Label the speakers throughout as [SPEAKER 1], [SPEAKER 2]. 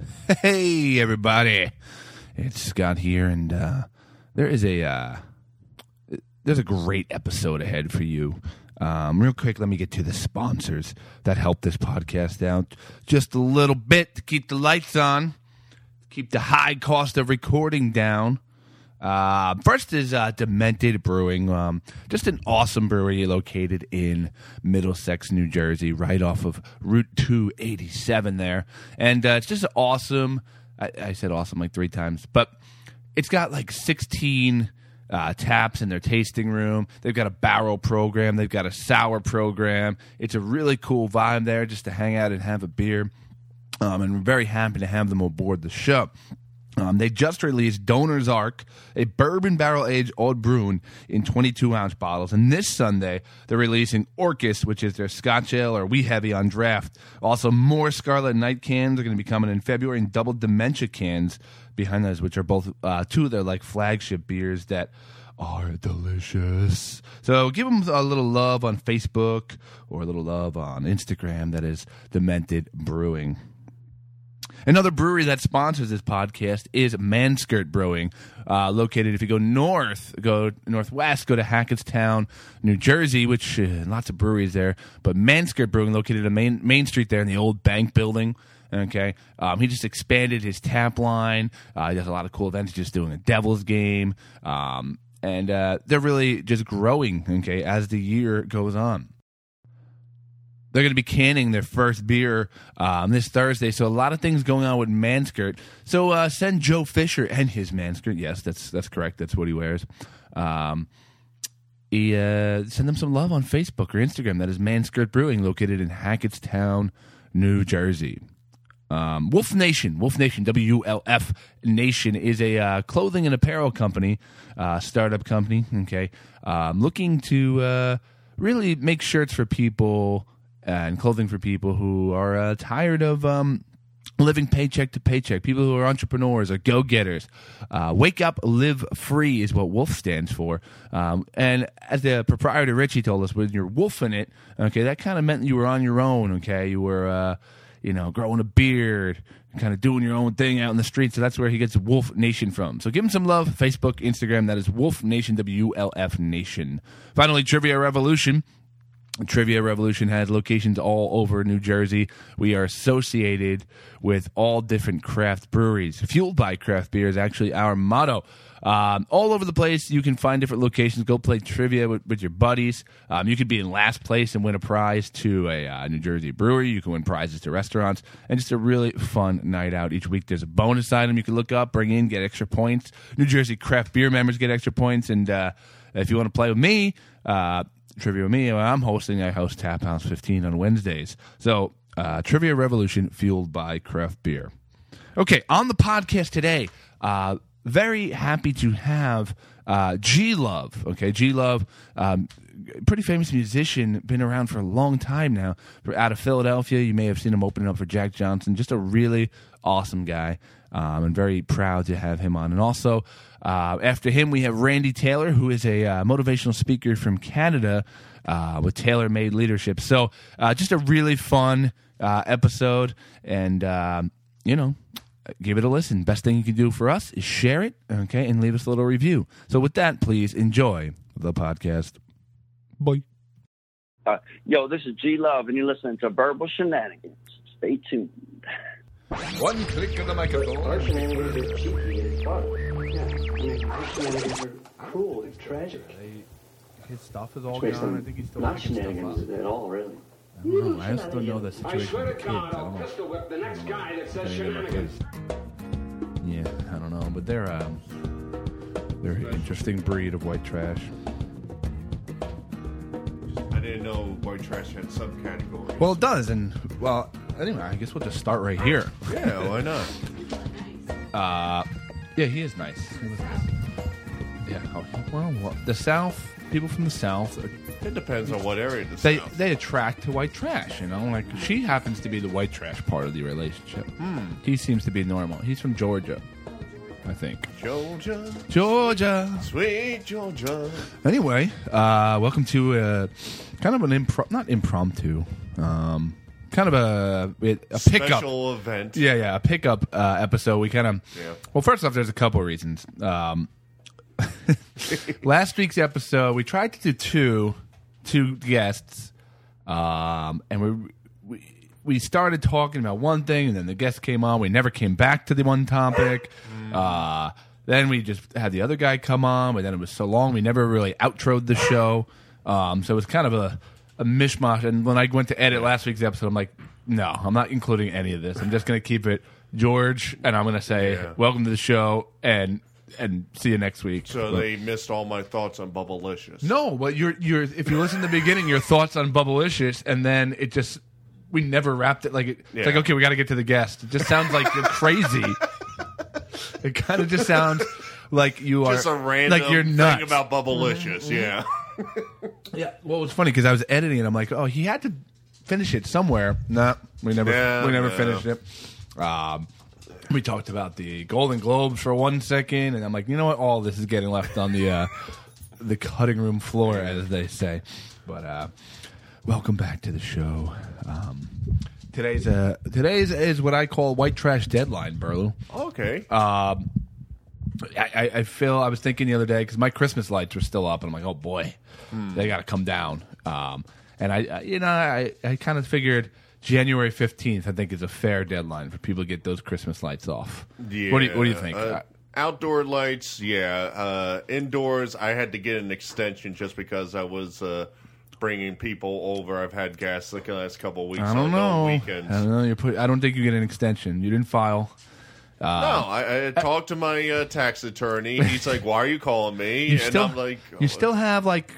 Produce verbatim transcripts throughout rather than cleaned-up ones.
[SPEAKER 1] Hey, everybody. It's Scott here, and uh, there is a uh, there's a great episode ahead for you. Um, real quick, let me get to the sponsors that help this podcast out just a little bit to keep the lights on, keep the high cost of recording down. Uh, first is uh, Demented Brewing, um, just an awesome brewery located in Middlesex, New Jersey, right off of Route two eighty-seven there. And uh, it's just awesome. I, I said awesome like three times, but it's got like sixteen uh, taps in their tasting room. They've got a barrel program. They've got a sour program. It's a really cool vibe there just to hang out and have a beer. Um, and we're very happy to have them aboard the show. Um, they just released Donor's Ark, a bourbon barrel-aged old Bruin in twenty-two ounce bottles. And this Sunday, they're releasing Orcus, which is their Scotch Ale or Wee Heavy on draft. Also, more Scarlet Night cans are going to be coming in February, and Double Dementia cans behind those, which are both uh, two of their like flagship beers that are delicious. So give them a little love on Facebook or a little love on Instagram. That is Demented Brewing. Another brewery that sponsors this podcast is Manskirt Brewing, uh, located, if you go north, go northwest, go to Hackettstown, New Jersey, which uh, lots of breweries there, but Manskirt Brewing, located on Main, Main Street there in the old bank building, okay? Um, he just expanded his tap line. Uh, he does a lot of cool events, just doing a Devil's game, um, and uh, they're really just growing, okay, as the year goes on. They're going to be canning their first beer um, this Thursday, so a lot of things going on with Manskirt. So uh, send Joe Fisher and his Manskirt. Yes, that's that's correct. That's what he wears. Um, he, uh, send them some love on Facebook or Instagram. That is Manskirt Brewing, located in Hackettstown, New Jersey. Um, Wolf Nation, Wolf Nation, W U L F Nation is a uh, clothing and apparel company, uh, startup company. Okay, um, looking to uh, really make shirts for people. And clothing for people who are uh, tired of um, living paycheck to paycheck, people who are entrepreneurs or go-getters. Uh, Wake Up, Live Free is what WOLF stands for. Um, and as the proprietor, Richie, told us, when you're wolfing it, okay, that kind of meant you were on your own, okay? You were, uh, you know, growing a beard, kind of doing your own thing out in the street. So that's where he gets Wolf Nation from. So give him some love. Facebook, Instagram, that is Wolf Nation, W U L F Nation. Finally, Trivia Revolution. Trivia Revolution has locations all over New Jersey. We are associated with all different craft breweries. Fueled by craft beer is actually our motto. Um, all over the place, you can find different locations. Go play trivia with, with your buddies. Um, you could be in last place and win a prize to a uh, New Jersey brewery. You can win prizes to restaurants. And just a really fun night out. Each week there's a bonus item you can look up, bring in, get extra points. New Jersey craft beer members get extra points. And uh, if you want to play with me, uh, Trivia with me, when I'm hosting, I host Tap House fifteen on Wednesdays. So, uh, Trivia Revolution, fueled by craft beer. Okay, on the podcast today, uh, very happy to have uh, G-Love. Okay, G-Love, um, pretty famous musician, been around for a long time now. Out of Philadelphia, you may have seen him opening up for Jack Johnson. Just a really awesome guy. Um, and very proud to have him on. And also, uh, after him, we have Randy Taylor, who is a uh, motivational speaker from Canada uh, with Taylor Made Leadership. So uh, just a really fun uh, episode. And, um, you know, give it a listen. Best thing you can do for us is share it, okay, and leave us a little review. So with that, please enjoy the podcast. Bye.
[SPEAKER 2] Uh, yo, this is G-Love, and you're listening to Verbal Shenanigans. Stay tuned.
[SPEAKER 3] One click of the microphone.
[SPEAKER 4] Our shenanigans are cheeky and fun. Yeah. I mean, our shenanigans are cruel and tragic.
[SPEAKER 1] His stuff is all
[SPEAKER 4] Which makes
[SPEAKER 1] gone.
[SPEAKER 4] them
[SPEAKER 1] I think he's still
[SPEAKER 4] not
[SPEAKER 1] making stuff
[SPEAKER 4] shenanigans
[SPEAKER 1] up.
[SPEAKER 4] at all, really.
[SPEAKER 1] I don't know. I just don't know the
[SPEAKER 5] I
[SPEAKER 1] situation
[SPEAKER 5] swear
[SPEAKER 1] with
[SPEAKER 5] to
[SPEAKER 1] the kids.
[SPEAKER 5] God,
[SPEAKER 1] I
[SPEAKER 5] I'll
[SPEAKER 1] don't know.
[SPEAKER 5] pistol whip the next guy that says
[SPEAKER 1] Depending on my
[SPEAKER 5] shenanigans.
[SPEAKER 1] kids. Yeah, I don't know, but they're um, they're an interesting breed of white trash.
[SPEAKER 3] I didn't know white trash had subcategories.
[SPEAKER 1] Well, it does, and well, anyway, I guess we'll just start right here.
[SPEAKER 3] Yeah, why not?
[SPEAKER 1] Uh, yeah, he is nice. He was nice. Yeah, oh, well, well, the South, people from the South, are,
[SPEAKER 3] It depends on what area of the
[SPEAKER 1] they
[SPEAKER 3] South.
[SPEAKER 1] they attract to white trash. You know, like she happens to be the white trash part of the relationship.
[SPEAKER 3] Hmm.
[SPEAKER 1] He seems to be normal. He's from Georgia, I think.
[SPEAKER 3] Georgia,
[SPEAKER 1] Georgia.
[SPEAKER 3] sweet Georgia.
[SPEAKER 1] Anyway, uh, welcome to uh, kind of an impro- not impromptu, um, kind of a a pickup
[SPEAKER 3] Special event.
[SPEAKER 1] Yeah, yeah, a pickup uh, episode. We kind of
[SPEAKER 3] Yeah.
[SPEAKER 1] well, first off, there's a couple of reasons. Um, last week's episode, we tried to do two two guests, um, and we we we started talking about one thing, and then the guest came on. We never came back to the one topic. Uh, then we just had the other guy come on, but then it was so long we never really outroed the show. Um, so it was kind of a, a mishmash. And when I went to edit last week's episode, I'm like, no, I'm not including any of this. I'm just going to keep it George, and I'm going to say,
[SPEAKER 3] Yeah.
[SPEAKER 1] welcome to the show, and and see you next week.
[SPEAKER 3] So
[SPEAKER 1] But-
[SPEAKER 3] they missed all my thoughts on Bubblicious.
[SPEAKER 1] no, but you're you're if you listen to the beginning, your thoughts on Bubblicious, and then it just we never wrapped it like it,
[SPEAKER 3] Yeah.
[SPEAKER 1] it's like okay, we got to get to the guest. It just sounds like you're crazy. It kind of just sounds like you are
[SPEAKER 3] Just a random
[SPEAKER 1] like you're nuts.
[SPEAKER 3] thing about Bubblicious, yeah.
[SPEAKER 1] Yeah. Well, it was funny because I was editing it. I'm like, oh, he had to finish it somewhere. Nah, we never
[SPEAKER 3] Yeah,
[SPEAKER 1] we never
[SPEAKER 3] no.
[SPEAKER 1] finished it. Um, we talked about the Golden Globes for one second, and I'm like, you know what? All this is getting left on the uh, the cutting room floor, as they say. But uh, welcome back to the show. Um, today's uh, today's is what I call white trash deadline, Burlew.
[SPEAKER 3] Okay.
[SPEAKER 1] Um, I, I, I feel I was thinking the other day because my Christmas lights were still up, and I'm like, oh boy, they got to come down. Um, and I, I you know, I, I kind of figured January fifteenth, I think, is a fair deadline for people to get those Christmas lights off.
[SPEAKER 3] yeah.
[SPEAKER 1] What do you, what do you think?
[SPEAKER 3] Uh, outdoor lights, yeah. Uh, indoors, I had to get an extension just because I was uh, bringing people over. I've had guests like the last couple of weeks
[SPEAKER 1] I don't
[SPEAKER 3] on
[SPEAKER 1] know.
[SPEAKER 3] weekends.
[SPEAKER 1] I don't know. You put. I don't think you get an extension. You didn't file.
[SPEAKER 3] no, I, I talked to my uh, tax attorney. He's like, "Why are you calling me?"
[SPEAKER 1] You
[SPEAKER 3] and
[SPEAKER 1] still,
[SPEAKER 3] I'm like,
[SPEAKER 1] you still have like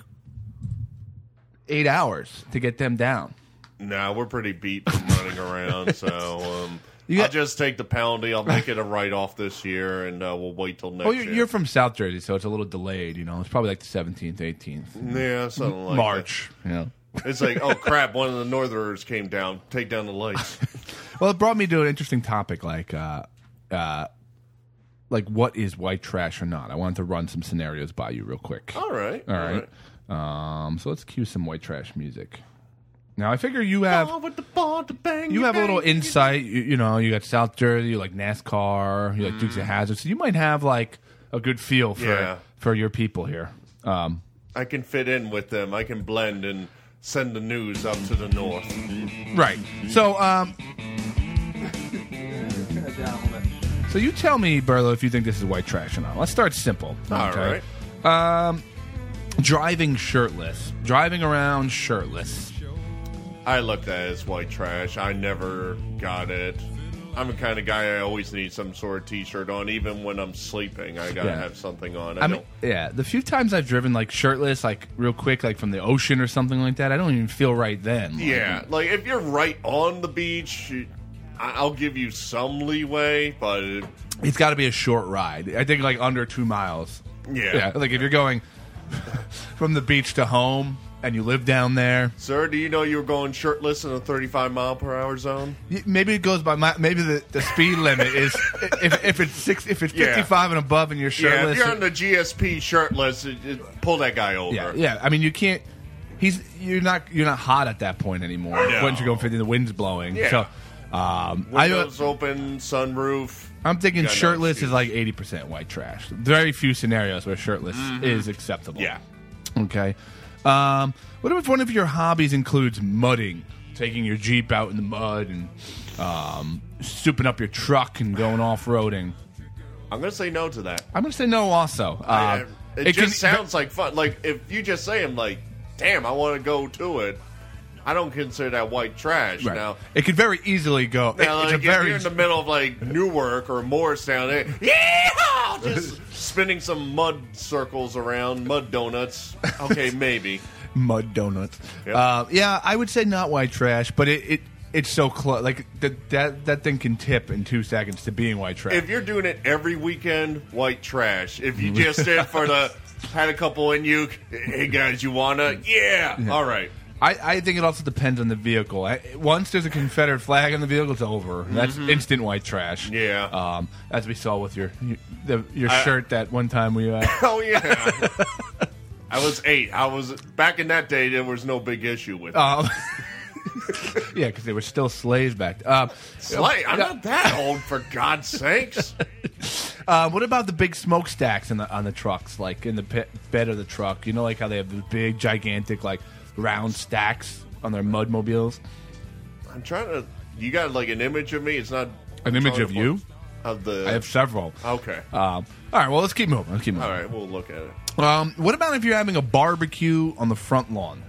[SPEAKER 1] eight hours to get them down.
[SPEAKER 3] Nah, we're pretty beat from running around, so um,
[SPEAKER 1] You got-
[SPEAKER 3] I'll just take the penalty. I'll make it a write-off this year, and uh, we'll wait till next
[SPEAKER 1] Oh, you're,
[SPEAKER 3] year.
[SPEAKER 1] you're from South Jersey, so it's a little delayed. You know, it's probably like the seventeenth, eighteenth,
[SPEAKER 3] yeah, something like
[SPEAKER 1] March. You know.
[SPEAKER 3] that. It's like, oh crap! One of the Northerners came down. Take down the lights.
[SPEAKER 1] Well, it brought me to an interesting topic, like, uh, uh, like what is white trash or not? I wanted to run some scenarios by you real quick.
[SPEAKER 3] All right,
[SPEAKER 1] All right. Um, so let's cue some white trash music. Now, I figure you have
[SPEAKER 3] Oh, with the ball to bang,
[SPEAKER 1] you have a little
[SPEAKER 3] bang.
[SPEAKER 1] insight. You, you know, you got South Jersey, you like NASCAR, you like Dukes of Hazzard, so you might have like a good feel for
[SPEAKER 3] Yeah.
[SPEAKER 1] for your people here. Um,
[SPEAKER 3] I can fit in with them. I can blend and send the news up to the north.
[SPEAKER 1] right. So, um, so you tell me, Burlow, if you think this is white trash or not. Let's start simple.
[SPEAKER 3] All
[SPEAKER 1] okay? Um, driving shirtless, driving around shirtless.
[SPEAKER 3] I looked at it as white trash. I never got it. I'm the kind of guy I always need some sort of t-shirt on, even when I'm sleeping. I gotta
[SPEAKER 1] Yeah.
[SPEAKER 3] have something on. I,
[SPEAKER 1] I mean,
[SPEAKER 3] don't.
[SPEAKER 1] yeah, the few times I've driven like shirtless, like real quick, like from the ocean or something like that, I don't even feel right then. Like,
[SPEAKER 3] Yeah, like if you're right on the beach, I- I'll give you some leeway, but it,
[SPEAKER 1] it's got to be a short ride. I think like under two miles.
[SPEAKER 3] yeah.
[SPEAKER 1] Yeah, like if you're going from the beach to home and you live down there,
[SPEAKER 3] Sir, do you know you were going shirtless in a thirty-five mile per hour zone?
[SPEAKER 1] y- maybe it goes by my, maybe the, the speed limit is if, if it's six if it's
[SPEAKER 3] Yeah.
[SPEAKER 1] fifty-five and above and you're
[SPEAKER 3] Yeah,
[SPEAKER 1] shirtless.
[SPEAKER 3] if you're on the G S P shirtless, it, it, pull that guy over.
[SPEAKER 1] yeah, yeah. I mean, you can't. He's you're not you're not hot at that point anymore.
[SPEAKER 3] No.
[SPEAKER 1] Once you go fifty, the wind's blowing.
[SPEAKER 3] Yeah.
[SPEAKER 1] So, um, I,
[SPEAKER 3] Windows open, sunroof.
[SPEAKER 1] I'm thinking
[SPEAKER 3] Got no
[SPEAKER 1] shirtless
[SPEAKER 3] excuse.
[SPEAKER 1] is like eighty percent white trash. Very few scenarios where shirtless is acceptable.
[SPEAKER 3] Yeah.
[SPEAKER 1] Okay. Um, what if one of your hobbies includes mudding, taking your Jeep out in the mud and um, souping up your truck and going off-roading?
[SPEAKER 3] I'm gonna say no to that.
[SPEAKER 1] I'm going to say no also. Uh,
[SPEAKER 3] I- it,
[SPEAKER 1] it
[SPEAKER 3] just
[SPEAKER 1] can-
[SPEAKER 3] sounds like fun. Like if you just say, "I'm like, damn, I want to go to it." I don't consider that white trash.
[SPEAKER 1] Right.
[SPEAKER 3] Now,
[SPEAKER 1] It could very easily go. it-
[SPEAKER 3] now
[SPEAKER 1] it's
[SPEAKER 3] like,
[SPEAKER 1] a
[SPEAKER 3] if
[SPEAKER 1] very
[SPEAKER 3] you're in the middle of like Newark or Morristown, there, yeah, just spinning some mud circles around, mud donuts. Okay, maybe.
[SPEAKER 1] mud donuts.
[SPEAKER 3] Yep.
[SPEAKER 1] Uh, yeah, I would say not white trash, but it, it it's so close. Like that that that thing can tip in two seconds to being white trash.
[SPEAKER 3] If you're doing it every weekend, white trash. If you just did for the had a couple in you, hey guys, you wanna? Yeah, all right.
[SPEAKER 1] I, I think it also depends on the vehicle. I, once there's a Confederate flag on the vehicle, it's over. That's instant white trash.
[SPEAKER 3] Yeah.
[SPEAKER 1] Um, as we saw with your the, your
[SPEAKER 3] I-
[SPEAKER 1] shirt that one time we. Uh,
[SPEAKER 3] Oh yeah. I was eight. I was back in that day. There was no big issue with it.
[SPEAKER 1] um, Yeah, because they were still slaves back then. Um,
[SPEAKER 3] Slay, I'm not that old, for God's sakes.
[SPEAKER 1] Uh, what about the big smokestacks in the on the trucks, like in the pit, bed of the truck? You know, like how they have the big, gigantic, like round stacks on their mudmobiles.
[SPEAKER 3] I'm trying to. You got like an image of me? It's not
[SPEAKER 1] An image of you?
[SPEAKER 3] Of the.
[SPEAKER 1] I have several.
[SPEAKER 3] Okay.
[SPEAKER 1] Um, all right. Well, let's keep moving. Let's keep moving.
[SPEAKER 3] All right, we'll look at it.
[SPEAKER 1] Um, what about if you're having a barbecue on the front lawn?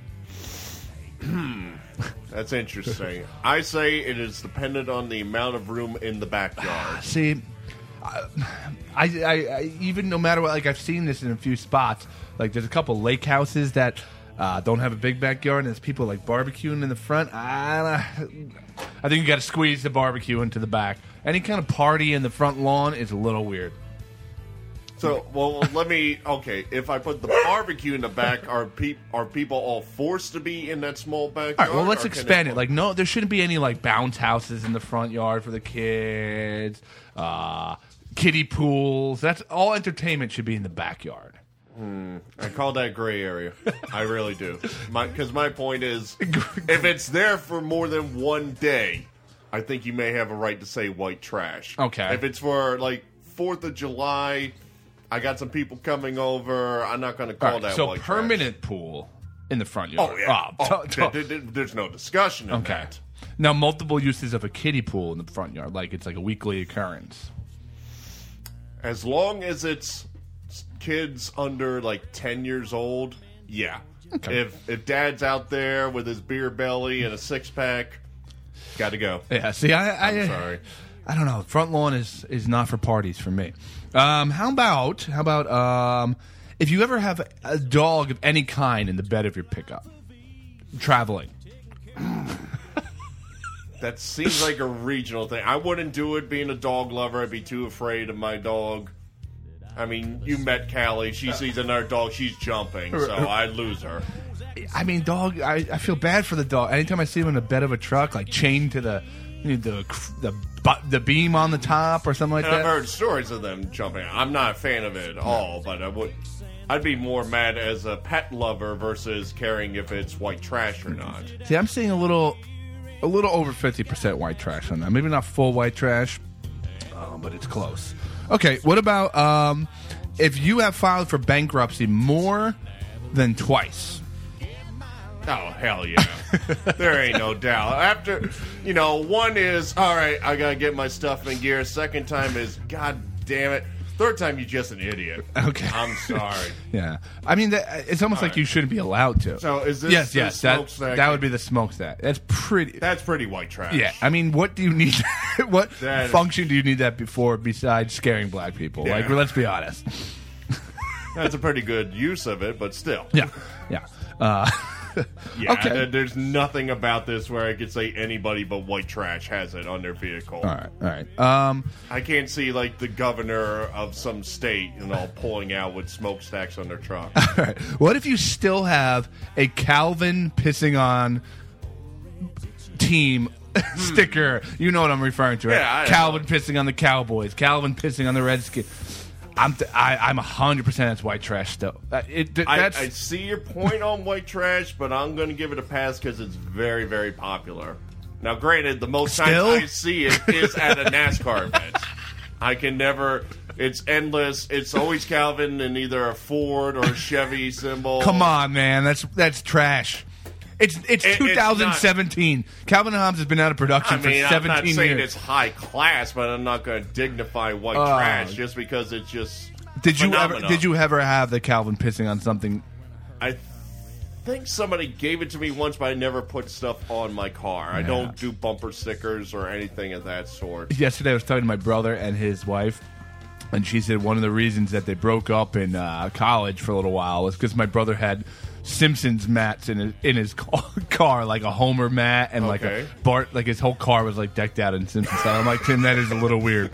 [SPEAKER 3] That's interesting. I say it is dependent on the amount of room in the backyard.
[SPEAKER 1] See, I, I, I even no matter what, like I've seen this in a few spots. Like there's a couple lake houses that uh, don't have a big backyard, and there's people like barbecuing in the front. I, I think you got to squeeze the barbecue into the back. Any kind of party in the front lawn is a little weird.
[SPEAKER 3] So, well, let me. Okay, if I put the barbecue in the back, are pe- are people all forced to be in that small backyard?
[SPEAKER 1] All right, well, let's
[SPEAKER 3] or can
[SPEAKER 1] expand it. Like, no, there shouldn't be any like bounce houses in the front yard for the kids. Uh, kiddie pools. That's all. Entertainment should be in the backyard.
[SPEAKER 3] I call that gray area. I really do. Because my, my point is, if it's there for more than one day, I think you may have a right to say white trash.
[SPEAKER 1] Okay.
[SPEAKER 3] If it's for like Fourth of July, I got some people coming over. I'm not going to call
[SPEAKER 1] All right,
[SPEAKER 3] that
[SPEAKER 1] so
[SPEAKER 3] white
[SPEAKER 1] permanent pool in the front yard.
[SPEAKER 3] trash. Oh yeah.
[SPEAKER 1] Oh,
[SPEAKER 3] Oh,
[SPEAKER 1] t-
[SPEAKER 3] th-
[SPEAKER 1] t-
[SPEAKER 3] th- th- there's no discussion of
[SPEAKER 1] okay.
[SPEAKER 3] that.
[SPEAKER 1] Now, multiple uses of a kiddie pool in the front yard, like it's like a weekly occurrence.
[SPEAKER 3] As long as it's kids under like ten years old, yeah.
[SPEAKER 1] Okay.
[SPEAKER 3] If if dad's out there with his beer belly and a six pack, got to go.
[SPEAKER 1] Yeah. See, I, I,
[SPEAKER 3] I'm sorry.
[SPEAKER 1] I don't know. Front lawn is is not for parties for me. Um, how about how about um, if you ever have a dog of any kind in the bed of your pickup, traveling?
[SPEAKER 3] That seems like a regional thing. I wouldn't do it being a dog lover. I'd be too afraid of my dog. I mean, you met Callie. She sees another dog, she's jumping, so I'd lose her.
[SPEAKER 1] I mean, dog. I, I feel bad for the dog. Anytime I see him in the bed of a truck, like chained to the you know, the the bu- the beam on the top or something like
[SPEAKER 3] And
[SPEAKER 1] that.
[SPEAKER 3] I've heard stories of them jumping. I'm not a fan of it at all, but I would. I'd be more mad as a pet lover versus caring if it's white trash or not.
[SPEAKER 1] See, I'm seeing a little, a little over fifty percent white trash on that. Maybe not full white trash, uh, but it's close. Okay, what about um, if you have filed for bankruptcy more than twice?
[SPEAKER 3] Oh, hell yeah. There ain't no doubt. After, you know, one is, all right, I got to get my stuff in gear. Second time is, God damn it. Third time, you're just an idiot.
[SPEAKER 1] Okay.
[SPEAKER 3] I'm sorry.
[SPEAKER 1] Yeah, I mean, that, it's almost
[SPEAKER 3] All
[SPEAKER 1] like
[SPEAKER 3] right.
[SPEAKER 1] you shouldn't be allowed to.
[SPEAKER 3] So is this
[SPEAKER 1] yes,
[SPEAKER 3] the
[SPEAKER 1] yes, that
[SPEAKER 3] smokestack?
[SPEAKER 1] that would be the smokestack. That's pretty.
[SPEAKER 3] That's pretty white trash.
[SPEAKER 1] Yeah, I mean, what do you need? What
[SPEAKER 3] That-
[SPEAKER 1] function do you need that before besides scaring black people?
[SPEAKER 3] Yeah.
[SPEAKER 1] Like, let's be honest.
[SPEAKER 3] That's a pretty good use of it, but still.
[SPEAKER 1] Yeah, yeah. Uh,
[SPEAKER 3] Yeah,
[SPEAKER 1] okay.
[SPEAKER 3] there- there's nothing about this where I could say anybody but white trash has it on their vehicle.
[SPEAKER 1] All right, all right. Um,
[SPEAKER 3] I can't see, like, the governor of some state, you know, pulling out with smokestacks on their truck.
[SPEAKER 1] all right. What if you still have a Calvin pissing on team sticker? You know what I'm referring to, right?
[SPEAKER 3] Yeah, I know.
[SPEAKER 1] Calvin pissing on the Cowboys. Calvin pissing on the Redskins. I'm th- I, I'm one hundred percent that's white trash still. Uh, it, th-
[SPEAKER 3] I,
[SPEAKER 1] that's,
[SPEAKER 3] I see your point on white trash, but I'm going to give it a pass because it's very, very popular. Now, granted, the most
[SPEAKER 1] Still?
[SPEAKER 3] times I see it is at a NASCAR event. I can never. It's endless. It's always Calvin in either a Ford or a Chevy symbol.
[SPEAKER 1] Come on, man. That's that's trash. It's it's
[SPEAKER 3] It- it's
[SPEAKER 1] twenty seventeen. Calvin Hobbs has been out of production
[SPEAKER 3] I mean,
[SPEAKER 1] for
[SPEAKER 3] I'm not
[SPEAKER 1] seventeen
[SPEAKER 3] saying
[SPEAKER 1] years.
[SPEAKER 3] it's high class, but I'm not going to dignify white
[SPEAKER 1] Oh.
[SPEAKER 3] trash just because it's just.
[SPEAKER 1] Did you ever
[SPEAKER 3] phenomenal.
[SPEAKER 1] did you ever have the Calvin pissing on something?
[SPEAKER 3] I think somebody gave it to me once, but I never put stuff on my car. I
[SPEAKER 1] Yeah.
[SPEAKER 3] don't do bumper stickers or anything of that sort.
[SPEAKER 1] Yesterday I was talking to my brother and his wife, and she said one of the reasons that they broke up in uh, college for a little while was because my brother had Simpsons mats in his, in his car, like a Homer mat and like
[SPEAKER 3] Okay.
[SPEAKER 1] a Bart, like his whole car was like decked out in Simpsons style. I'm like, Tim, that is a little weird.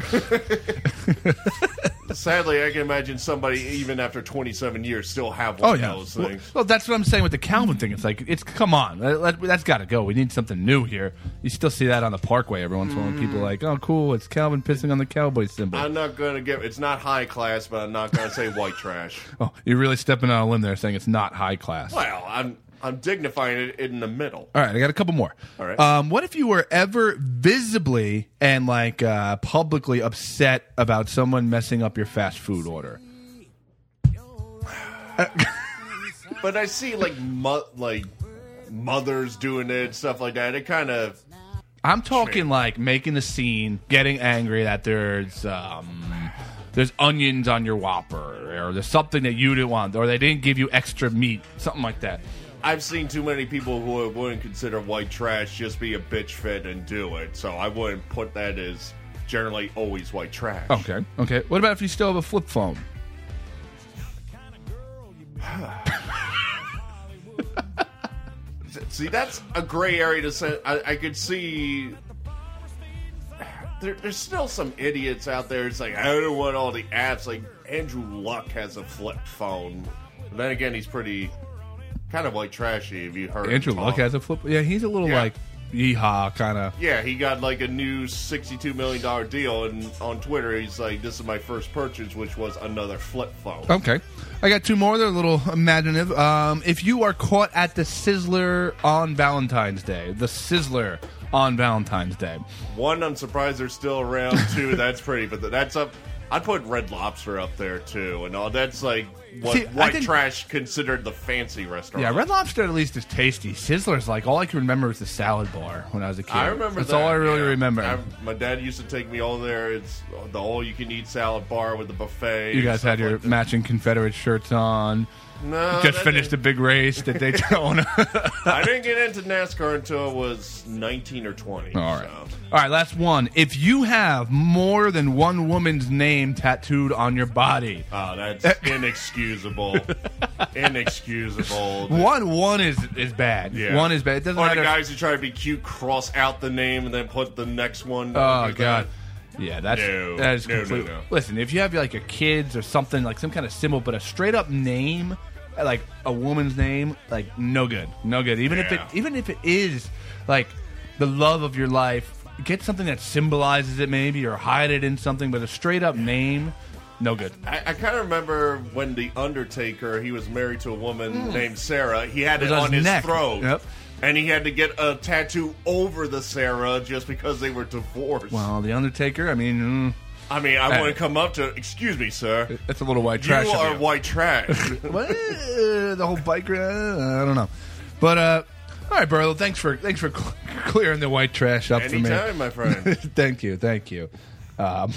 [SPEAKER 3] Sadly, I can imagine somebody, even after twenty-seven years, still have one
[SPEAKER 1] Oh
[SPEAKER 3] of
[SPEAKER 1] yeah.
[SPEAKER 3] those
[SPEAKER 1] Well,
[SPEAKER 3] things.
[SPEAKER 1] well, that's what I'm saying with the Calvin thing. It's like it's come on, Let- let- that's got to go. We need something new here. You still see that on the Parkway every once in a while. People are like, oh, cool, it's Calvin pissing on the Cowboy symbol.
[SPEAKER 3] I'm not going to give. It's not high class, but I'm not going to say white trash.
[SPEAKER 1] oh, you're really stepping on a limb there, saying it's not high class.
[SPEAKER 3] Well, I'm I'm dignifying it in the middle.
[SPEAKER 1] All right, I got a couple more.
[SPEAKER 3] All right.
[SPEAKER 1] Um, what if you were ever visibly and like uh, publicly upset about someone messing up your fast food order?
[SPEAKER 3] But I see like mo- like mothers doing it, stuff like that. It kind of.
[SPEAKER 1] I'm talking like making a scene, getting angry that there's um, there's onions on your Whopper, or there's something that you didn't want, or they didn't give you extra meat, something like that.
[SPEAKER 3] I've seen too many people who wouldn't consider white trash just be a bitch fit and do it, so I wouldn't put that as generally always white trash.
[SPEAKER 1] Okay, okay. What about if you still have a flip phone?
[SPEAKER 3] See, that's a gray area to say. I, I could see there, there's still some idiots out there. It's like, I don't want all the apps. Like Andrew Luck has a flip phone. But then again, he's pretty kind of white trashy. If you heard
[SPEAKER 1] Andrew
[SPEAKER 3] him
[SPEAKER 1] Luck
[SPEAKER 3] talk.
[SPEAKER 1] has a flip. Yeah, he's a little
[SPEAKER 3] Yeah.
[SPEAKER 1] like yeehaw kind of.
[SPEAKER 3] Yeah, he got like a new sixty-two million dollars deal, and on Twitter he's like, "This is my first purchase, which was another flip phone."
[SPEAKER 1] Okay. I got two more. They're a little imaginative. Um, if you are caught at the Sizzler on Valentine's Day, the Sizzler on Valentine's Day.
[SPEAKER 3] One, I'm surprised they're still around. Two, that's pretty, but that's up. I'd put Red Lobster up there too, and all that's like what
[SPEAKER 1] See, I
[SPEAKER 3] white
[SPEAKER 1] think-
[SPEAKER 3] trash considered the fancy restaurant.
[SPEAKER 1] Yeah, Red Lobster at least is tasty. Sizzler's like, all I can remember is the salad bar when I was a kid.
[SPEAKER 3] I remember
[SPEAKER 1] That's
[SPEAKER 3] that,
[SPEAKER 1] all I really
[SPEAKER 3] yeah.
[SPEAKER 1] remember.
[SPEAKER 3] I, my dad used to take me all there. It's the all-you-can-eat salad bar with the buffet.
[SPEAKER 1] You guys
[SPEAKER 3] stuff
[SPEAKER 1] had your
[SPEAKER 3] like that.
[SPEAKER 1] matching Confederate shirts on.
[SPEAKER 3] No,
[SPEAKER 1] Just
[SPEAKER 3] that
[SPEAKER 1] finished a
[SPEAKER 3] didn't-
[SPEAKER 1] big race that they Daytona.
[SPEAKER 3] I didn't get into NASCAR until I was nineteen or twenty.
[SPEAKER 1] All right.
[SPEAKER 3] so.
[SPEAKER 1] All right, last one. If you have more than one woman's name tattooed on your body,
[SPEAKER 3] Oh, that's inexcusable. Inexcusable.
[SPEAKER 1] one one is is bad.
[SPEAKER 3] Yeah.
[SPEAKER 1] One is bad. It doesn't
[SPEAKER 3] Or
[SPEAKER 1] matter.
[SPEAKER 3] the guys who try to be cute cross out the name and then put the next one.
[SPEAKER 1] Oh
[SPEAKER 3] like
[SPEAKER 1] god.
[SPEAKER 3] that.
[SPEAKER 1] Yeah, that's
[SPEAKER 3] No.
[SPEAKER 1] that is
[SPEAKER 3] No, no,
[SPEAKER 1] completely.
[SPEAKER 3] no.
[SPEAKER 1] Listen, if you have like a kids or something like some kind of symbol, but a straight up name, like a woman's name, like no good, no good. Even if it,
[SPEAKER 3] Yeah.
[SPEAKER 1] even if it is like the love of your life, get something that symbolizes it maybe, or hide it in something. But a straight up name, no good.
[SPEAKER 3] I, I kind of remember when the Undertaker, he was married to a woman named Sarah. He had
[SPEAKER 1] It
[SPEAKER 3] it,
[SPEAKER 1] was on
[SPEAKER 3] on
[SPEAKER 1] his
[SPEAKER 3] his
[SPEAKER 1] neck.
[SPEAKER 3] throat.
[SPEAKER 1] Yep.
[SPEAKER 3] And he had to get a tattoo over the Sarah just because they were divorced.
[SPEAKER 1] Well, the Undertaker. I mean, mm,
[SPEAKER 3] I mean, I
[SPEAKER 1] Hey.
[SPEAKER 3] want to come up to, excuse me, sir.
[SPEAKER 1] that's a little white
[SPEAKER 3] You
[SPEAKER 1] trash. of
[SPEAKER 3] are
[SPEAKER 1] you.
[SPEAKER 3] white trash.
[SPEAKER 1] Well, uh, the whole bike ride, uh, I don't know. But uh, all right, Burlow, thanks for thanks for cl- clearing the white trash up for me.
[SPEAKER 3] Anytime, my friend.
[SPEAKER 1] Thank you, thank you. Um,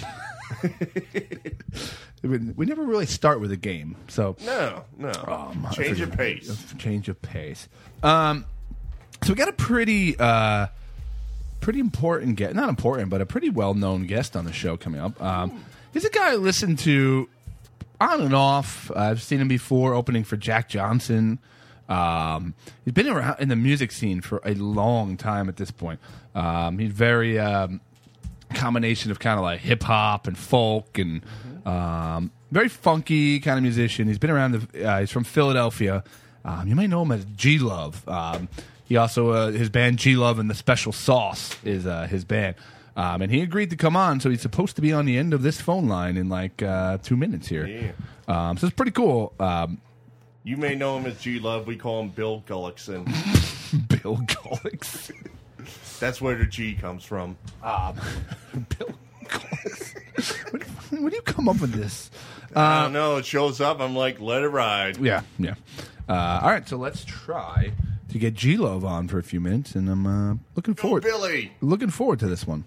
[SPEAKER 1] we, we never really start with a game, so
[SPEAKER 3] No, no.
[SPEAKER 1] um, I
[SPEAKER 3] Change of
[SPEAKER 1] figured-
[SPEAKER 3] pace.
[SPEAKER 1] Change of pace. Um, so we got a pretty uh, pretty important guest, not important, but a pretty well known guest on the show coming up. Um, he's a guy I listen to on and off. I've seen him before opening for Jack Johnson. Um, he's been around in the music scene for a long time at this point. Um, he's very um, combination of kind of like hip hop and folk and um, very funky kind of musician. He's been around. The, uh, he's from Philadelphia. Um, you may know him as G Love. Um, he also uh, his band G Love and the Special Sauce is uh, his band. Um, and he agreed to come on, so he's supposed to be on the end of this phone line in like uh, two minutes here.
[SPEAKER 3] Yeah.
[SPEAKER 1] Um, so it's pretty cool. Um,
[SPEAKER 3] You may know him as G Love. We call him Bill Gullickson.
[SPEAKER 1] Bill Gullicks.
[SPEAKER 3] That's where the G comes from.
[SPEAKER 1] Um, Bill Gullicks. Where, where do you come up with this?
[SPEAKER 3] I don't know. It shows up. I'm like, let it ride.
[SPEAKER 1] Yeah, yeah. Uh, all right, so let's try to get G Love on for a few minutes, and I'm uh, looking
[SPEAKER 3] Go
[SPEAKER 1] forward.
[SPEAKER 3] Billy.
[SPEAKER 1] Looking forward to this one.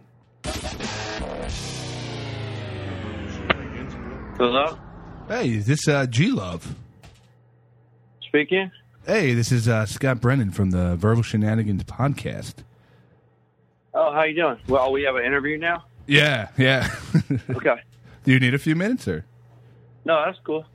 [SPEAKER 2] Hello?
[SPEAKER 1] Hey, is this uh, G Love?
[SPEAKER 2] Speaking?
[SPEAKER 1] Hey, this is uh, Scott Brennan from the Verbal Shenanigans podcast.
[SPEAKER 2] Oh, how you doing? Well, we have an interview now?
[SPEAKER 1] Yeah, yeah.
[SPEAKER 2] Okay.
[SPEAKER 1] Do you need a few minutes, or?
[SPEAKER 2] No, that's cool.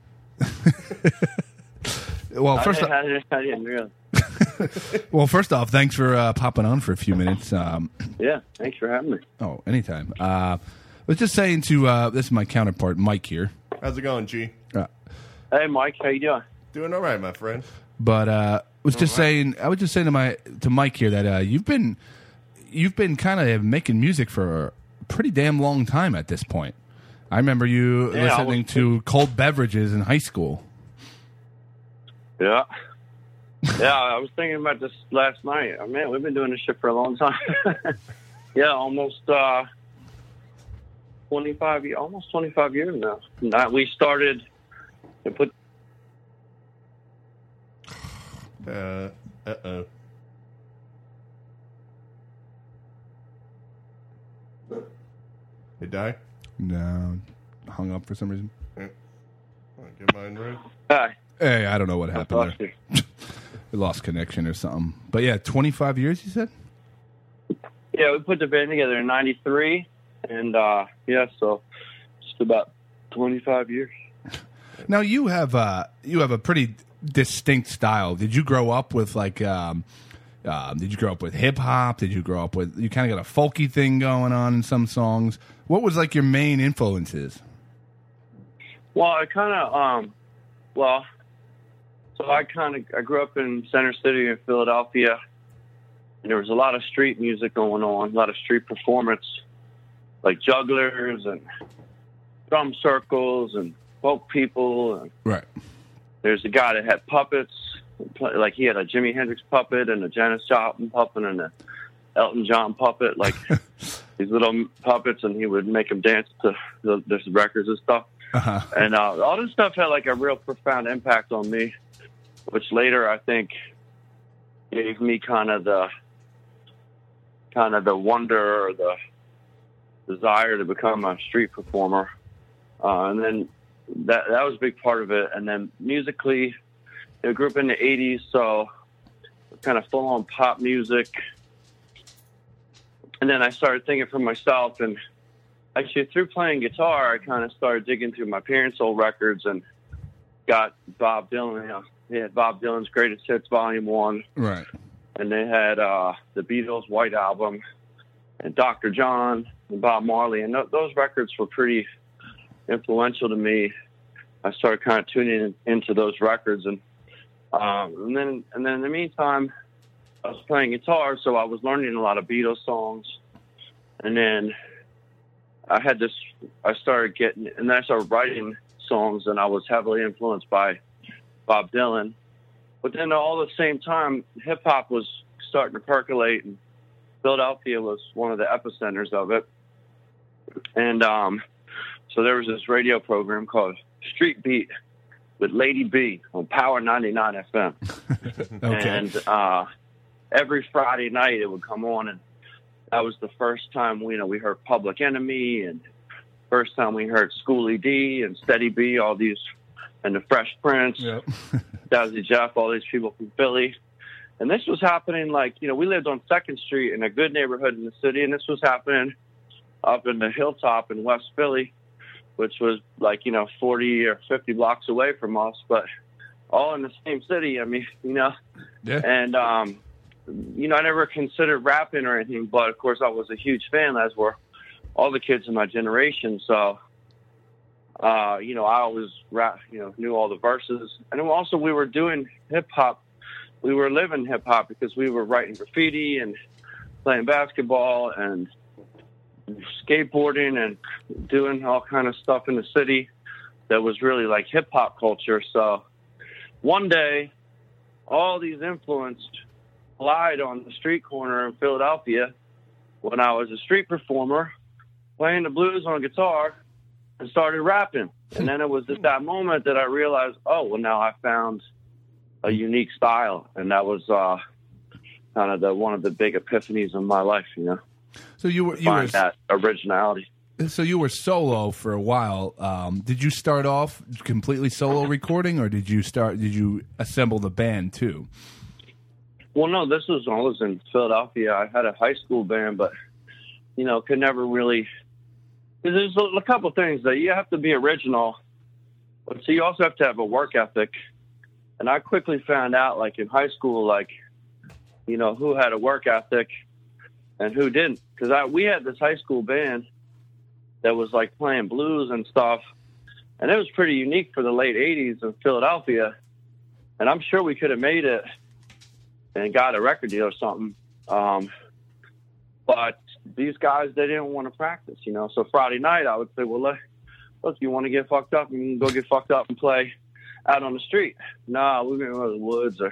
[SPEAKER 1] Well, first,
[SPEAKER 2] I,
[SPEAKER 1] off,
[SPEAKER 2] I, didn't- I didn't really.
[SPEAKER 1] well, first off, thanks for uh, popping on for a few minutes. Um,
[SPEAKER 2] Yeah, thanks for having me.
[SPEAKER 1] oh, anytime. Uh, I was just saying to uh, this is my counterpart, Mike here.
[SPEAKER 3] How's it going, G?
[SPEAKER 1] Uh,
[SPEAKER 2] Hey, Mike, how you doing?
[SPEAKER 3] Doing all right, my friend.
[SPEAKER 1] But uh, was just saying, I was just saying to my to Mike here that uh, you've been you've been kind of making music for a pretty damn long time at this point. I remember you
[SPEAKER 2] Yeah, I
[SPEAKER 1] listening
[SPEAKER 2] was-
[SPEAKER 1] to cold beverages in high school.
[SPEAKER 2] Yeah. Yeah, I was thinking about this last night. Oh, man, we've been doing this shit for a long time. Yeah, almost uh, twenty-five years, almost twenty-five years now. Now we started to put.
[SPEAKER 3] Uh, uh-oh. They die?
[SPEAKER 1] No, hung up for some reason.
[SPEAKER 3] Yeah. I'll get mine right.
[SPEAKER 2] Hi.
[SPEAKER 1] Hey, I don't know what happened there. We lost connection or something. But yeah, twenty-five years, you said?
[SPEAKER 2] Yeah, we put the band together in ninety-three, and uh, yeah, so just about twenty-five years.
[SPEAKER 1] Now you have uh, you have a pretty distinct style. Did you grow up with like? Um, uh, did you grow up with hip hop? Did you grow up with? You kind of got a folky thing going on in some songs. What was like your main influences?
[SPEAKER 2] Well, I kind of um, well, so I kind of I grew up in Center City in Philadelphia. And there was a lot of street music going on, a lot of street performance, like jugglers and drum circles and folk people. And
[SPEAKER 1] right.
[SPEAKER 2] There's a guy that had puppets, like he had a Jimi Hendrix puppet and a Janis Joplin puppet and a Elton John puppet, like these little puppets, and he would make them dance to the, the records and stuff.
[SPEAKER 1] Uh-huh.
[SPEAKER 2] And uh, all this stuff had like a real profound impact on me, which later I think gave me kind of the kind of the wonder or the desire to become a street performer. Uh, and then that that was a big part of it. And then musically, I grew up in the eighties, so kind of full-on pop music. And then I started thinking for myself, and actually through playing guitar, I kind of started digging through my parents' old records and got Bob Dylan. You know, they had Bob Dylan's Greatest Hits Volume One.
[SPEAKER 1] Right.
[SPEAKER 2] And they had uh, the Beatles' White Album, and Doctor John, and Bob Marley. And th- those records were pretty influential to me. I started kind of tuning in, into those records. And um, and then and then in the meantime, I was playing guitar, so I was learning a lot of Beatles songs. And then I had this, I started getting, and then I started writing songs, and I was heavily influenced by Bob Dylan. But then all at the same time, hip hop was starting to percolate, and Philadelphia was one of the epicenters of it. And um, so there was this radio program called Street Beat with Lady B on Power ninety-nine F M.
[SPEAKER 1] Okay.
[SPEAKER 2] And uh, every Friday night it would come on, and that was the first time we, you know, we heard Public Enemy, and first time we heard Schoolie D and Steady B, all these, and the Fresh Prince.
[SPEAKER 1] Yep.
[SPEAKER 2] Dazzy Jeff, all these people from Philly. And this was happening, like, you know, we lived on second Street in a good neighborhood in the city, and this was happening up in the Hilltop in West Philly, which was like, you know, forty or fifty blocks away from us, but all in the same city. I mean, you know,
[SPEAKER 1] Yeah.
[SPEAKER 2] and, um, you know, I never considered rapping or anything, but of course I was a huge fan, as were all the kids in my generation. So, Uh, you know, I always rap, you know, knew all the verses. And then also we were doing hip hop. We were living hip hop because we were writing graffiti and playing basketball and skateboarding and doing all kind of stuff in the city that was really like hip hop culture. So one day, all these influences collided on the street corner in Philadelphia when I was a street performer playing the blues on guitar and started rapping. And then it was at that moment that I realized, oh, well, now I found a unique style. And that was uh, kind of the one of the big epiphanies of my life, you know.
[SPEAKER 1] So you were you
[SPEAKER 2] Find
[SPEAKER 1] were
[SPEAKER 2] that originality.
[SPEAKER 1] so you were solo for a while. Um, did you start off completely solo recording, or did you start? Did you assemble the band too?
[SPEAKER 2] Well, no, this was when I was in Philadelphia. I had a high school band, but, you know, could never really... There's a, a couple things that you have to be original, but so you also have to have a work ethic. And I quickly found out, like in high school, like, you know, who had a work ethic and who didn't. Because I we had this high school band that was like playing blues and stuff, and it was pretty unique for the late eighties in Philadelphia. And I'm sure we could have made it and got a record deal or something. Um, but these guys, they didn't want to practice, you know. So Friday night, I would say, well, look, look you want to get fucked up, and go get fucked up and play out on the street. Nah, we're going to go to the woods or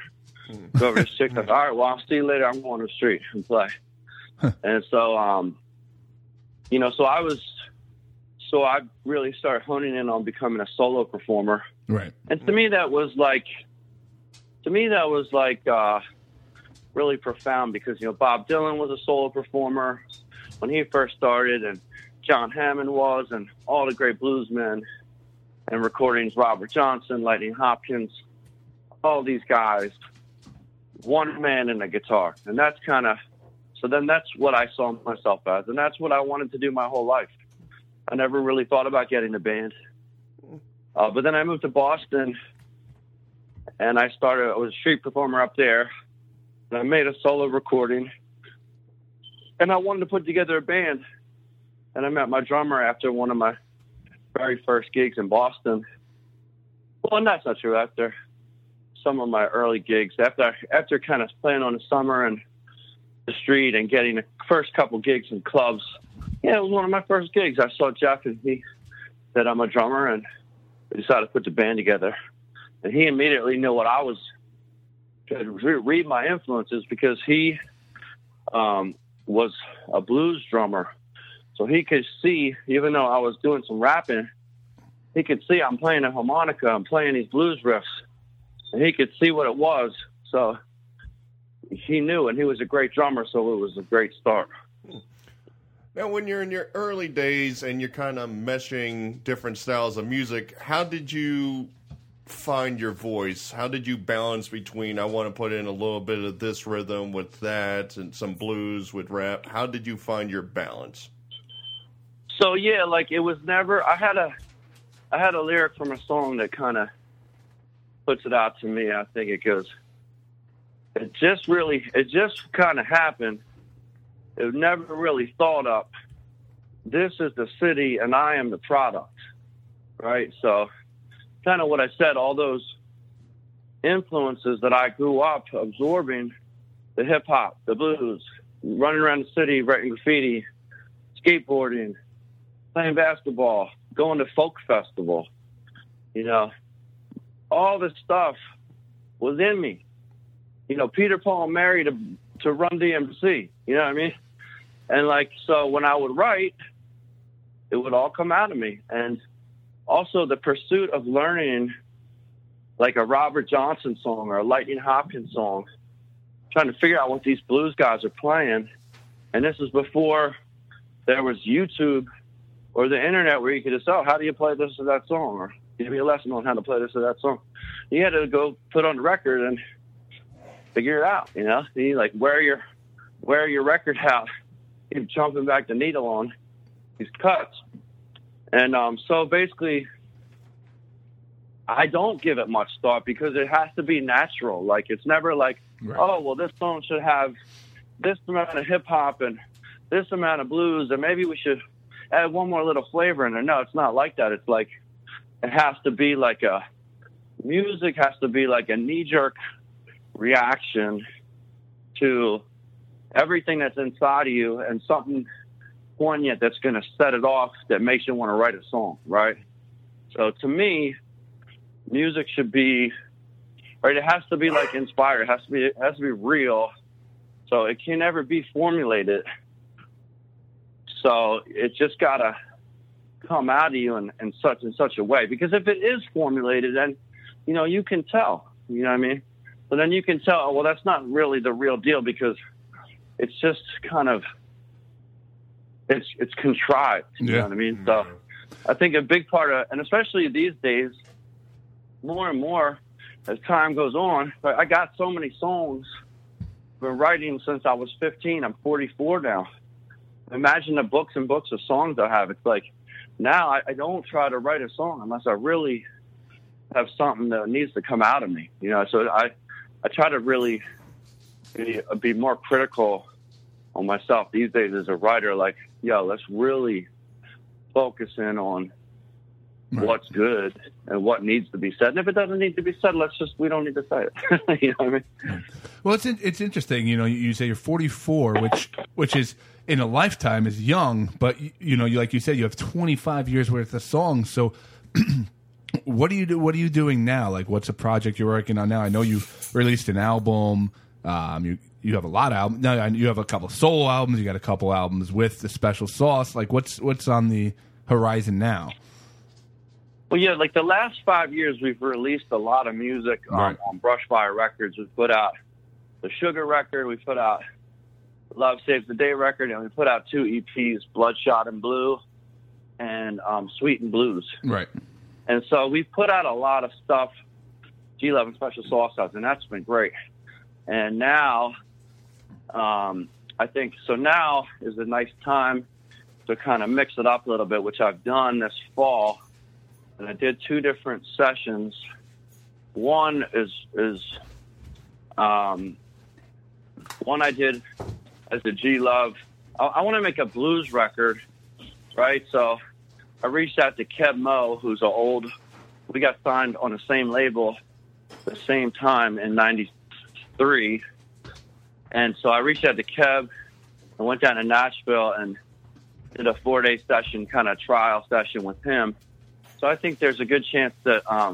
[SPEAKER 2] Go over to this chick, like, all right, well, I'll see you later. I'm going to the street and play. And so, um, you know, so I was, so I really started honing in on becoming a solo performer.
[SPEAKER 1] Right.
[SPEAKER 2] And to me, that was like, to me, that was like uh, really profound because, you know, Bob Dylan was a solo performer when he first started, and John Hammond was, and all the great bluesmen and recordings, Robert Johnson, Lightning Hopkins, all these guys, one man and a guitar. And that's kind of, so then that's what I saw myself as, and that's what I wanted to do my whole life. I never really thought about getting a band. Uh, but then I moved to Boston, and I started, I was a street performer up there, and I made a solo recording, and I wanted to put together a band. And I met my drummer after one of my very first gigs in Boston. Well, that's not true. After some of my early gigs, after after kind of playing on the summer and the street and getting the first couple gigs in clubs, yeah, it was one of my first gigs. I saw Jeff, and he said, I'm a drummer, and we decided to put the band together. And he immediately knew what I was, could re- read my influences because he um, was a blues drummer. So he could see, even though I was doing some rapping, he could see I'm playing a harmonica, I'm playing these blues riffs, and he could see what it was. So he knew, and he was a great drummer, so it was a great start.
[SPEAKER 3] Now, when you're in your early days and you're kind of meshing different styles of music, how did you find your voice? How did you balance between, I want to put in a little bit of this rhythm with that and some blues with rap? How did you find your balance?
[SPEAKER 2] So yeah, like it was never, I had a, I had a lyric from a song that kind of puts it out to me. I think it goes, it just really, it just kind of happened. It was never really thought up. This is the city and I am the product, right? So kind of what I said, all those influences that I grew up absorbing, the hip hop, the blues, running around the city, writing graffiti, skateboarding, playing basketball, going to folk festival, you know, all this stuff was in me. You know, Peter, Paul, and Mary to, to Run D M C, you know what I mean? And like, so when I would write, it would all come out of me. And also the pursuit of learning like a Robert Johnson song or a Lightning Hopkins song, trying to figure out what these blues guys are playing. And this is before there was YouTube or the internet where you could just, oh, how do you play this or that song? Or give me a lesson on how to play this or that song. You had to go put on the record and figure it out, you know? You like wear your wear your record out, keep jumping back the needle on these cuts. And um, so basically, I don't give it much thought because it has to be natural. Like it's never like, right. oh, well, this song should have this amount of hip hop and this amount of blues, and maybe we should add one more little flavor in there. No, it's not like that. It's like it has to be like a music has to be like a knee-jerk reaction to everything that's inside of you and something poignant that's going to set it off that makes you want to write a song, right? So to me, music should be right. It has to be like inspired. It has to be. It has to be real. So it can never be formulated. So it just gotta come out of you in, in such in such a way. Because if it is formulated, then you know you can tell. You know what I mean? But then you can tell. Well, that's not really the real deal because it's just kind of it's it's contrived. You yeah. know what I mean? So I think a big part of, and especially these days, more and more as time goes on, I got so many songs. I've been writing since I was fifteen. I'm forty-four now. Imagine the books and books of songs I have. It's like now I, I don't try to write a song unless I really have something that needs to come out of me. You know, so I I try to really be, be more critical on myself these days as a writer. Like, yo, let's really focus in on right. what's good and what needs to be said. And if it doesn't need to be said, let's just we don't need to say it. You know what I mean?
[SPEAKER 1] Well, it's it's interesting. You know, you say you're forty-four, which which is in a lifetime is young, but you know, you like you said, you have twenty-five years worth of songs. So, what do you do? What are you doing now? Like, what's a project you're working on now? I know you released an album. Um, you you have a lot of albums. No, you have a couple of solo albums. You got a couple albums with the Special Sauce. Like, what's what's on the horizon now?
[SPEAKER 2] Well, yeah, like the last five years, we've released a lot of music um,
[SPEAKER 1] Right.
[SPEAKER 2] on Brushfire Records. We've put out the Sugar record. We put out Love Saves the Day record, and we put out two E Ps, Bloodshot and Blue and um, Sweet and Blues.
[SPEAKER 1] Right.
[SPEAKER 2] And so we've put out a lot of stuff, G Love and Special Sauce has, and that's been great. And now, um, I think, so now is a nice time to kind of mix it up a little bit, which I've done this fall. And I did two different sessions. One is, is um, one I did as a G Love. I, I want to make a blues record, right? So I reached out to Keb Mo, who's an old, we got signed on the same label the same time in ninety-three. And so I reached out to Keb and went down to Nashville and did a four-day session, kind of trial session with him. So I think there's a good chance that um,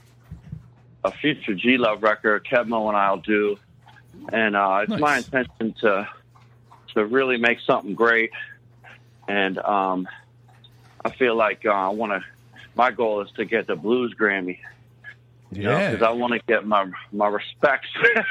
[SPEAKER 2] a future G Love record, Keb Mo and I'll do. And uh, it's
[SPEAKER 1] Nice.
[SPEAKER 2] my intention to to really make something great. And um, I feel like uh, I want to. My goal is to get the Blues Grammy.
[SPEAKER 1] Yeah.
[SPEAKER 2] Because I want to get my my respects.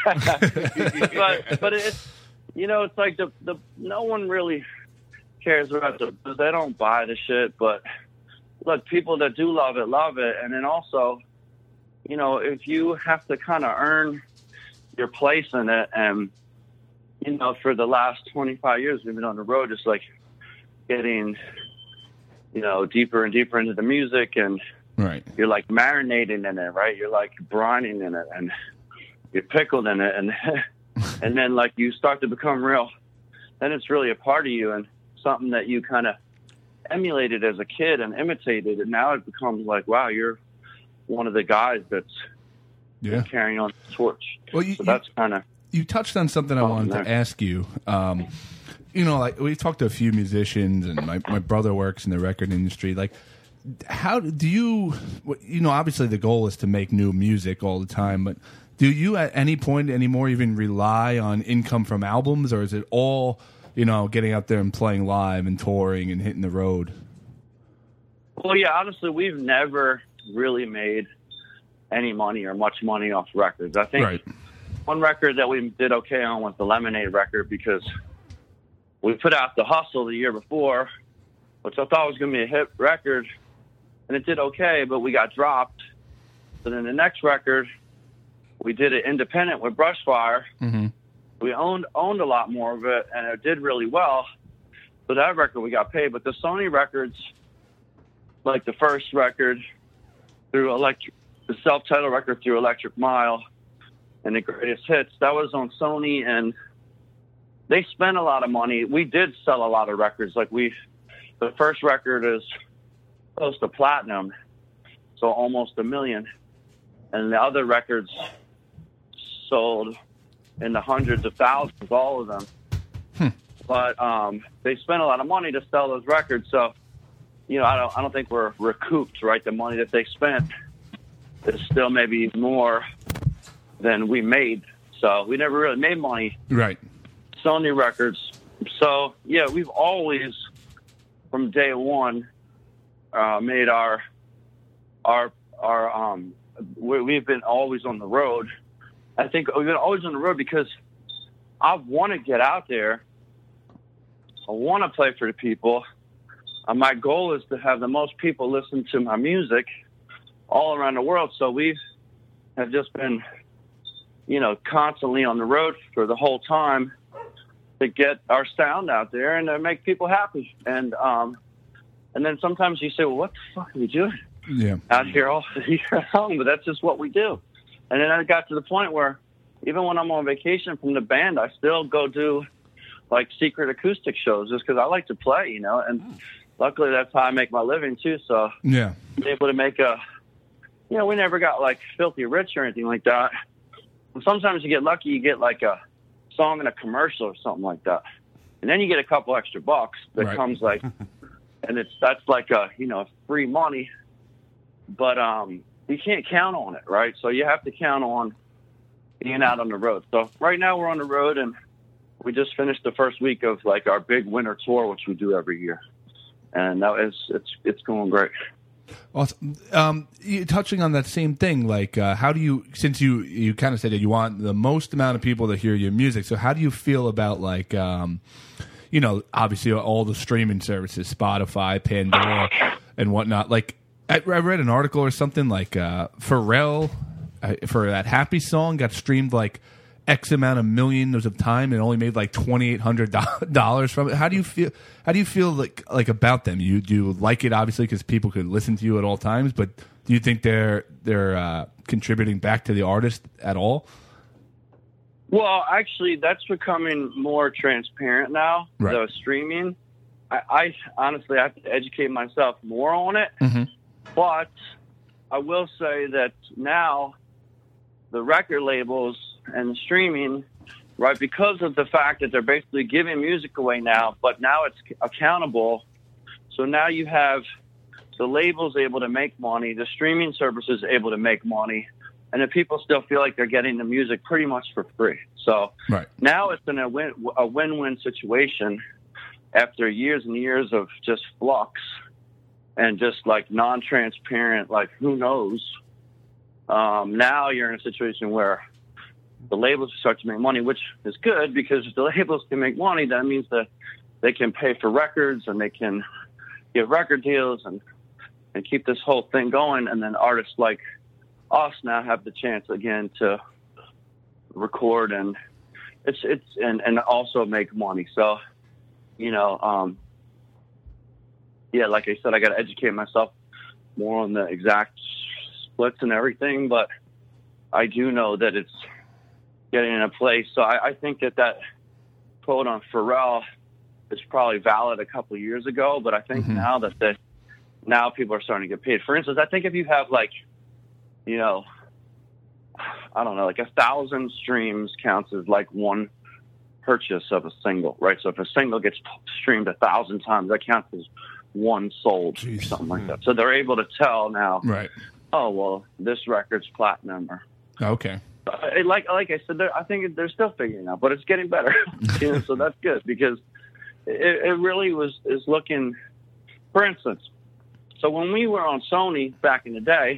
[SPEAKER 2] but but it's you know it's like the the no one really cares about the blues. They don't buy the shit, but look, people that do love it love it. And then also, you know, if you have to kind of earn your place in it, and you know, for the last twenty-five years we've been on the road, just like getting, you know, deeper and deeper into the music, and
[SPEAKER 1] Right.
[SPEAKER 2] you're like marinating in it, right? You're like brining in it, and you're pickled in it, and and then like you start to become real. Then it's really a part of you, and something that you kind of emulated as a kid and imitated, and now it becomes like, wow, you're one of the guys that's
[SPEAKER 1] Yeah.
[SPEAKER 2] carrying on the torch.
[SPEAKER 1] Well, you,
[SPEAKER 2] So
[SPEAKER 1] you-
[SPEAKER 2] that's kind of
[SPEAKER 1] You touched on something I
[SPEAKER 2] Oh,
[SPEAKER 1] wanted
[SPEAKER 2] no.
[SPEAKER 1] to ask you. Um, you know, like we've talked to a few musicians, and my, my brother works in the record industry. Like, how do you, you know, obviously the goal is to make new music all the time, but do you at any point anymore even rely on income from albums, or is it all, you know, getting out there and playing live and touring and hitting the road?
[SPEAKER 2] Well, yeah, honestly, we've never really made any money or much money off records. I think
[SPEAKER 1] Right.
[SPEAKER 2] one record that we did okay on was the Lemonade record, because we put out The Hustle the year before, which I thought was going to be a hit record, and it did okay, but we got dropped. So then the next record, we did it independent with Brushfire.
[SPEAKER 1] Mm-hmm.
[SPEAKER 2] We owned owned a lot more of it, and it did really well. So that record we got paid, but the Sony records, like the first record through Electric, the self-titled record through Electric Mile, and the greatest hits, that was on Sony, and they spent a lot of money. We did sell a lot of records. Like we, the first record is close to platinum, so almost a million, and the other records sold in the hundreds of thousands, all of them.
[SPEAKER 1] Hmm.
[SPEAKER 2] But um, they spent a lot of money to sell those records, so you know, I don't, I don't think we're recouped, right? The money that they spent is still maybe more than we made. So we never really made money.
[SPEAKER 1] Right.
[SPEAKER 2] Sony Records. So yeah, we've always, from day one, uh, made our, our, our, um, we, we've been always on the road. I think we've been always on the road because I want to get out there. I want to play for the people. Uh, my goal is to have the most people listen to my music all around the world. So we have just been, you know, constantly on the road for the whole time to get our sound out there and to make people happy. And um, and then sometimes you say, well, what the fuck are we doing
[SPEAKER 1] Yeah.
[SPEAKER 2] out here all year long? But that's just what we do. And then I got to the point where even when I'm on vacation from the band, I still go do like secret acoustic shows just because I like to play, you know. And luckily that's how I make my living too. So
[SPEAKER 1] Yeah.
[SPEAKER 2] I'm able to make a, you know, we never got like filthy rich or anything like that. Sometimes you get lucky, you get like a song in a commercial or something like that. And then you get a couple extra bucks that
[SPEAKER 1] Right.
[SPEAKER 2] comes like, and it's, that's like a, you know, free money. But, um, you can't count on it, right? So you have to count on being out on the road. So right now we're on the road, and we just finished the first week of like our big winter tour, which we do every year, and that is it's it's going great.
[SPEAKER 1] Awesome. Um, you, touching on that same thing, like uh, how do you, since you you kind of said that you want the most amount of people to hear your music, so how do you feel about like um, you know, obviously all the streaming services, Spotify, Pandora, and whatnot. Like I, I read an article or something like uh, Pharrell uh, for that Happy song got streamed like X amount of millions of time and only made like twenty eight hundred dollars from it. How do you feel? How do you feel like like about them? You do you like it obviously because people could listen to you at all times, but do you think they're they're uh, contributing back to the artist at all?
[SPEAKER 2] Well, actually, that's becoming more transparent now.
[SPEAKER 1] Right.
[SPEAKER 2] The streaming, I, I honestly have to educate myself more on it.
[SPEAKER 1] Mm-hmm.
[SPEAKER 2] But I will say that now the record labels and the streaming, right, because of the fact that they're basically giving music away now, but now it's accountable. So now you have the labels able to make money, the streaming services able to make money, and the people still feel like they're getting the music pretty much for free. So
[SPEAKER 1] right.
[SPEAKER 2] now it's in a, win, a win-win situation after years and years of just flux and just like non-transparent, like who knows. Um, now you're in a situation where the labels start to make money, which is good because if the labels can make money, that means that they can pay for records and they can get record deals and, and keep this whole thing going. And then artists like us now have the chance again to record and it's, it's, and, and also make money. So, you know, um, yeah, like I said, I got to educate myself more on the exact splits and everything, but I do know that it's getting in a place. So I, I think that that quote on Pharrell is probably valid a couple of years ago, but I think mm-hmm. now that the, now people are starting to get paid. For instance, I think if you have like, you know, I don't know, like a thousand streams counts as like one purchase of a single, right? So if a single gets streamed a thousand times, that counts as one sold Jeez. Or something like that. So they're able to tell now,
[SPEAKER 1] right? Oh,
[SPEAKER 2] well, this record's platinum. Or,
[SPEAKER 1] okay.
[SPEAKER 2] Uh, like like I said, I think they're still figuring out, but it's getting better. You know, so that's good because it, it really was is looking. For instance, so when we were on Sony back in the day,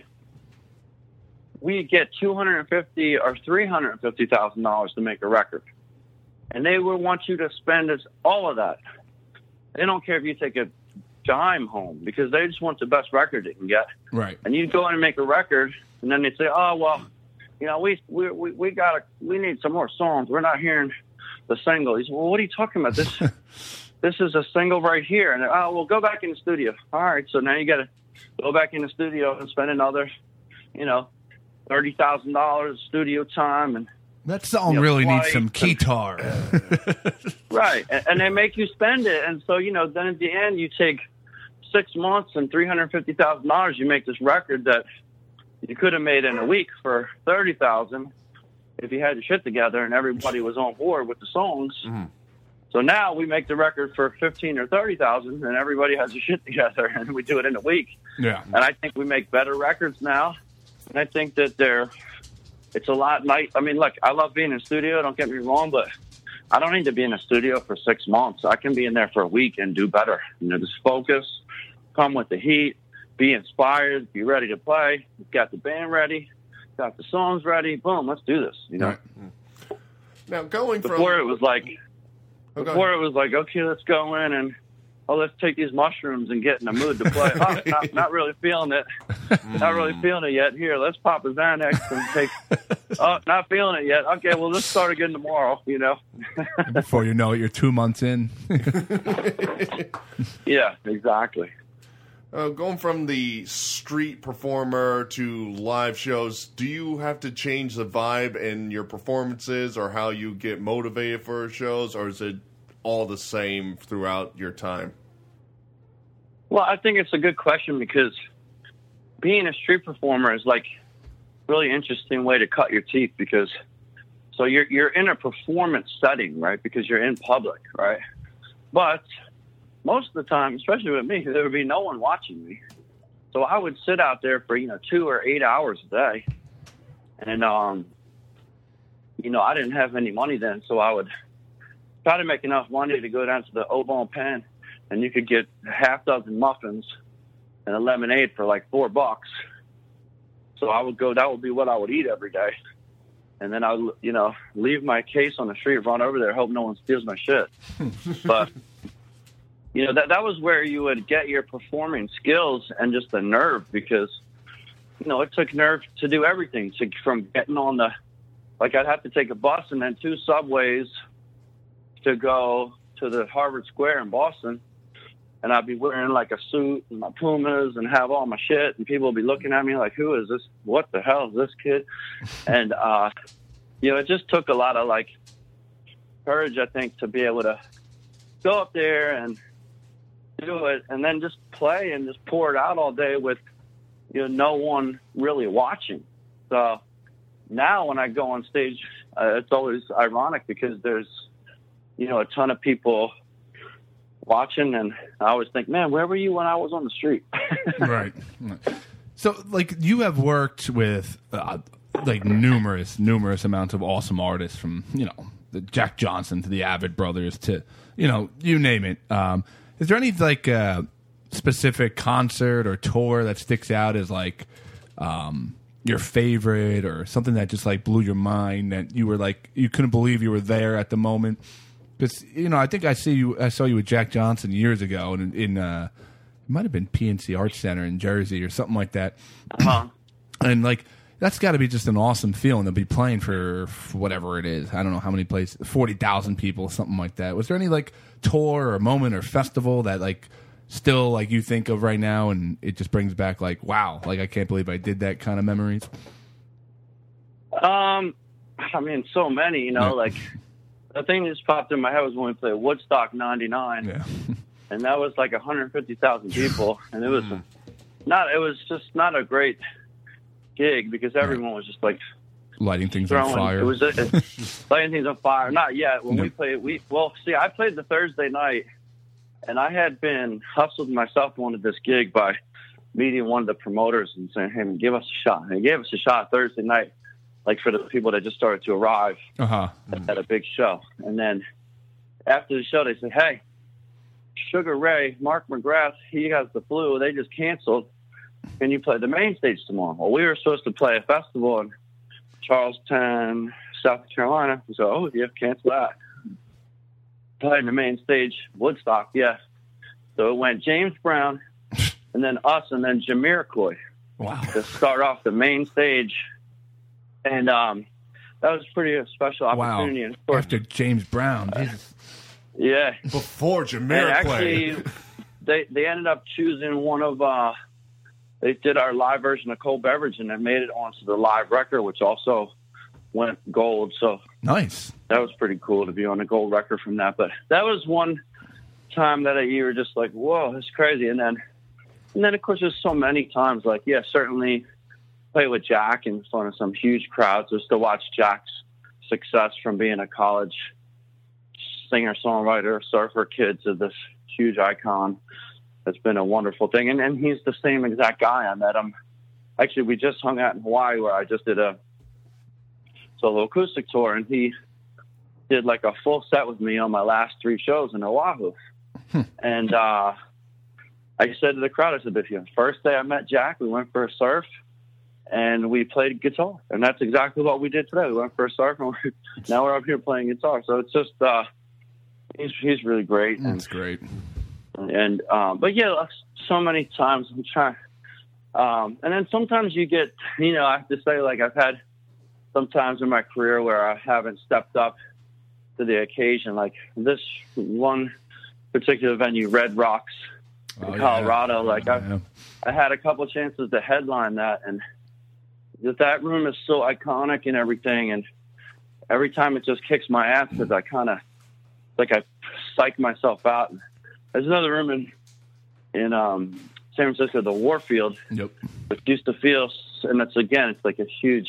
[SPEAKER 2] we get two hundred fifty or three hundred fifty thousand dollars to make a record, and they would want you to spend as all of that. They don't care if you take a dime home because they just want the best record they can get.
[SPEAKER 1] Right. And
[SPEAKER 2] you go in and make a record, and then they say, "Oh well, you know, we we we, we got we need some more songs. We're not hearing the single." He said, "Well, what are you talking about? This this is a single right here." And oh, well, go back in the studio. All right, so now you got to go back in the studio and spend another, you know, thirty thousand dollars studio time, and
[SPEAKER 1] that song
[SPEAKER 2] you know,
[SPEAKER 1] really needs some guitar.
[SPEAKER 2] Right, and, and they make you spend it, and so you know, then at the end you take six months and three hundred fifty thousand dollars. You make this record that you could have made in a week for thirty thousand if you had your shit together and everybody was on board with the songs. Mm-hmm. So now we make the record for fifteen or thirty thousand, and everybody has their shit together, and we do it in a week.
[SPEAKER 1] Yeah,
[SPEAKER 2] and I think we make better records now, and I think that they're. It's a lot nice. I mean, look, I love being in the studio. Don't get me wrong, but I don't need to be in a studio for six months. I can be in there for a week and do better. You know, just focus, come with the heat, be inspired, be ready to play. We've got the band ready, got the songs ready. Boom, let's do this. You know.
[SPEAKER 3] Right. Now going
[SPEAKER 2] before
[SPEAKER 3] from...
[SPEAKER 2] it was like,
[SPEAKER 3] oh,
[SPEAKER 2] before it was like, okay, let's go in and oh, let's take these mushrooms and get in the mood to play. Oh, not, not really feeling it. Not really feeling it yet. Here, let's pop a Xanax and take. Oh, not feeling it yet. Okay, well, let's start again tomorrow. You know.
[SPEAKER 1] Before you know it, you're two months in.
[SPEAKER 2] Yeah, exactly.
[SPEAKER 3] Uh, going from the street performer to live shows, do you have to change the vibe in your performances or how you get motivated for shows, or is it all the same throughout your time?
[SPEAKER 2] Well, I think it's a good question because being a street performer is like a really interesting way to cut your teeth because so you're you're in a performance setting, right? Because you're in public, right? But most of the time, especially with me, there would be no one watching me. So I would sit out there for, you know, two or eight hours a day. And, um, you know, I didn't have any money then, so I would try to make enough money to go down to the Au Bon Pain, and you could get a half dozen muffins and a lemonade for like four bucks. So I would go, that would be what I would eat every day. And then I would, you know, leave my case on the street, run over there, hope no one steals my shit. But, you know, that that was where you would get your performing skills and just the nerve, because, you know, it took nerve to do everything, to, from getting on the, like I'd have to take a bus and then two subways to go to the Harvard Square in Boston. And I'd be wearing like a suit and my Pumas and have all my shit. And people would be looking at me like, who is this? What the hell is this kid? And, uh, you know, it just took a lot of like courage, I think, to be able to go up there and do it and then just play and just pour it out all day with, you know, no one really watching. So now when I go on stage, uh, it's always ironic because there's, you know, a ton of people watching, and I always think, man, where were you when I was on the street?
[SPEAKER 1] Right. So, like, you have worked with, uh, like, numerous, numerous amounts of awesome artists, from, you know, the Jack Johnson to the Avid Brothers to, you know, you name it. Um, is there any, like, uh, specific concert or tour that sticks out as, like, um, your favorite, or something that just, like, blew your mind, that you were, like, you couldn't believe you were there at the moment? Because, you know, I think I see you. I saw you with Jack Johnson years ago, in, in uh, it might have been P N C Arts Center in Jersey or something like that.
[SPEAKER 2] Uh-huh.
[SPEAKER 1] And like, that's got to be just an awesome feeling to be playing for, for whatever it is. I don't know how many places, forty thousand people, something like that. Was there any like tour or moment or festival that like still like you think of right now, and it just brings back like, wow, like I can't believe I did that kind of memories?
[SPEAKER 2] Um, I mean, so many, you know,
[SPEAKER 1] Yeah.
[SPEAKER 2] like. The thing that just popped in my head was when we played Woodstock ninety-nine,
[SPEAKER 1] Yeah.
[SPEAKER 2] and that was like one hundred fifty thousand people, and it was not. It was just not a great gig because everyone was just like
[SPEAKER 1] Lighting things
[SPEAKER 2] throwing.
[SPEAKER 1] on fire.
[SPEAKER 2] It was uh, lighting things on fire. Not yet. When
[SPEAKER 1] No.
[SPEAKER 2] we played, we well, see, I played the Thursday night, and I had been hustled myself onto this gig by meeting one of the promoters and saying, "Hey, man, give us a shot." And he gave us a shot Thursday night. Like for the people that just started to arrive
[SPEAKER 1] Uh-huh.
[SPEAKER 2] at a big show. And then after the show, they said, hey, Sugar Ray, Mark McGrath, he has the flu. They just canceled. Can you play the main stage tomorrow? Well, we were supposed to play a festival in Charleston, South Carolina. So, oh, yeah, cancel that. Playing the main stage, Woodstock, yeah. So it went James Brown, and then us, and then Jamiroquai
[SPEAKER 1] Wow.
[SPEAKER 2] to start off the main stage. And um, that was pretty a special
[SPEAKER 1] Wow.
[SPEAKER 2] opportunity. And of course,
[SPEAKER 1] After James Brown. Jesus.
[SPEAKER 2] yeah.
[SPEAKER 3] Before
[SPEAKER 2] And
[SPEAKER 3] Jamiroquai.
[SPEAKER 2] actually, they they ended up choosing one of, uh, they did our live version of Cold Beverage, and they made it onto the live record, which also went gold. So
[SPEAKER 1] Nice.
[SPEAKER 2] that was pretty cool to be on a gold record from that. But that was one time that you were just like, whoa, that's crazy. And then, and then of course, there's so many times, like, yeah, certainly play with Jack in front of some huge crowds, just to watch Jack's success from being a college singer, songwriter, surfer kid to this huge icon. That's been a wonderful thing. And, and he's the same exact guy. I met him. Actually, we just hung out in Hawaii where I just did a solo acoustic tour, and he did like a full set with me on my last three shows in Oahu. And uh, I said to the crowd, I said, if you first day I met Jack, we went for a surf, and we played guitar, and that's exactly what we did today. We went for a surf, and we're, now we're up here playing guitar. So it's just, uh, he's he's really great. And,
[SPEAKER 1] That's great.
[SPEAKER 2] and um, but yeah, so many times I'm trying, um, and then sometimes you get, you know, I have to say, like I've had some times in my career where I haven't stepped up to the occasion, like this one particular venue, Red Rocks in
[SPEAKER 1] Oh, yeah.
[SPEAKER 2] Colorado. Like I,
[SPEAKER 1] Yeah.
[SPEAKER 2] I had a couple chances to headline that, and that that room is so iconic and everything. And every time it just kicks my ass because I kind of like I psych myself out. There's another room in in um, San Francisco, the Warfield,
[SPEAKER 1] Yep.
[SPEAKER 2] which used to feel, and it's again, it's like a huge,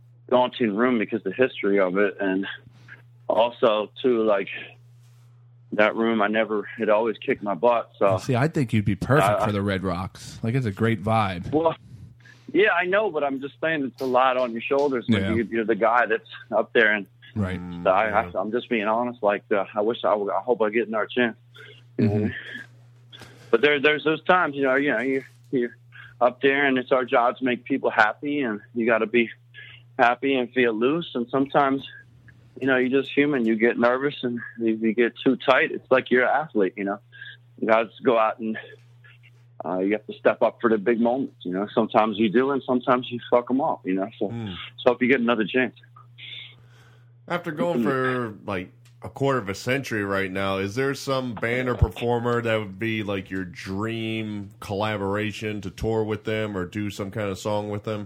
[SPEAKER 2] daunting room because of the history of it, and also too like that room, I never, it always kicked my butt. So
[SPEAKER 1] See, I think you'd be perfect
[SPEAKER 2] Uh,
[SPEAKER 1] for the Red Rocks. Like, it's a great vibe.
[SPEAKER 2] well, yeah, I know, but I'm just saying it's a lot on your shoulders when
[SPEAKER 1] Yeah.
[SPEAKER 2] you, you're the guy that's up there, and
[SPEAKER 1] Right.
[SPEAKER 2] so I, I, I'm just being honest. Like, uh, I wish I, I hope I get another chance. You know? But there, there's those times, you know, you know, you you're up there, and it's our job to make people happy, and you got to be happy and feel loose. And sometimes, you know, you're just human. You get nervous, and if you get too tight, it's like you're an athlete. You know, you got to go out and uh, you have to step up for the big moments. You know, sometimes you do, and sometimes you fuck them off. You know, so
[SPEAKER 3] Mm.
[SPEAKER 2] so if you get another chance.
[SPEAKER 3] After going for like a quarter of a century right now, is there some band or performer that would be like your dream collaboration to tour with them or do some kind of song with them?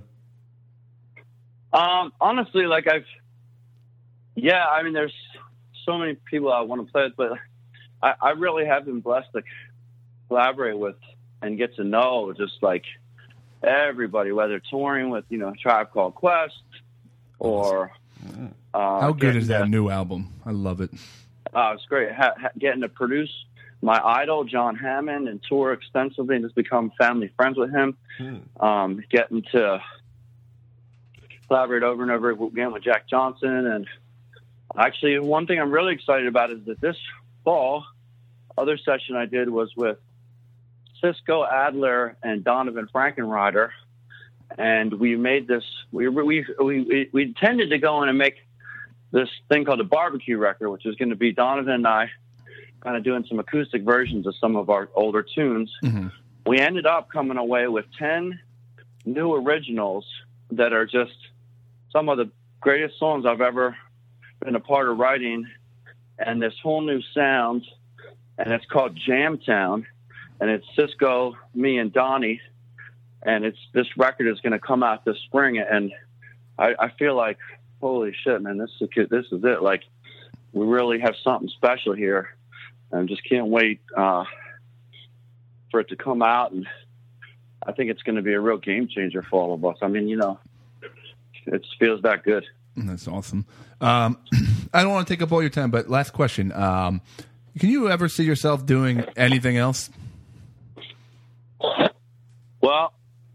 [SPEAKER 2] Um, honestly, like I've, yeah, I mean, there's so many people I want to play with, but I, I really have been blessed to collaborate with and get to know just like everybody, whether touring with, you know, Tribe Called Quest or, uh,
[SPEAKER 1] How good
[SPEAKER 2] getting
[SPEAKER 1] is that
[SPEAKER 2] to-
[SPEAKER 1] new album? I love it.
[SPEAKER 2] Uh, it's great. Ha- ha- getting to produce my idol, John Hammond, and tour extensively and just become family friends with him.
[SPEAKER 3] Hmm.
[SPEAKER 2] Um, getting to collaborate over and over again with Jack Johnson. And actually, one thing I'm really excited about is that this fall, other session I did was with Cisco Adler and Donovan Frankenrider. And we made this, we, we, we, we intended to go in and make this thing called the barbecue record, which is going to be Donovan and I kind of doing some acoustic versions of some of our older tunes.
[SPEAKER 1] Mm-hmm.
[SPEAKER 2] We ended up coming away with ten new originals that are just some of the greatest songs I've ever been a part of writing, and this whole new sound, and it's called Jamtown, and it's Cisco, me, and Donnie, and it's this record is going to come out this spring, and I, I feel like, holy shit, man, this is this is it. Like, we really have something special here, and just can't wait uh, for it to come out, and I think it's going to be a real game changer for all of us. I mean, you know, it feels that good.
[SPEAKER 1] That's awesome. Um, I don't want to take up all your time, but last question. Um, can you ever see yourself doing anything else?
[SPEAKER 2] Well,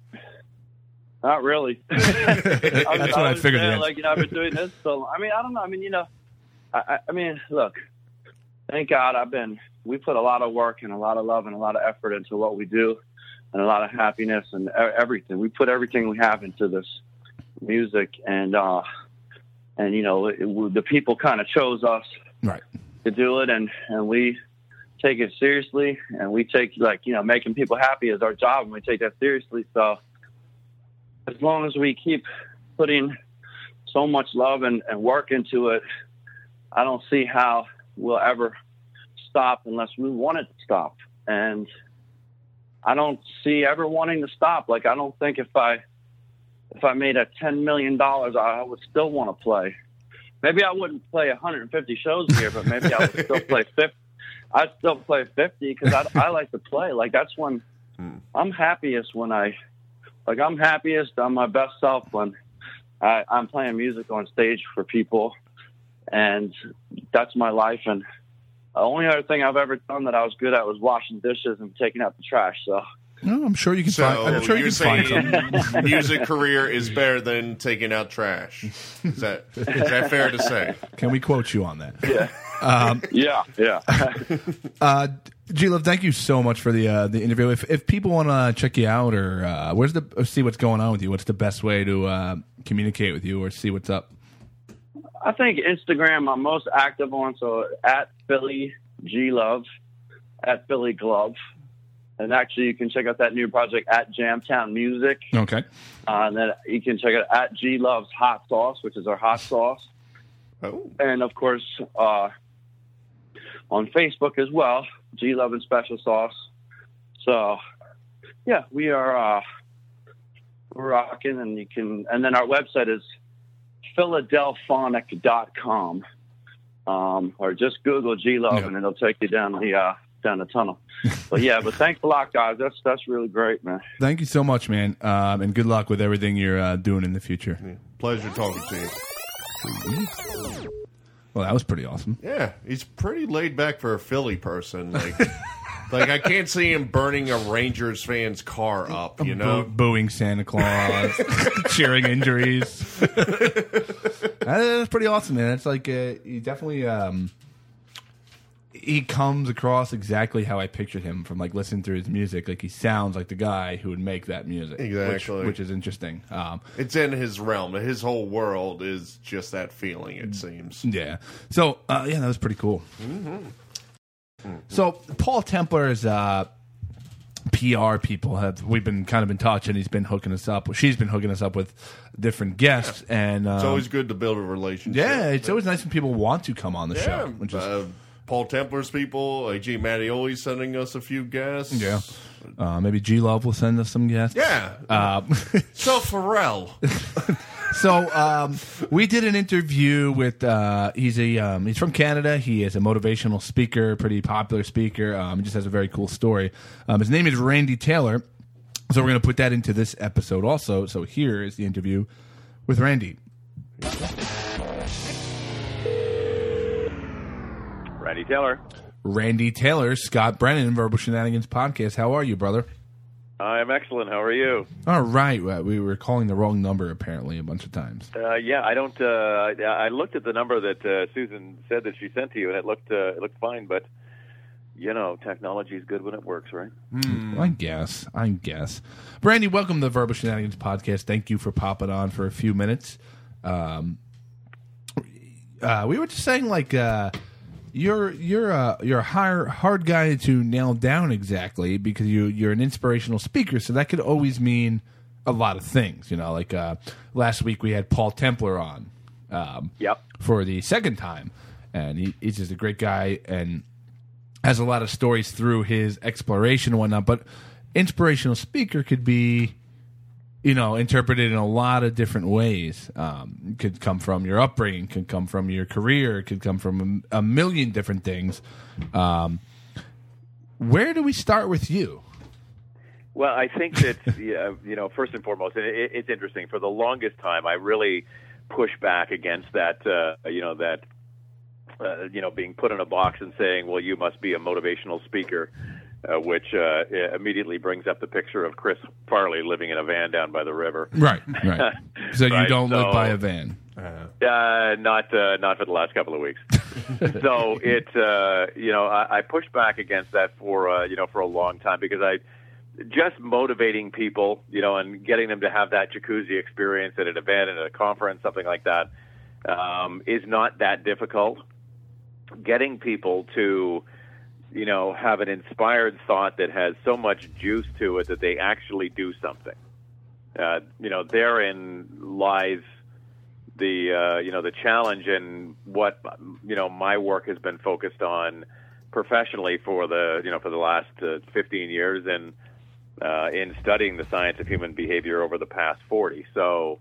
[SPEAKER 2] not really.
[SPEAKER 1] That's what I
[SPEAKER 2] was
[SPEAKER 1] figured.
[SPEAKER 2] saying,
[SPEAKER 1] the
[SPEAKER 2] like, you know, I've been doing this so long. I mean, I don't know. I mean, you know, I, I, I mean, look, thank God I've been, we put a lot of work and a lot of love and a lot of effort into what we do and a lot of happiness and everything. We put everything we have into this music, and, uh, and, you know, it, the people kind of chose us
[SPEAKER 1] Right.
[SPEAKER 2] to do it, and, and we take it seriously, and we take, like, you know, making people happy is our job, and we take that seriously. So as long as we keep putting so much love and, and work into it, I don't see how we'll ever stop unless we want it to stop. And I don't see ever wanting to stop. Like, I don't think if I if I made a ten million dollars, I would still want to play. Maybe I wouldn't play one hundred fifty shows a year, but maybe I would still play fifty. I'd still play fifty because I, I like to play. Like, that's when
[SPEAKER 3] Hmm.
[SPEAKER 2] I'm happiest when I, like, I'm happiest, I'm my best self when I, I'm playing music on stage for people. And that's my life. And the only other thing I've ever done that I was good at was washing dishes and taking out the trash. So
[SPEAKER 1] No, I'm sure you can
[SPEAKER 3] So
[SPEAKER 1] find. I'm sure you
[SPEAKER 3] you're
[SPEAKER 1] can find
[SPEAKER 3] saying
[SPEAKER 1] something.
[SPEAKER 3] music career is better than taking out trash. Is that is that fair to say?
[SPEAKER 1] Can we quote you on that?
[SPEAKER 2] yeah,
[SPEAKER 1] Um,
[SPEAKER 2] yeah, yeah.
[SPEAKER 1] uh, G-Love, thank you so much for the uh, the interview. If if people want to check you out or uh, where's the or see what's going on with you, what's the best way to uh, communicate with you or see what's up?
[SPEAKER 2] I think Instagram I'm most active on, so at Philly G Love, at Philly Glove. And actually, you can check out that new project at Jamtown Music.
[SPEAKER 1] Okay.
[SPEAKER 2] Uh, and then you can check it out at G Love's Hot Sauce, which is our hot sauce.
[SPEAKER 3] Oh,
[SPEAKER 2] And, of course, uh, on Facebook as well, G Love and Special Sauce. So, yeah, we are uh, we're rocking. And you can, and then our website is philadelphonic dot com. Um, or just Google G Love,
[SPEAKER 1] Yep.
[SPEAKER 2] and it'll take you down the uh, down the tunnel. But yeah, but thanks a lot, guys. That's that's really great, man.
[SPEAKER 1] Thank you so much, man, um, and good luck with everything you're uh, doing in the future.
[SPEAKER 3] pleasure talking to you.
[SPEAKER 1] Well, that was pretty awesome.
[SPEAKER 3] Yeah, he's pretty laid back for a Philly person. Like, like I can't see him burning a Rangers fan's car up. You know,
[SPEAKER 1] Boo- booing Santa Claus, cheering injuries. That's pretty awesome, man. It's like uh, he definitely um, he comes across exactly how I pictured him from like listening through his music. Like he sounds like the guy who would make that music,
[SPEAKER 3] Exactly.
[SPEAKER 1] which, which is interesting. Um,
[SPEAKER 3] it's in his realm. His whole world is just that feeling. It seems.
[SPEAKER 1] yeah. So uh, yeah, that was pretty cool.
[SPEAKER 3] Mm-hmm.
[SPEAKER 1] So Paul Templar's uh, P R people have we've been kind of in touch, and he's been hooking us up. She's been hooking us up with different guests, and um,
[SPEAKER 3] It's always good to build a relationship.
[SPEAKER 1] yeah, it's always nice when people want to come on the
[SPEAKER 3] Yeah,
[SPEAKER 1] show. Which is,
[SPEAKER 3] uh, Paul Templar's people, A G Mattioli sending us a few guests.
[SPEAKER 1] yeah, uh, maybe G Love will send us some guests.
[SPEAKER 3] Yeah.
[SPEAKER 1] Uh,
[SPEAKER 3] So Pharrell.
[SPEAKER 1] so um, we did an interview with. Uh, he's a um, he's from Canada. He is a motivational speaker, pretty popular speaker. Um, he just has a very cool story. Um, his name is Randy Taylor. So we're going to put that into this episode also. So here is the interview with Randy.
[SPEAKER 5] Randy Taylor.
[SPEAKER 1] Randy Taylor, Scott Brennan, Verbal Shenanigans Podcast. How are you, brother?
[SPEAKER 5] I'm excellent. How are you?
[SPEAKER 1] All right. Well, we were calling the wrong number apparently a bunch of times.
[SPEAKER 5] Uh, yeah, I don't. Uh, I looked at the number that uh, Susan said that she sent to you, and it looked uh, it looked fine. But you know, technology is good when it works, right?
[SPEAKER 1] I guess. I guess. Brandy, welcome to the Verbal Shenanigans Podcast. Thank you for popping on for a few minutes. Um, uh, we were just saying, like, uh, you're you're a you're a hard hard guy to nail down exactly because you you're an inspirational speaker, so that could always mean a lot of things. You know, like uh, last week we had Paul Templar on. Um,
[SPEAKER 5] Yep.
[SPEAKER 1] For the second time, and he, he's just a great guy and has a lot of stories through his exploration and whatnot. But inspirational speaker could be, you know, interpreted in a lot of different ways. Um, it could come from your upbringing, could come from your career, it could come from a, a million different things. Um, where do we start with you?
[SPEAKER 5] Well, I think that yeah, you know, first and foremost, and it, it's interesting. For the longest time, I really pushed back against that. Uh, you know that. Uh, you know, being put in a box and saying, well, you must be a motivational speaker, uh, which uh, immediately brings up the picture of Chris Farley living in a van down by the river.
[SPEAKER 1] Right, right. So you
[SPEAKER 5] Right,
[SPEAKER 1] don't
[SPEAKER 5] so-
[SPEAKER 1] live by a van.
[SPEAKER 5] Uh, not uh, not for the last couple of weeks. So it, uh, you know, I, I pushed back against that for, uh, you know, for a long time because I just motivating people, you know, and getting them to have that jacuzzi experience at an event, at a conference, something like that, um, is not that difficult. Getting people to, you know, have an inspired thought that has so much juice to it that they actually do something. Uh, you know, therein lies the, uh, you know, the challenge and what, you know, my work has been focused on professionally for the, you know, for the last uh, fifteen years and uh, in studying the science of human behavior over the past forty. So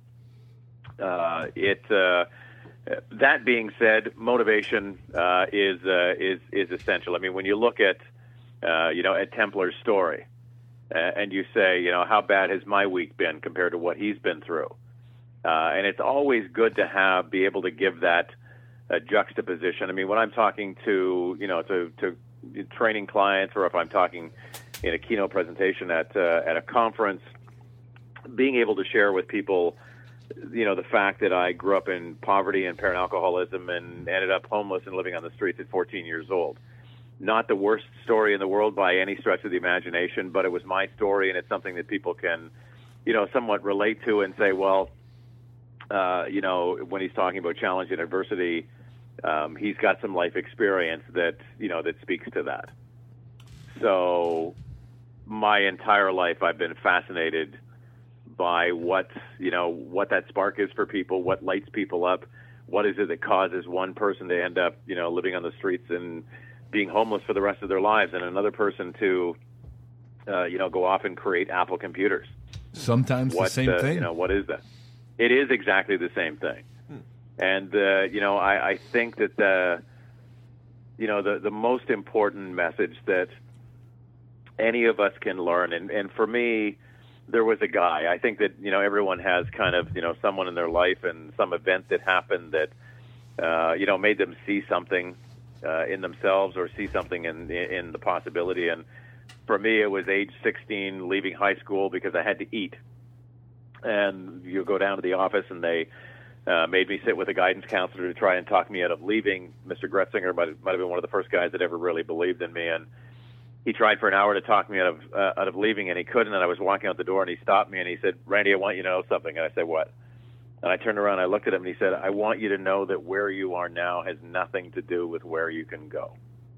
[SPEAKER 5] uh, it, uh, that being said, motivation uh, is uh, is is essential. I mean, when you look at uh, you know at Templar's story, uh, and you say, you know, how bad has my week been compared to what he's been through, uh, and it's always good to have be able to give that uh, juxtaposition. I mean, when I'm talking to you know to to training clients, or if I'm talking in a keynote presentation at uh, at a conference, being able to share with people, you know, the fact that I grew up in poverty and parent alcoholism and ended up homeless and living on the streets at fourteen years old. Not the worst story in the world by any stretch of the imagination, but it was my story, and it's something that people can, you know, somewhat relate to and say, well, uh, you know, when he's talking about challenge and adversity, um, he's got some life experience that, you know, that speaks to that. So my entire life I've been fascinated by what, you know, what that spark is for people, what lights people up, what is it that causes one person to end up, you know, living on the streets and being homeless for the rest of their lives, and another person to, uh, you know, go off and create Apple computers.
[SPEAKER 1] Sometimes
[SPEAKER 5] What,
[SPEAKER 1] the same
[SPEAKER 5] uh,
[SPEAKER 1] thing.
[SPEAKER 5] You know, what is that? It is exactly the same thing. Hmm. And, uh, you know, I, I think that, the, you know, the, the most important message that any of us can learn, and, and for me, there was a guy. I think that, you know, everyone has kind of, you know, someone in their life and some event that happened that uh, you know, made them see something uh, in themselves or see something in in the possibility. And for me, it was age sixteen, leaving high school because I had to eat. And you go down to the office, and they uh, made me sit with a guidance counselor to try and talk me out of leaving. Mister Gretzinger might have, might have been one of the first guys that ever really believed in me, and he tried for an hour to talk me out of uh, out of leaving, and he couldn't. And I was walking out the door, and he stopped me, and he said, "Randy, I want you to know something." And I said, "What?" And I turned around, I looked at him, and he said, "I want you to know that where you are now has nothing to do with where you can go."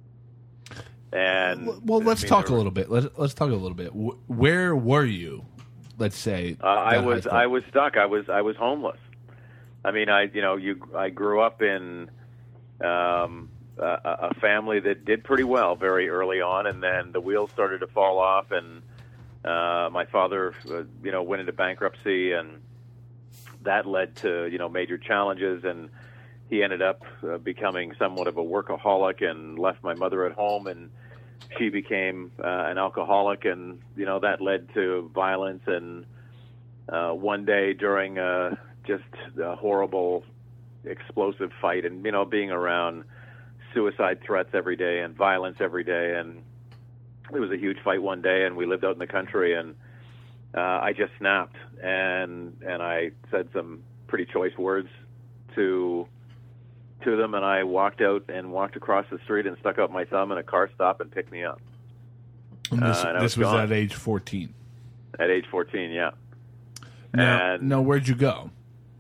[SPEAKER 5] And
[SPEAKER 1] well, let's
[SPEAKER 5] I mean,
[SPEAKER 1] talk a
[SPEAKER 5] were,
[SPEAKER 1] little bit. Let's let's talk a little bit. Where were you? Let's say
[SPEAKER 5] uh, I was I was stuck. I was I was homeless. I mean, I you know you I grew up in um, a, a family that did pretty well very early on, and then the wheels started to fall off, and uh, my father uh, you know went into bankruptcy, and that led to you know major challenges, and he ended up uh, becoming somewhat of a workaholic and left my mother at home, and she became uh, an alcoholic, and you know that led to violence. And uh, one day during uh, just a horrible, explosive fight, and you know being around suicide threats every day and violence every day, and it was a huge fight one day, and we lived out in the country, and uh, I just snapped, and and I said some pretty choice words to. to them, and I walked out and walked across the street and stuck out my thumb, and a car stopped and picked me up.
[SPEAKER 1] And this
[SPEAKER 5] uh, and
[SPEAKER 1] this
[SPEAKER 5] was,
[SPEAKER 1] was
[SPEAKER 5] gone.
[SPEAKER 1] at age fourteen.
[SPEAKER 5] At age fourteen, yeah.
[SPEAKER 1] Now,
[SPEAKER 5] and
[SPEAKER 1] now where'd you go?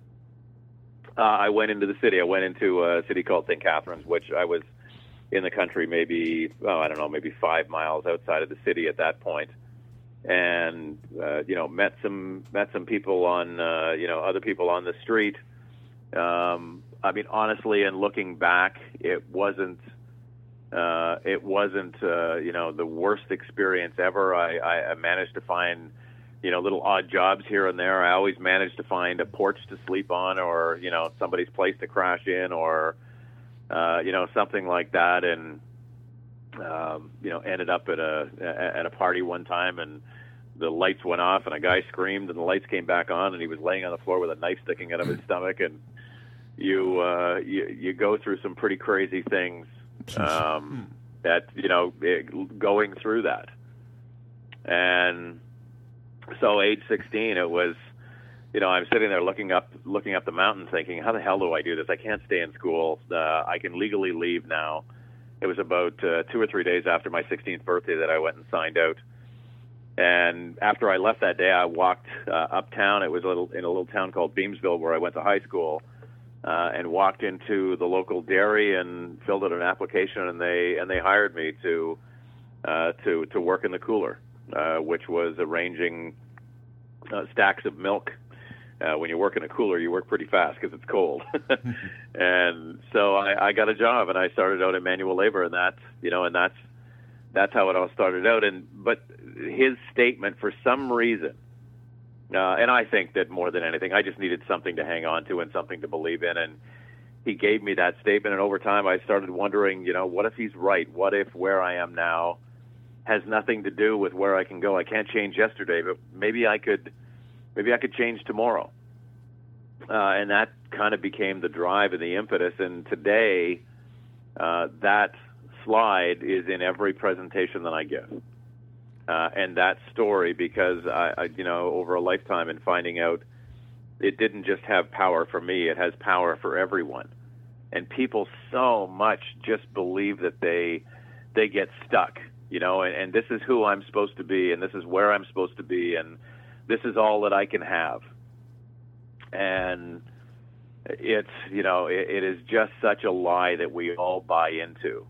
[SPEAKER 5] Uh, I went into the city. I went into a city called Saint Catharines, which I was in the country maybe, oh, I don't know, maybe five miles outside of the city at that point. And, uh, you know, met some met some people on, uh, you know, other people on the street. Um, I mean, honestly, and looking back, it wasn't, uh, it wasn't, uh, you know, the worst experience ever. I, I, I managed to find, you know, little odd jobs here and there. I always managed to find a porch to sleep on, or you know, somebody's place to crash in, or, uh, you know, something like that. And, um, you know, ended up at a at a party one time, and the lights went off, and a guy screamed, and the lights came back on, and he was laying on the floor with a knife sticking out of his stomach, and you uh, you you go through some pretty crazy things um, that you know it, going through that. And so, age sixteen, it was, you know, I'm sitting there looking up looking up the mountain, thinking, how the hell do I do this? I can't stay in school. Uh, I can legally leave now. It was about uh, two or three days after my sixteenth birthday that I went and signed out. And after I left that day, I walked uh, uptown. It was a little, in a little town called Beamsville, where I went to high school. Uh, and walked into the local dairy and filled out an application, and they and they hired me to uh, to to work in the cooler, uh, which was arranging uh, stacks of milk. Uh, when you work in a cooler, you work pretty fast because it's cold. And so I, I got a job, and I started out in manual labor, and that's you know, and that's that's how it all started out. And but his statement, for some reason. Uh, and I think that more than anything, I just needed something to hang on to and something to believe in. And he gave me that statement. And over time, I started wondering, you know, what if he's right? What if where I am now has nothing to do with where I can go? I can't change yesterday, but maybe I could, maybe I could change tomorrow. Uh, and that kind of became the drive and the impetus. And today, uh, that slide is in every presentation that I give. Uh, and that story, because I, I, you know, over a lifetime and finding out it didn't just have power for me, it has power for everyone. And people so much just believe that they they get stuck, you know, and, and this is who I'm supposed to be, and this is where I'm supposed to be, and this is all that I can have. And it's, you know, it, it is just such a lie that we all buy into.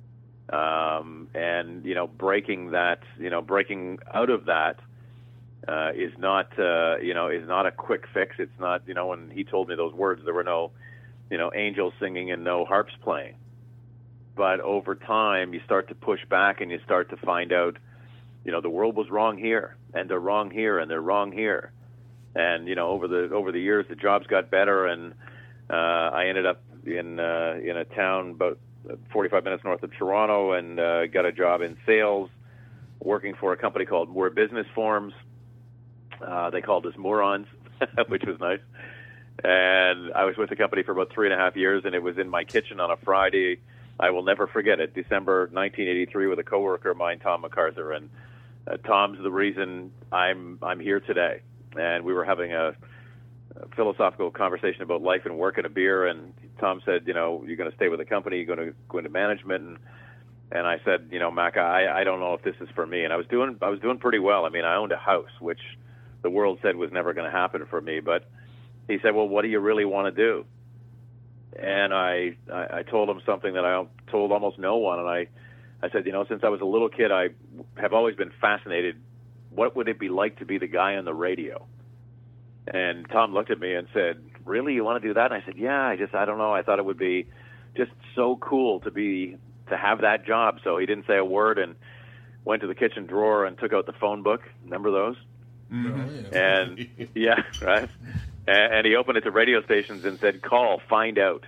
[SPEAKER 5] Um, and, you know, breaking that, you know, breaking out of that uh, is not, uh, you know, is not a quick fix. It's not, you know, when he told me those words, there were no, you know, angels singing and no harps playing. But over time, you start to push back and you start to find out, you know, the world was wrong here, and they're wrong here, and they're wrong here. And, you know, over the over the years, the jobs got better, and uh, I ended up in uh, in a town about forty-five minutes north of Toronto, and uh, got a job in sales, working for a company called Moore Business Forms. Uh, they called us morons, which was nice. And I was with the company for about three and a half years, and it was in my kitchen on a Friday. I will never forget it, December nineteen eighty-three, with a coworker of mine, Tom MacArthur. And uh, Tom's the reason I'm I'm here today. And we were having a, a philosophical conversation about life and work and a beer. And Tom said, you know, you're going to stay with the company, you're going to go into management. And and I said, you know, Mac, I I don't know if this is for me. And I was doing I was doing pretty well. I mean, I owned a house, which the world said was never going to happen for me, but he said, well, what do you really want to do? And I, I, I told him something that I told almost no one. And I, I said, you know, since I was a little kid, I have always been fascinated. What would it be like to be the guy on the radio? And Tom looked at me and said, really, you want to do that? And I said, yeah, I just, I don't know. I thought it would be just so cool to be, to have that job. So he didn't say a word and went to the kitchen drawer and took out the phone book. Remember those?
[SPEAKER 3] Mm-hmm.
[SPEAKER 5] And yeah, right. And he opened it to radio stations and said, call, find out.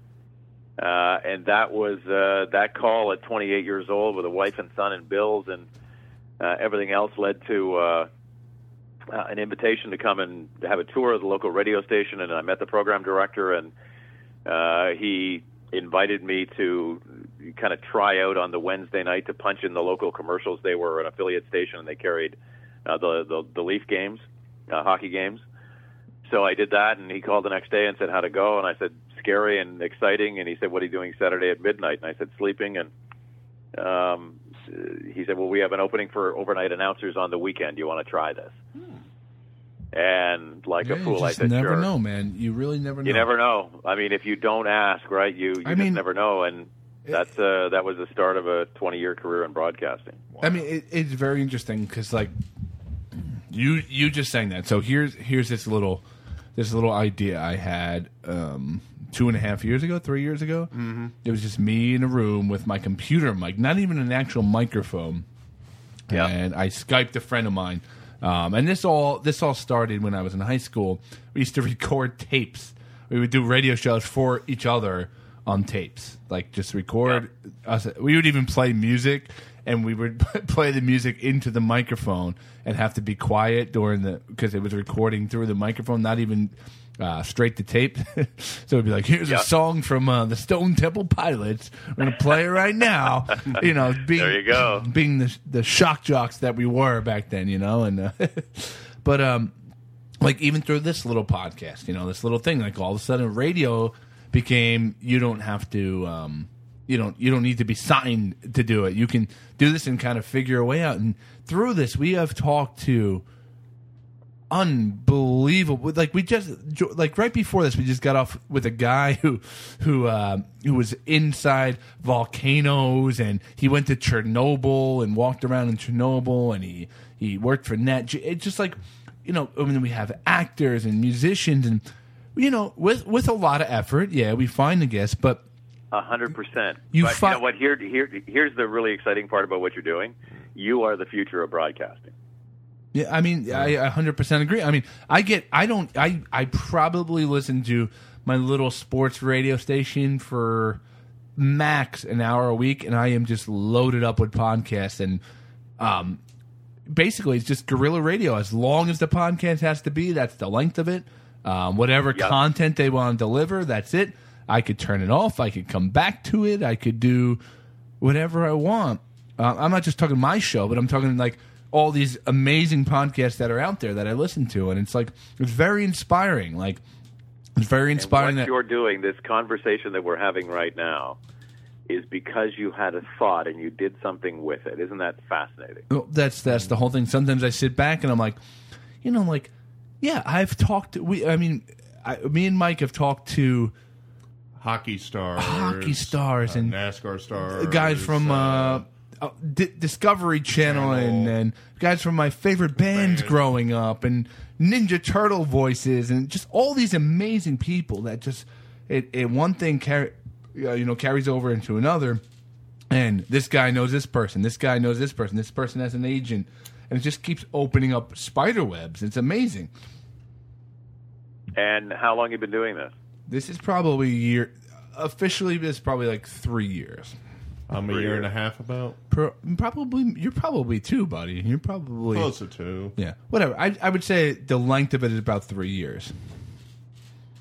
[SPEAKER 5] Uh, and that was uh, that call at twenty-eight years old with a wife and son and bills, and uh, everything else led to uh, uh, an invitation to come and have a tour of the local radio station. And I met the program director, and uh, he invited me to kind of try out on the Wednesday night to punch in the local commercials. They were an affiliate station, and they carried uh, the, the, the Leaf games, uh, hockey games. So I did that, and he called the next day and said, how'd it go? And I said, scary and exciting. And he said, what are you doing Saturday at midnight? And I said, sleeping. And um, he said, well, we have an opening for overnight announcers on the weekend. Do you want to try this? Hmm. And like
[SPEAKER 1] yeah,
[SPEAKER 5] a fool,
[SPEAKER 1] you
[SPEAKER 5] I
[SPEAKER 1] just
[SPEAKER 5] said,
[SPEAKER 1] never
[SPEAKER 5] sure.
[SPEAKER 1] know, man. You really never know.
[SPEAKER 5] You never know. I mean, if you don't ask, right, you, you
[SPEAKER 1] I
[SPEAKER 5] just
[SPEAKER 1] mean,
[SPEAKER 5] never know. And that's uh, that was the start of a twenty-year career in broadcasting.
[SPEAKER 1] Wow. I mean, it, it's very interesting because, like, you you just saying that. So here's here's this little... This little idea I had um, two and a half years ago, three years ago. Mm-hmm. It was just me in a room with my computer mic, not even an actual microphone.
[SPEAKER 5] Yeah.
[SPEAKER 1] And I Skyped a friend of mine. Um, and this all this all started when I was in high school. We used to record tapes. We would do radio shows for each other on tapes, like just record. Yeah. Us. We would even play music, and we would play the music into the microphone and have to be quiet during the because it was recording through the microphone, not even uh, straight to tape. So it'd be like, here's
[SPEAKER 5] yep.
[SPEAKER 1] a song from uh, the Stone Temple Pilots. We're gonna play it right now. You know, being,
[SPEAKER 5] there you go.
[SPEAKER 1] Being the the shock jocks that we were back then, you know, and uh, but um, like even through this little podcast, you know, this little thing, like all of a sudden radio became you don't have to. Um, You don't. You don't need to be signed to do it. You can do this and kind of figure a way out. And through this, we have talked to unbelievable. Like we just like right before this, we just got off with a guy who who uh, who was inside volcanoes, and he went to Chernobyl and walked around in Chernobyl, and he he worked for Net. It's just like you know. I mean, we have actors and musicians, and you know, with with a lot of effort. Yeah, we find the guests, but.
[SPEAKER 5] A hundred percent.
[SPEAKER 1] You,
[SPEAKER 5] but
[SPEAKER 1] fi-
[SPEAKER 5] you know what? Here, here, here's the really exciting part about what you're doing. You are the future of broadcasting.
[SPEAKER 1] Yeah, I mean, I a hundred percent agree. I mean, I get, I don't, I, I probably listen to my little sports radio station for max an hour a week, and I am just loaded up with podcasts. And um, basically, it's just guerrilla radio. As long as the podcast has to be, that's the length of it. Um, whatever
[SPEAKER 5] yep.
[SPEAKER 1] content they want to deliver, that's it. I could turn it off. I could come back to it. I could do whatever I want. Uh, I'm not just talking my show, but I'm talking like all these amazing podcasts that are out there that I listen to, and it's like it's very inspiring. Like it's very inspiring.
[SPEAKER 5] And what
[SPEAKER 1] that
[SPEAKER 5] you're doing, this conversation that we're having right now, is because you had a thought and you did something with it. Isn't that fascinating?
[SPEAKER 1] Well, that's that's the whole thing. Sometimes I sit back and I'm like, you know, like yeah, I've talked. To, we, I mean, I, me and Mike have talked to.
[SPEAKER 3] Hockey stars,
[SPEAKER 1] hockey stars,
[SPEAKER 3] uh,
[SPEAKER 1] and
[SPEAKER 3] NASCAR stars,
[SPEAKER 1] guys from uh, uh, D- Discovery Channel, Channel. And, and guys from my favorite bands Band. growing up, and Ninja Turtle voices, and just all these amazing people that just it, it one thing carry, uh, you know carries over into another, and this guy knows this person, this guy knows this person, this person has an agent, and it just keeps opening up spider webs. It's amazing.
[SPEAKER 5] And how long have you been doing this?
[SPEAKER 1] This is probably a year. Officially, this is probably like three years.
[SPEAKER 3] I'm a year and a half about.
[SPEAKER 1] Pro, probably, you're probably two, buddy. You're probably
[SPEAKER 3] closer to.
[SPEAKER 1] Yeah, whatever. I I would say the length of it is about three years.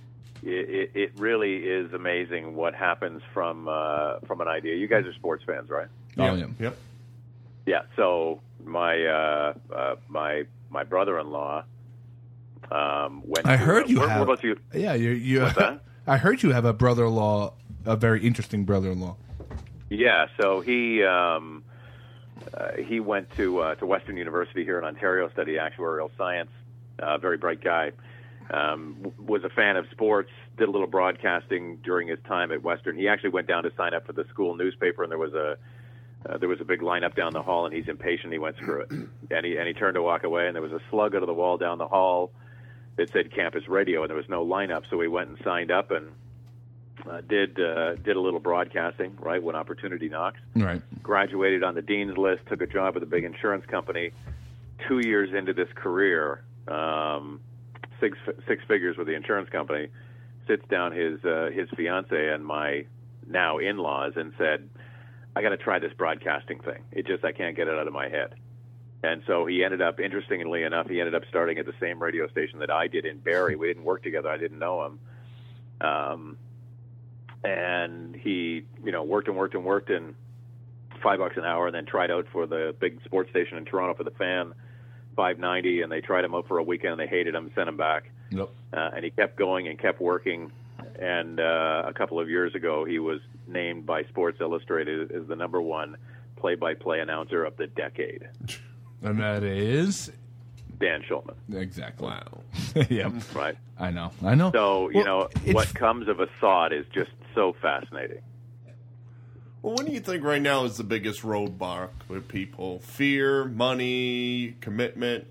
[SPEAKER 5] it, it really is amazing what happens from uh, from an idea. You guys are sports fans, right?
[SPEAKER 1] Oh, yeah.
[SPEAKER 3] Yep.
[SPEAKER 5] Yeah. So my uh, uh, my my brother-in-law um, went.
[SPEAKER 1] I
[SPEAKER 5] to,
[SPEAKER 1] heard you
[SPEAKER 5] where,
[SPEAKER 1] have.
[SPEAKER 5] where about you?
[SPEAKER 1] Yeah, you. you
[SPEAKER 5] What's that?
[SPEAKER 1] I heard you have a brother-in-law, a very interesting brother-in-law.
[SPEAKER 5] Yeah. So he um, uh, he went to uh, to Western University here in Ontario, studied actuarial science. Uh, very bright guy. Um, w- was a fan of sports. Did a little broadcasting during his time at Western. He actually went down to sign up for the school newspaper, and there was a uh, there was a big lineup down the hall, and he's impatient. He went, screw it, and he and he turned to walk away, and there was a slug out of the wall down the hall that said Campus Radio, and there was no lineup, so he went and signed up and uh, did uh, did a little broadcasting, right, when opportunity knocks.
[SPEAKER 1] Right.
[SPEAKER 5] Graduated on the dean's list, took a job with a big insurance company. Two years into this career, um, six six figures with the insurance company, sits down his uh, his fiance and my now in-laws and said, I got to try this broadcasting thing. It just, I can't get it out of my head. And so he ended up, interestingly enough, he ended up starting at the same radio station that I did in Barrie. We didn't work together. I didn't know him. Um, and he, you know, worked and worked and worked and five bucks an hour, and then tried out for the big sports station in Toronto for the Fan, five ninety, and they tried him out for a weekend, and they hated him, sent him back.
[SPEAKER 1] Yep.
[SPEAKER 5] Uh, and he kept going and kept working. And uh, a couple of years ago, he was named by Sports Illustrated as the number one play-by-play announcer of the decade.
[SPEAKER 1] And that is
[SPEAKER 5] Dan Schulman.
[SPEAKER 1] exactly.
[SPEAKER 3] Wow.
[SPEAKER 1] Yeah.
[SPEAKER 5] Right.
[SPEAKER 1] I know. I know.
[SPEAKER 5] So, you
[SPEAKER 1] Well,
[SPEAKER 5] know,
[SPEAKER 1] it's-
[SPEAKER 5] what comes of a thought is just so fascinating.
[SPEAKER 3] Well, what do you think right now is the biggest roadblock with people? Fear, money, commitment?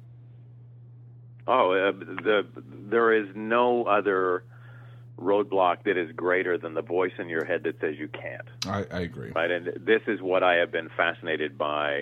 [SPEAKER 5] Oh, uh, the there is no other roadblock that is greater than the voice in your head that says you can't.
[SPEAKER 1] I, I agree.
[SPEAKER 5] Right, and this is what I have been fascinated by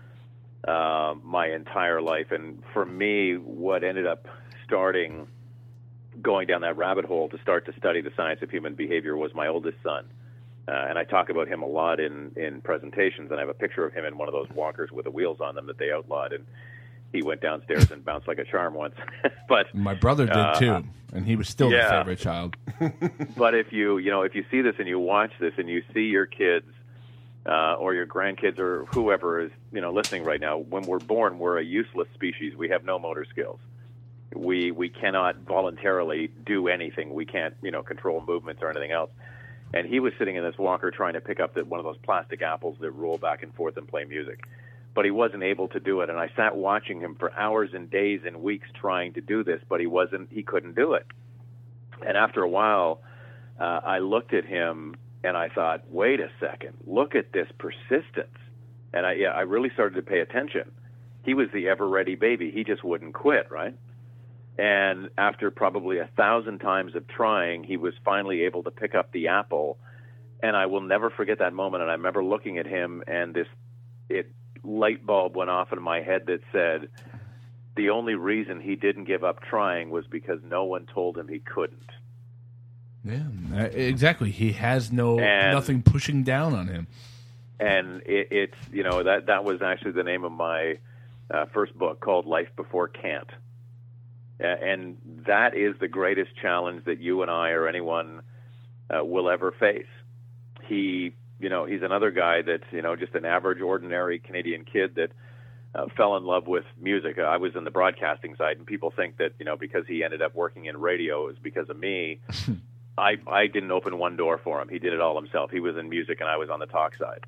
[SPEAKER 5] uh, my entire life. And for me, what ended up starting going down that rabbit hole to start to study the science of human behavior was my oldest son. Uh, and I talk about him a lot in, in presentations, and I have a picture of him in one of those walkers with the wheels on them that they outlawed. And he went downstairs and bounced like a charm once. But
[SPEAKER 1] My brother did
[SPEAKER 5] uh,
[SPEAKER 1] too, and he was still
[SPEAKER 5] yeah.
[SPEAKER 1] the favorite child.
[SPEAKER 5] But if you, you know, if you see this and you watch this and you see your kids uh, or your grandkids or whoever is, you know, listening right now, when we're born, we're a useless species. We have no motor skills. We we cannot voluntarily do anything. We can't, you know, control movements or anything else. And he was sitting in this walker trying to pick up the, one of those plastic apples that roll back and forth and play music. But he wasn't able to do it. And I sat watching him for hours and days and weeks trying to do this, but he wasn't, he couldn't do it. And after a while, uh, I looked at him and I thought, wait a second, look at this persistence. And I, yeah, I really started to pay attention. He was the ever-ready baby. He just wouldn't quit, right? And after probably a thousand times of trying, he was finally able to pick up the apple. And I will never forget that moment. And I remember looking at him, and this it light bulb went off in my head that said, the only reason he didn't give up trying was because no one told him he couldn't.
[SPEAKER 1] Yeah, uh, exactly. He has no
[SPEAKER 5] And-
[SPEAKER 1] nothing pushing down on him.
[SPEAKER 5] And it, it's, you know, that, that was actually the name of my uh, first book, called Life Before Can't. Uh, and that is the greatest challenge that you and I or anyone uh, will ever face. He, you know, he's another guy that's, you know, just an average, ordinary Canadian kid that uh, fell in love with music. I was in the broadcasting side, and people think that, you know, because he ended up working in radio, it was because of me. I, I didn't open one door for him. He did it all himself. He was in music, and I was on the talk side.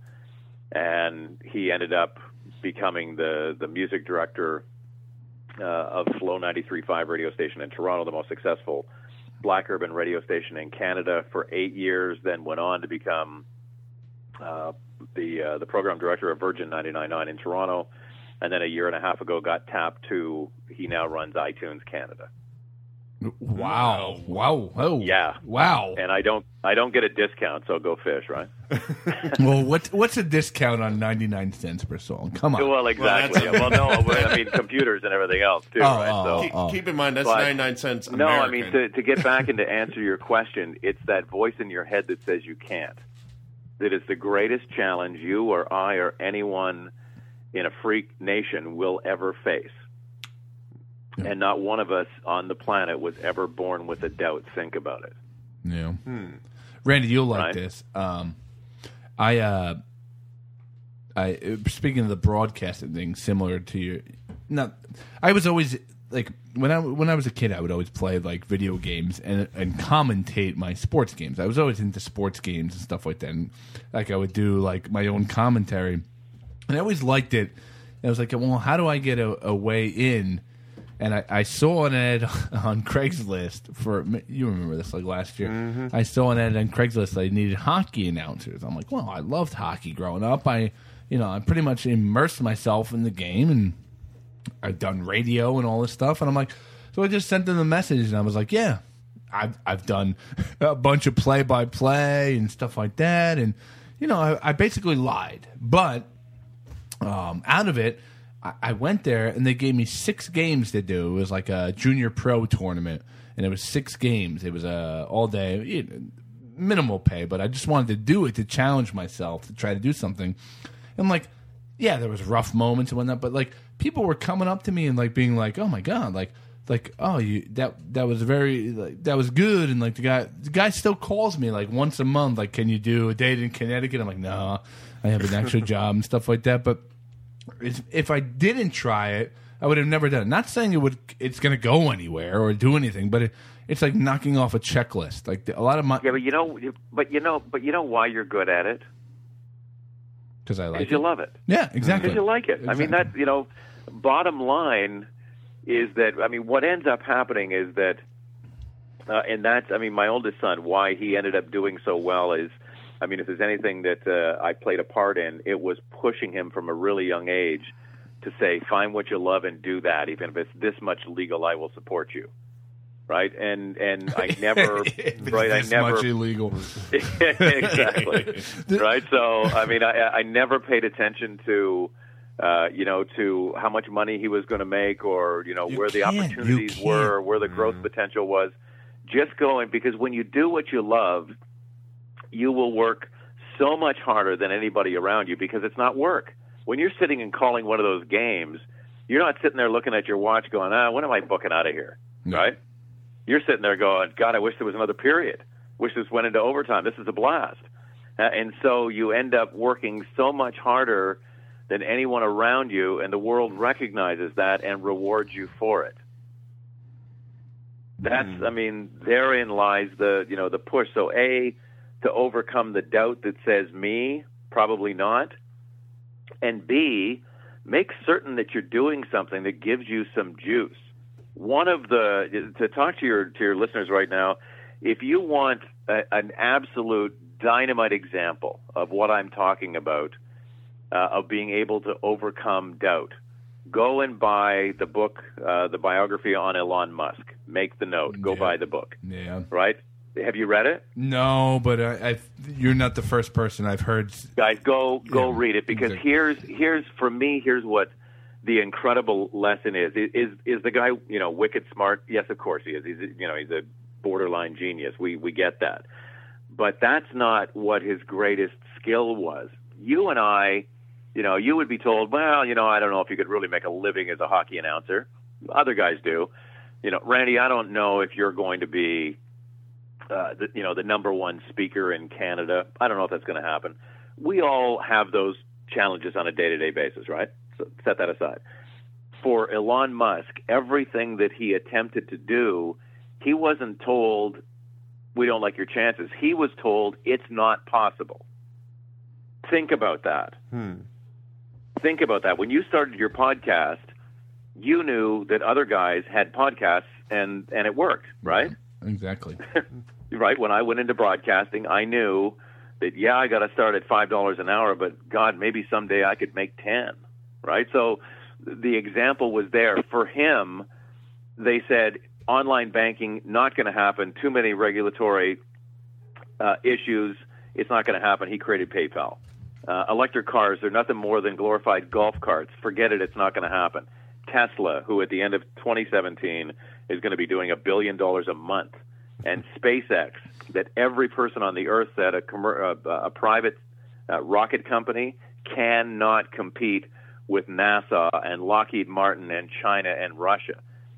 [SPEAKER 5] And he ended up becoming the, the music director uh, of Flow ninety-three point five radio station in Toronto, the most successful black urban radio station in Canada for eight years, then went on to become uh, the uh, the program director of Virgin ninety-nine point nine in Toronto, and then a year and a half ago got tapped to, he now runs iTunes Canada.
[SPEAKER 1] Wow! Wow! Oh,
[SPEAKER 5] Yeah.
[SPEAKER 1] Wow!
[SPEAKER 5] And I don't I don't get a discount, so go fish, right?
[SPEAKER 1] Well, what what's a discount on ninety nine cents per song? Come on!
[SPEAKER 5] Well, exactly. Well,
[SPEAKER 3] that's-
[SPEAKER 5] no, but I mean computers and everything else too,
[SPEAKER 1] Oh,
[SPEAKER 5] right?
[SPEAKER 1] oh,
[SPEAKER 5] So
[SPEAKER 3] Keep,
[SPEAKER 1] oh.
[SPEAKER 3] keep in mind, that's
[SPEAKER 5] But-
[SPEAKER 3] ninety-nine cents
[SPEAKER 5] no,
[SPEAKER 3] American.
[SPEAKER 5] I mean to to get back and to answer your question, it's that voice in your head that says you can't. That is the greatest challenge you or I or anyone in a freak nation will ever face.
[SPEAKER 1] Yeah.
[SPEAKER 5] And not one of us on the planet was ever born with a doubt. Think about it.
[SPEAKER 1] Yeah. Hmm. Randy, you'll like
[SPEAKER 5] Right.
[SPEAKER 1] this. Um, I, uh, I speaking of the broadcasting thing, similar to your, not. I was always like when I when I was a kid, I would always play like video games and and commentate my sports games. I was always into sports games and stuff like that. And, like I would do like my own commentary, and I always liked it. And I was like, well, how do I get a, a way in? And I, I saw an ad on Craigslist for, you remember this, like last year. Mm-hmm. I saw an ad on Craigslist that I needed hockey announcers. I'm like, well, I loved hockey growing up. I, you know, I pretty much immersed myself in the game, and I've done radio and all this stuff. And I'm like, so I just sent them the message, and I was like, yeah, I've, I've done a bunch of play-by-play and stuff like that. And, you know, I, I basically lied. But um, out of it, I went there, and they gave me six games to do. It was like a junior pro tournament, and it was six games. It was a all day, you know, minimal pay, but I just wanted to do it to challenge myself, to try to do something. And like, yeah, there was rough moments and whatnot, but like people were coming up to me and like being like, "Oh my god, like, like, oh, you that that was very like, that was good." And like the guy, the guy still calls me like once a month, like, "Can you do a date in Connecticut?" I'm like, "No, I have an extra job and stuff like that." But if I didn't try it, I would have never done it. Not saying it would, it's going to go anywhere or do anything, but it, it's like knocking off a checklist. Like a lot of my
[SPEAKER 5] yeah, but you know, but you know, but you know why you're good at it?
[SPEAKER 1] Because I like
[SPEAKER 5] Because
[SPEAKER 1] it.
[SPEAKER 5] you love it.
[SPEAKER 1] Yeah, exactly.
[SPEAKER 5] Because you like it.
[SPEAKER 1] Exactly.
[SPEAKER 5] I mean, that you know, bottom line is that I mean, what ends up happening is that, uh, and that's I mean, my oldest son, why he ended up doing so well is. I mean, if there's anything that uh, I played a part in, it was pushing him from a really young age to say, find what you love and do that. Even if it's this much legal, I will support you. Right? And and I never, right? I
[SPEAKER 1] this
[SPEAKER 5] never.
[SPEAKER 1] much illegal.
[SPEAKER 5] Exactly. Right? So, I mean, I, I never paid attention to, uh, you know, to how much money he was going to make or, you know,
[SPEAKER 1] You
[SPEAKER 5] where the
[SPEAKER 1] can't.
[SPEAKER 5] opportunities
[SPEAKER 1] You
[SPEAKER 5] were,
[SPEAKER 1] can't.
[SPEAKER 5] where the growth
[SPEAKER 3] Mm.
[SPEAKER 5] potential was. Just going, because when you do what you love, you will work so much harder than anybody around you because it's not work. When you're sitting and calling one of those games, you're not sitting there looking at your watch going, ah, when am I booking out of here?
[SPEAKER 1] No.
[SPEAKER 5] Right? You're sitting there going, God, I wish there was another period. Wish this went into overtime. This is a blast. Uh, and so you end up working so much harder than anyone around you, and the world recognizes that and rewards you for it. That's, I mean, therein lies the, you know, the push. So A, to overcome the doubt that says me, probably not. And B, make certain that you're doing something that gives you some juice. One of the, to talk to your to your listeners right now, if you want a, an absolute dynamite example of what I'm talking about, uh, of being able to overcome doubt, go and buy the book, uh, the biography on Elon Musk. Make the note. Go
[SPEAKER 1] Yeah.
[SPEAKER 5] buy the book.
[SPEAKER 1] Yeah.
[SPEAKER 5] Right? Have you read it?
[SPEAKER 1] No, but I, I've, you're not the first person I've heard.
[SPEAKER 5] Guys, go go
[SPEAKER 1] Yeah,
[SPEAKER 5] read it because
[SPEAKER 1] exactly.
[SPEAKER 5] here's here's for me here's what the incredible lesson is. Is is the guy, you know, wicked smart? Yes, of course he is. He's you know he's a borderline genius. We we get that, but that's not what his greatest skill was. You and I, you know, you would be told, well, you know, I don't know if you could really make a living as a hockey announcer. Other guys do. You know, Randy, I don't know if you're going to be. Uh, the, you know, the number one speaker in Canada. I don't know if that's going to happen. We all have those challenges on a day-to-day basis, right? So set that aside. For Elon Musk, everything that he attempted to do, he wasn't told, we don't like your chances. He was told, it's not possible. Think about that.
[SPEAKER 3] Hmm.
[SPEAKER 5] Think about that. When you started your podcast, you knew that other guys had podcasts, and, and it worked, right?
[SPEAKER 1] Exactly.
[SPEAKER 5] Right. When I went into broadcasting, I knew that, yeah, I got to start at five dollars an hour, but God, maybe someday I could make ten. Right. So the example was there for him. They said online banking, not going to happen. Too many regulatory uh, issues. It's not going to happen. He created PayPal. Uh, electric cars, they're nothing more than glorified golf carts. Forget it. It's not going to happen. Tesla, who at the end of twenty seventeen is going to be doing a billion dollars a month. And SpaceX, that every person on the earth said a, commer- uh, a private uh, rocket company cannot compete with NASA and Lockheed Martin and China and Russia.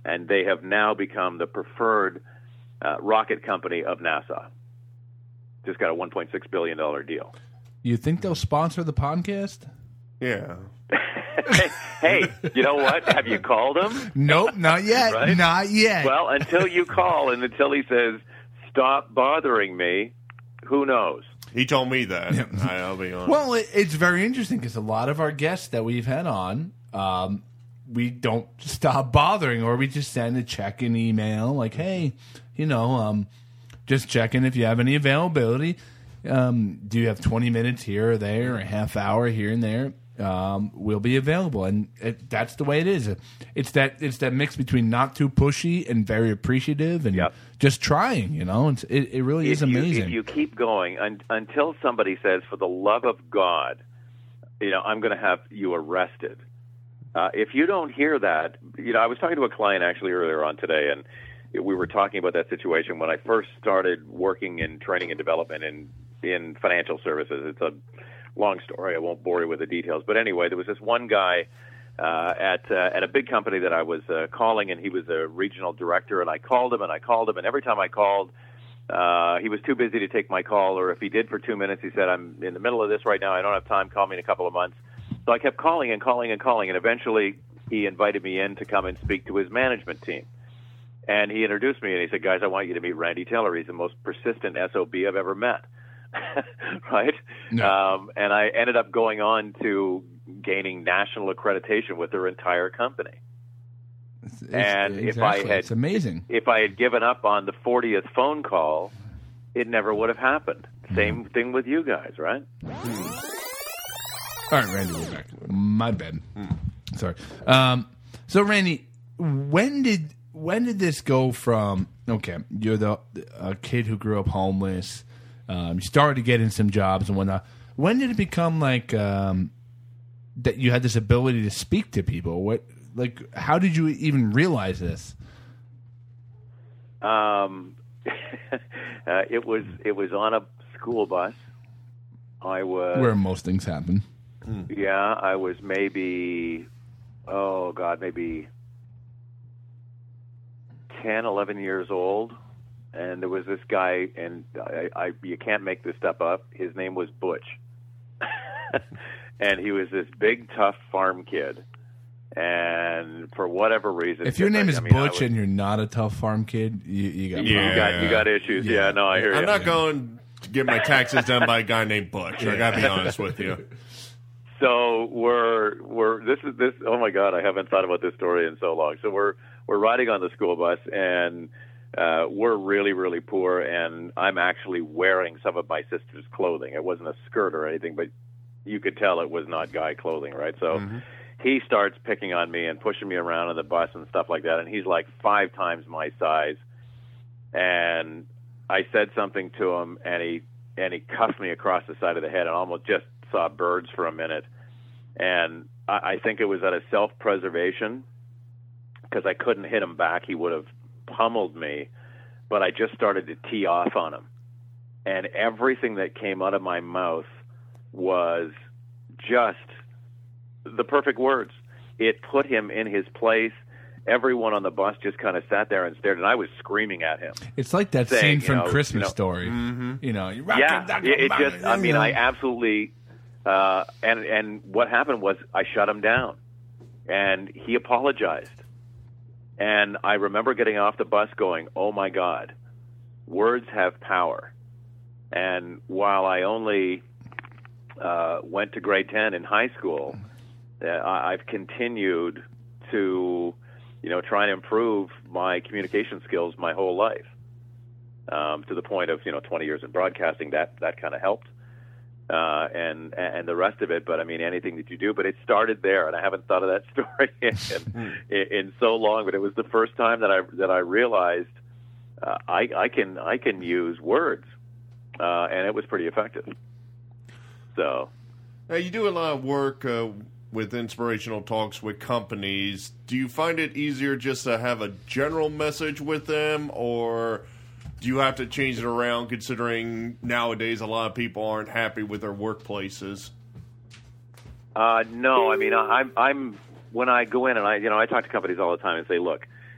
[SPEAKER 5] and they have now become the preferred uh, rocket company of NASA. Just got a one point six billion dollars deal.
[SPEAKER 1] You think they'll sponsor the podcast?
[SPEAKER 3] Yeah.
[SPEAKER 5] Hey, you know what? Have you called him?
[SPEAKER 1] Nope, not yet.
[SPEAKER 5] Right?
[SPEAKER 1] Not yet.
[SPEAKER 5] Well, until you call and until he says, stop bothering me, who knows?
[SPEAKER 3] He told me that. I, I'll be honest.
[SPEAKER 1] Well, it, it's very interesting because a lot of our guests that we've had on, um, we don't stop bothering, or we just send a check-in email like, hey, you know, um, just checking if you have any availability. Um, do you have twenty minutes here or there, or a half hour here and there? Um, we'll be available, and it, that's the way it is. It's that it's that mix between not too pushy and very appreciative, and
[SPEAKER 5] Yep.
[SPEAKER 1] just trying. You know, it's, it it really is
[SPEAKER 5] If you-
[SPEAKER 1] amazing.
[SPEAKER 5] If you keep going un, until somebody says, for the love of God, you know, I'm going to have you arrested. Uh, if you don't hear that, you know, I was talking to a client actually earlier on today, and we were talking about that situation when I first started working in training and development in in financial services. It's a long story. I won't bore you with the details. But anyway, there was this one guy uh, at uh, at a big company that I was uh, calling, and he was a regional director, and I called him, and I called him, and every time I called, uh, he was too busy to take my call, or if he did for two minutes, he said, I'm in the middle of this right now. I don't have time. Call me in a couple of months. So I kept calling and calling and calling, and eventually he invited me in to come and speak to his management team. And he introduced me, and he said, guys, I want you to meet Randy Taylor. He's the most persistent S O B I've ever met. Right?
[SPEAKER 1] No.
[SPEAKER 5] Um, and I ended up going on to gaining national accreditation with their entire company.
[SPEAKER 1] It's- it's-
[SPEAKER 5] and if I
[SPEAKER 1] exactly.
[SPEAKER 5] had-
[SPEAKER 1] it's amazing.
[SPEAKER 5] If I had given up on the fortieth phone call, it never would have happened. Same
[SPEAKER 1] Mm-hmm.
[SPEAKER 5] thing with you guys, right?
[SPEAKER 1] All right, Randy, we're back. My bad. Sorry. Um, so, Randy, when did when did this go from? Okay, you're the a kid who grew up homeless. Um, you started to get in some jobs and whatnot. When did it become like um, that you had this ability to speak to people? What, like, how did you even realize this?
[SPEAKER 5] Um, uh, it was it was on a school bus. I was
[SPEAKER 1] Where most things happen.
[SPEAKER 5] yeah, I was maybe oh god, maybe ten, eleven years old, and there was this guy, and I, I you can't make this stuff up. His name was Butch, and he was this big, tough farm kid. And for whatever reason,
[SPEAKER 1] If your name is
[SPEAKER 5] I mean, I
[SPEAKER 1] Butch
[SPEAKER 5] was-
[SPEAKER 1] and you're not a tough farm kid, you, you got
[SPEAKER 3] Yeah.
[SPEAKER 5] you
[SPEAKER 1] problems.
[SPEAKER 5] got you got issues.
[SPEAKER 1] Yeah.
[SPEAKER 5] Yeah, no, I hear you.
[SPEAKER 3] I'm not going to get my taxes done by a guy named Butch. I got to be honest with you.
[SPEAKER 5] So we're we're this is this oh my god, I haven't thought about this story in so long. So we're we're riding on the school bus, and uh, we're really really poor, and I'm actually wearing some of my sister's clothing. It wasn't a skirt or anything, but you could tell it was not guy clothing, right? So he starts picking on me and pushing me around on the bus and stuff like that, and he's like five times my size, and I said something to him, and he and he cuffed me across the side of the head, and almost just saw birds for a minute. And I, I think it was out of self-preservation, because I couldn't hit him back. He would have pummeled me, but I just started to tee off on him. And everything that came out of my mouth was just the perfect words. It put him in his place. Everyone on the bus just kind of sat there and stared, and I was screaming at him.
[SPEAKER 1] It's like that
[SPEAKER 5] Saying,
[SPEAKER 1] scene
[SPEAKER 5] you
[SPEAKER 1] from
[SPEAKER 5] know,
[SPEAKER 1] Christmas
[SPEAKER 5] you know-
[SPEAKER 1] Story. You know, you rock
[SPEAKER 5] Yeah,
[SPEAKER 1] it, rock
[SPEAKER 5] it, it
[SPEAKER 1] rock
[SPEAKER 5] just, I mean, I absolutely, uh, and, and what happened was I shut him down, and he apologized. And I remember getting off the bus going, oh my God, words have power. And while I only uh, went to grade ten in high school, uh, I- I've continued to, you know, try and improve my communication skills my whole life. Um, to the point of, you know, twenty years in broadcasting, that, that kind of helped. Uh, and, and the rest of it, but I mean, anything that you do, but it started there, and I haven't thought of that story in, in, in so long, but it was the first time that I, that I realized, uh, I, I can, I can use words, uh, and it was pretty effective. So,
[SPEAKER 3] Now, you do a lot of work uh, with inspirational talks with companies. Do you find it easier just to have a general message with them, or do you have to change it around, considering nowadays a lot of people aren't happy with their workplaces?
[SPEAKER 5] Uh, no, I mean, I- I'm, I'm, when I go in and I, you know, I talk to companies all the time and say, look,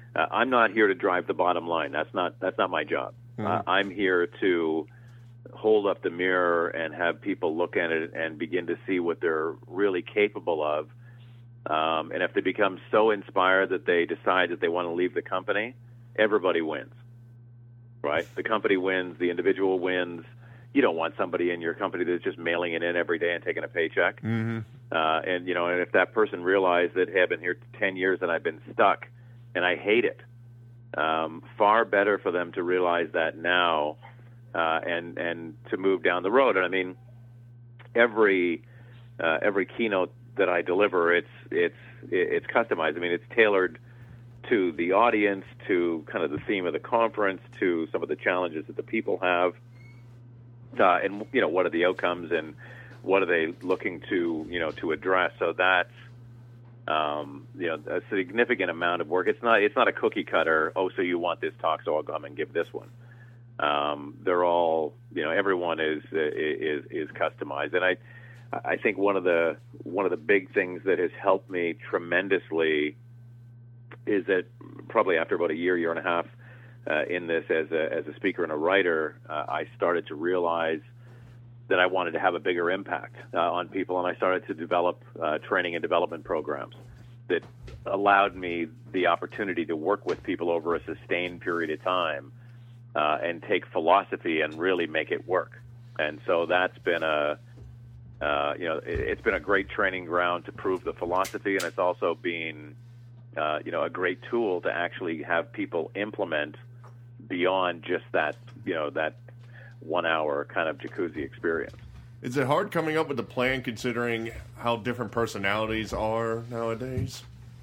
[SPEAKER 5] Uh, I'm not here to drive the bottom line. That's not that's not my job. Mm-hmm. Uh, I'm here to hold up the mirror and have people look at it and begin to see what they're really capable of. Um, and if they become so inspired that they decide that they want to leave the company, everybody wins, right? The company wins, the individual wins. You don't want somebody in your company that's just mailing it in every day and taking a paycheck.
[SPEAKER 3] Mm-hmm.
[SPEAKER 5] Uh, and, you know, and if that person realized that, hey, I've been here ten years and I've been stuck and I hate it, um, far better for them to realize that now uh, and and to move down the road. And, I mean, every uh, every keynote that I deliver, it's it's it's customized. I mean, it's tailored to the audience, to kind of the theme of the conference, to some of the challenges that the people have. Uh, and, you know, what are the outcomes and what are they looking to, you know, to address? So that's, um, you know, a significant amount of work. It's not, it's not a cookie cutter. Oh, so you want this talk, so I'll come and give this one. Um, they're all, you know, everyone is, is, is customized. And I, I think one of the, one of the big things that has helped me tremendously is that probably after about a year, year and a half, Uh, in this as a as a speaker and a writer, uh, I started to realize that I wanted to have a bigger impact uh, on people, and I started to develop uh, training and development programs that allowed me the opportunity to work with people over a sustained period of time uh, and take philosophy and really make it work. And so that's been a uh, you know it, it's been a great training ground to prove the philosophy, and it's also been uh, you know a great tool to actually have people implement beyond just that, you know, that one-hour kind of jacuzzi experience.
[SPEAKER 3] Is it hard coming up with a plan considering how different personalities are nowadays?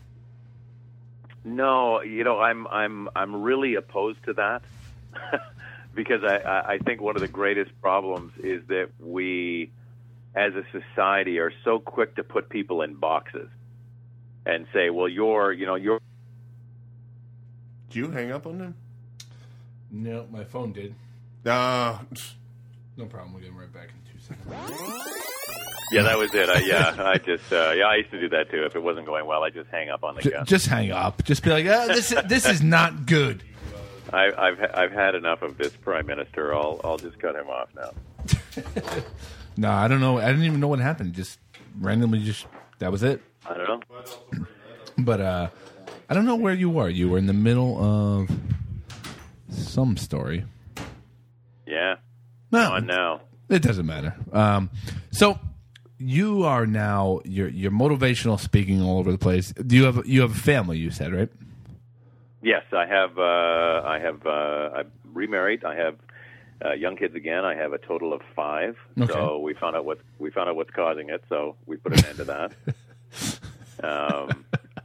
[SPEAKER 5] No, you know, I'm I'm I'm really opposed to that because I, I think one of the greatest problems is that we, as a society, are so quick to put people in boxes and say, well, you're, you know, you're.
[SPEAKER 3] Did you hang up on them?
[SPEAKER 1] No, my phone did.
[SPEAKER 3] Uh,
[SPEAKER 1] No problem. We'll get right back in two seconds.
[SPEAKER 5] Yeah, that was it. I, yeah, I just uh, yeah, I used to do that too. If it wasn't going well, I just hang up on the
[SPEAKER 1] J-
[SPEAKER 5] guy.
[SPEAKER 1] Just hang up. Just be like, oh, this this is not good.
[SPEAKER 5] I, I've I've had enough of this prime minister. I'll I'll just cut him off now.
[SPEAKER 1] No, I don't know. I didn't even know what happened. Just randomly, just that was it.
[SPEAKER 5] I don't know.
[SPEAKER 1] But uh, I don't know where you were. You were in the middle of some story.
[SPEAKER 5] Yeah.
[SPEAKER 1] No,
[SPEAKER 5] On now.
[SPEAKER 1] It doesn't matter. Um, so you are now you're you're motivational speaking all over the place. Do you have you have a family? You said, right?
[SPEAKER 5] Yes, I have. Uh, I have. Uh, I'm remarried. I have uh, young kids again. I have a total of five.
[SPEAKER 1] Okay.
[SPEAKER 5] So we found out what we found out what's causing it. So we put an end to that. um,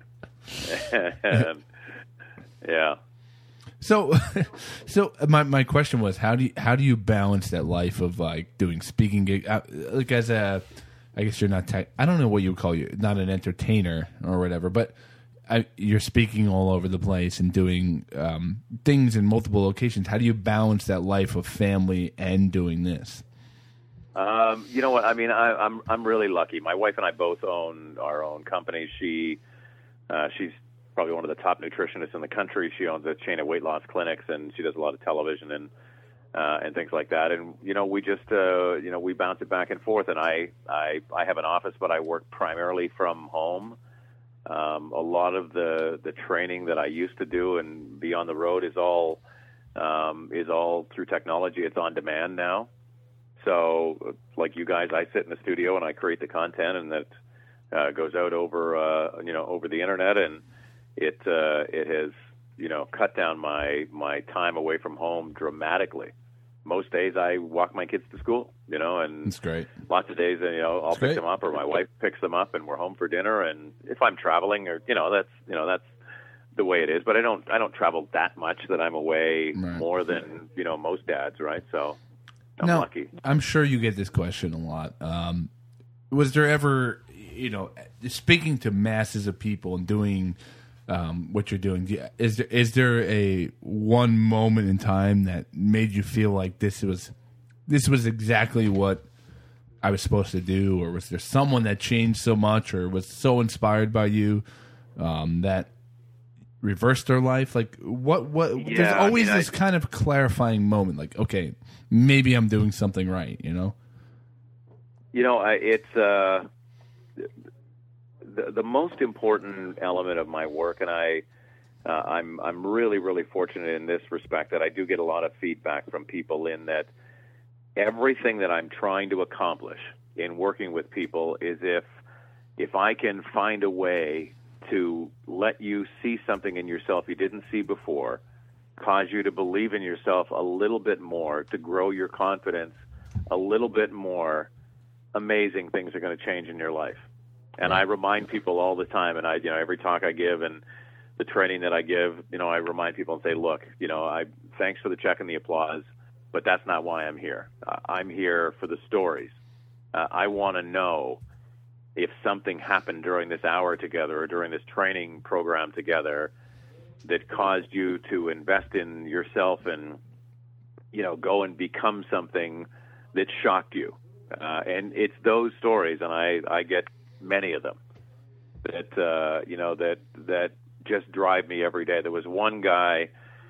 [SPEAKER 5] and, yeah.
[SPEAKER 1] So, so my my question was, how do you, how do you balance that life of like doing speaking gig, uh, like as a, I guess you're not tech, I don't know what you would call you, not an entertainer or whatever, but I, you're speaking all over the place and doing um, things in multiple locations. How do you balance that life of family and doing this?
[SPEAKER 5] Um, you know what? I mean, I, I'm I'm really lucky. My wife and I both own our own company. She uh, she's probably one of the top nutritionists in the country. She owns a chain of weight loss clinics, and she does a lot of television and uh, and things like that. And you know, we just uh, you know we bounce it back and forth. And I I I have an office, but I work primarily from home. Um, a lot of the the training that I used to do and be on the road is all um, is all through technology. It's on demand now. So, like you guys, I sit in the studio and I create the content, and that uh, goes out over uh, you know over the internet, and it uh, it has you know cut down my my time away from home dramatically. Most days I walk my kids to school, you know, and
[SPEAKER 1] That's great.
[SPEAKER 5] Lots of days, you know, I'll
[SPEAKER 1] That's
[SPEAKER 5] pick
[SPEAKER 1] great.
[SPEAKER 5] them up, or my wife picks them up, and we're home for dinner. And if I'm traveling, or you know, that's you know that's the way it is. But I don't I don't travel that much that I'm away
[SPEAKER 1] Right.
[SPEAKER 5] more than you know most dads, right? So I'm
[SPEAKER 1] now,
[SPEAKER 5] lucky.
[SPEAKER 1] I'm sure you get this question a lot. Um, was there ever, you know, speaking to masses of people and doing um, what you're doing, do you- is there is there a one moment in time that made you feel like this was this was exactly what I was supposed to do, or was there someone that changed so much, or was so inspired by you um, that reverse their life? Like what? What?
[SPEAKER 5] Yeah,
[SPEAKER 1] there's always
[SPEAKER 5] I mean,
[SPEAKER 1] this
[SPEAKER 5] I,
[SPEAKER 1] kind of clarifying moment. Like, okay, maybe I'm doing something right. You know.
[SPEAKER 5] You know, I, it's uh, the the most important element of my work, and I. Uh, I'm I'm really really fortunate in this respect that I do get a lot of feedback from people in that everything that I'm trying to accomplish in working with people is if if I can find a way to let you see something in yourself you didn't see before, cause you to believe in yourself a little bit more, to grow your confidence a little bit more, amazing things are going to change in your life. And I remind people all the time, and I you know every talk I give and the training that I give, you know, I remind people and say, look, you know, I thanks for the check and the applause, but that's not why I'm here. Uh, I'm here for the stories. Uh, I want to know if something happened during this hour together or during this training program together that caused you to invest in yourself and, you know, go and become something that shocked you. Uh, and it's those stories, and I, I get many of them that, uh, you know, that, that, just drive me every day. There was one guy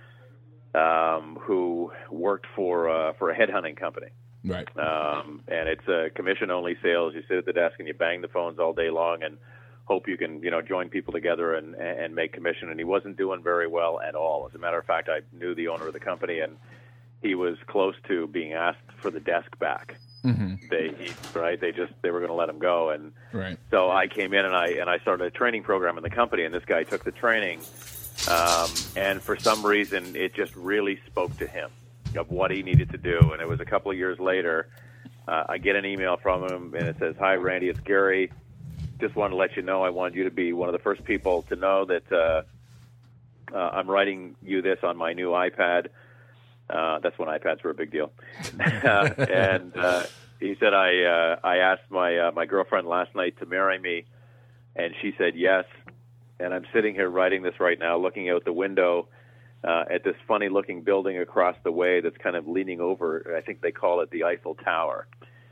[SPEAKER 5] um, who worked for uh, for a headhunting company,
[SPEAKER 1] right?
[SPEAKER 5] Um, and it's a commission-only sales. You sit at the desk and you bang the phones all day long and hope you can, you know, join people together and and make commission. And he wasn't doing very well at all. As a matter of fact, I knew the owner of the company, and he was close to being asked for the desk back. Mm-hmm. They he, right. They just they were going to let him go, and
[SPEAKER 1] right.
[SPEAKER 5] So I came in and I and I started a training program in the company, and this guy took the training, um, and for some reason it just really spoke to him of what he needed to do. And it was a couple of years later, uh, I get an email from him, and it says, "Hi, Randy, it's Gary. Just wanted to let you know I wanted you to be one of the first people to know that uh, uh, I'm writing you this on my new iPad." Uh, that's when iPads were a big deal. uh, and uh, he said, I uh, I asked my uh, my girlfriend last night to marry me, and she said yes. And I'm sitting here writing this right now, looking out the window uh, at this funny-looking building across the way that's kind of leaning over, I think they call it the Eiffel Tower.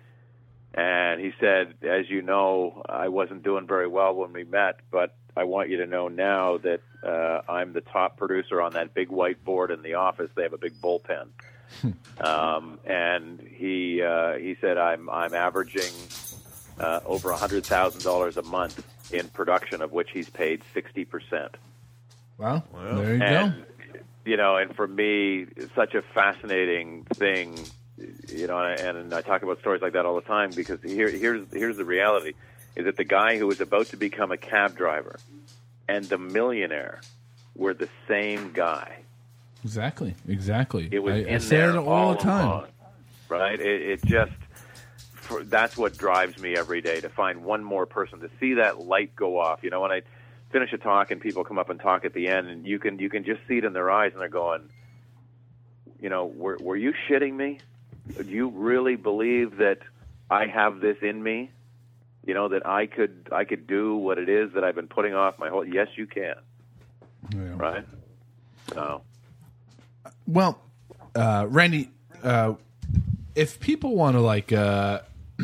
[SPEAKER 5] And he said, as you know, I wasn't doing very well when we met, but I want you to know now that uh, I'm the top producer on that big whiteboard in the office. They have a big bullpen, um, and he uh, he said I'm I'm averaging uh, over a hundred thousand dollars a month in production, of which he's paid sixty percent.
[SPEAKER 1] Wow, well, there you
[SPEAKER 5] and,
[SPEAKER 1] go.
[SPEAKER 5] You know, and for me, it's such a fascinating thing. You know, and, and I talk about stories like that all the time because here here's here's the reality. Is that the guy who was about to become a cab driver and the millionaire were the same guy.
[SPEAKER 1] Exactly, exactly.
[SPEAKER 5] It was
[SPEAKER 1] I,
[SPEAKER 5] in
[SPEAKER 1] I say
[SPEAKER 5] there
[SPEAKER 1] it all,
[SPEAKER 5] all
[SPEAKER 1] the time.
[SPEAKER 5] along, right? It, it just, for, that's what drives me every day, to find one more person, to see that light go off. You know, when I finish a talk and people come up and talk at the end, and you can you can just see it in their eyes, and they're going, you know, were, were you shitting me? Do you really believe that I have this in me? You know, that I could I could do what it is that I've been putting off my whole... Yes, you can. Yeah. Right? So.
[SPEAKER 1] Well, uh, Randy, uh, if people want to, like, uh,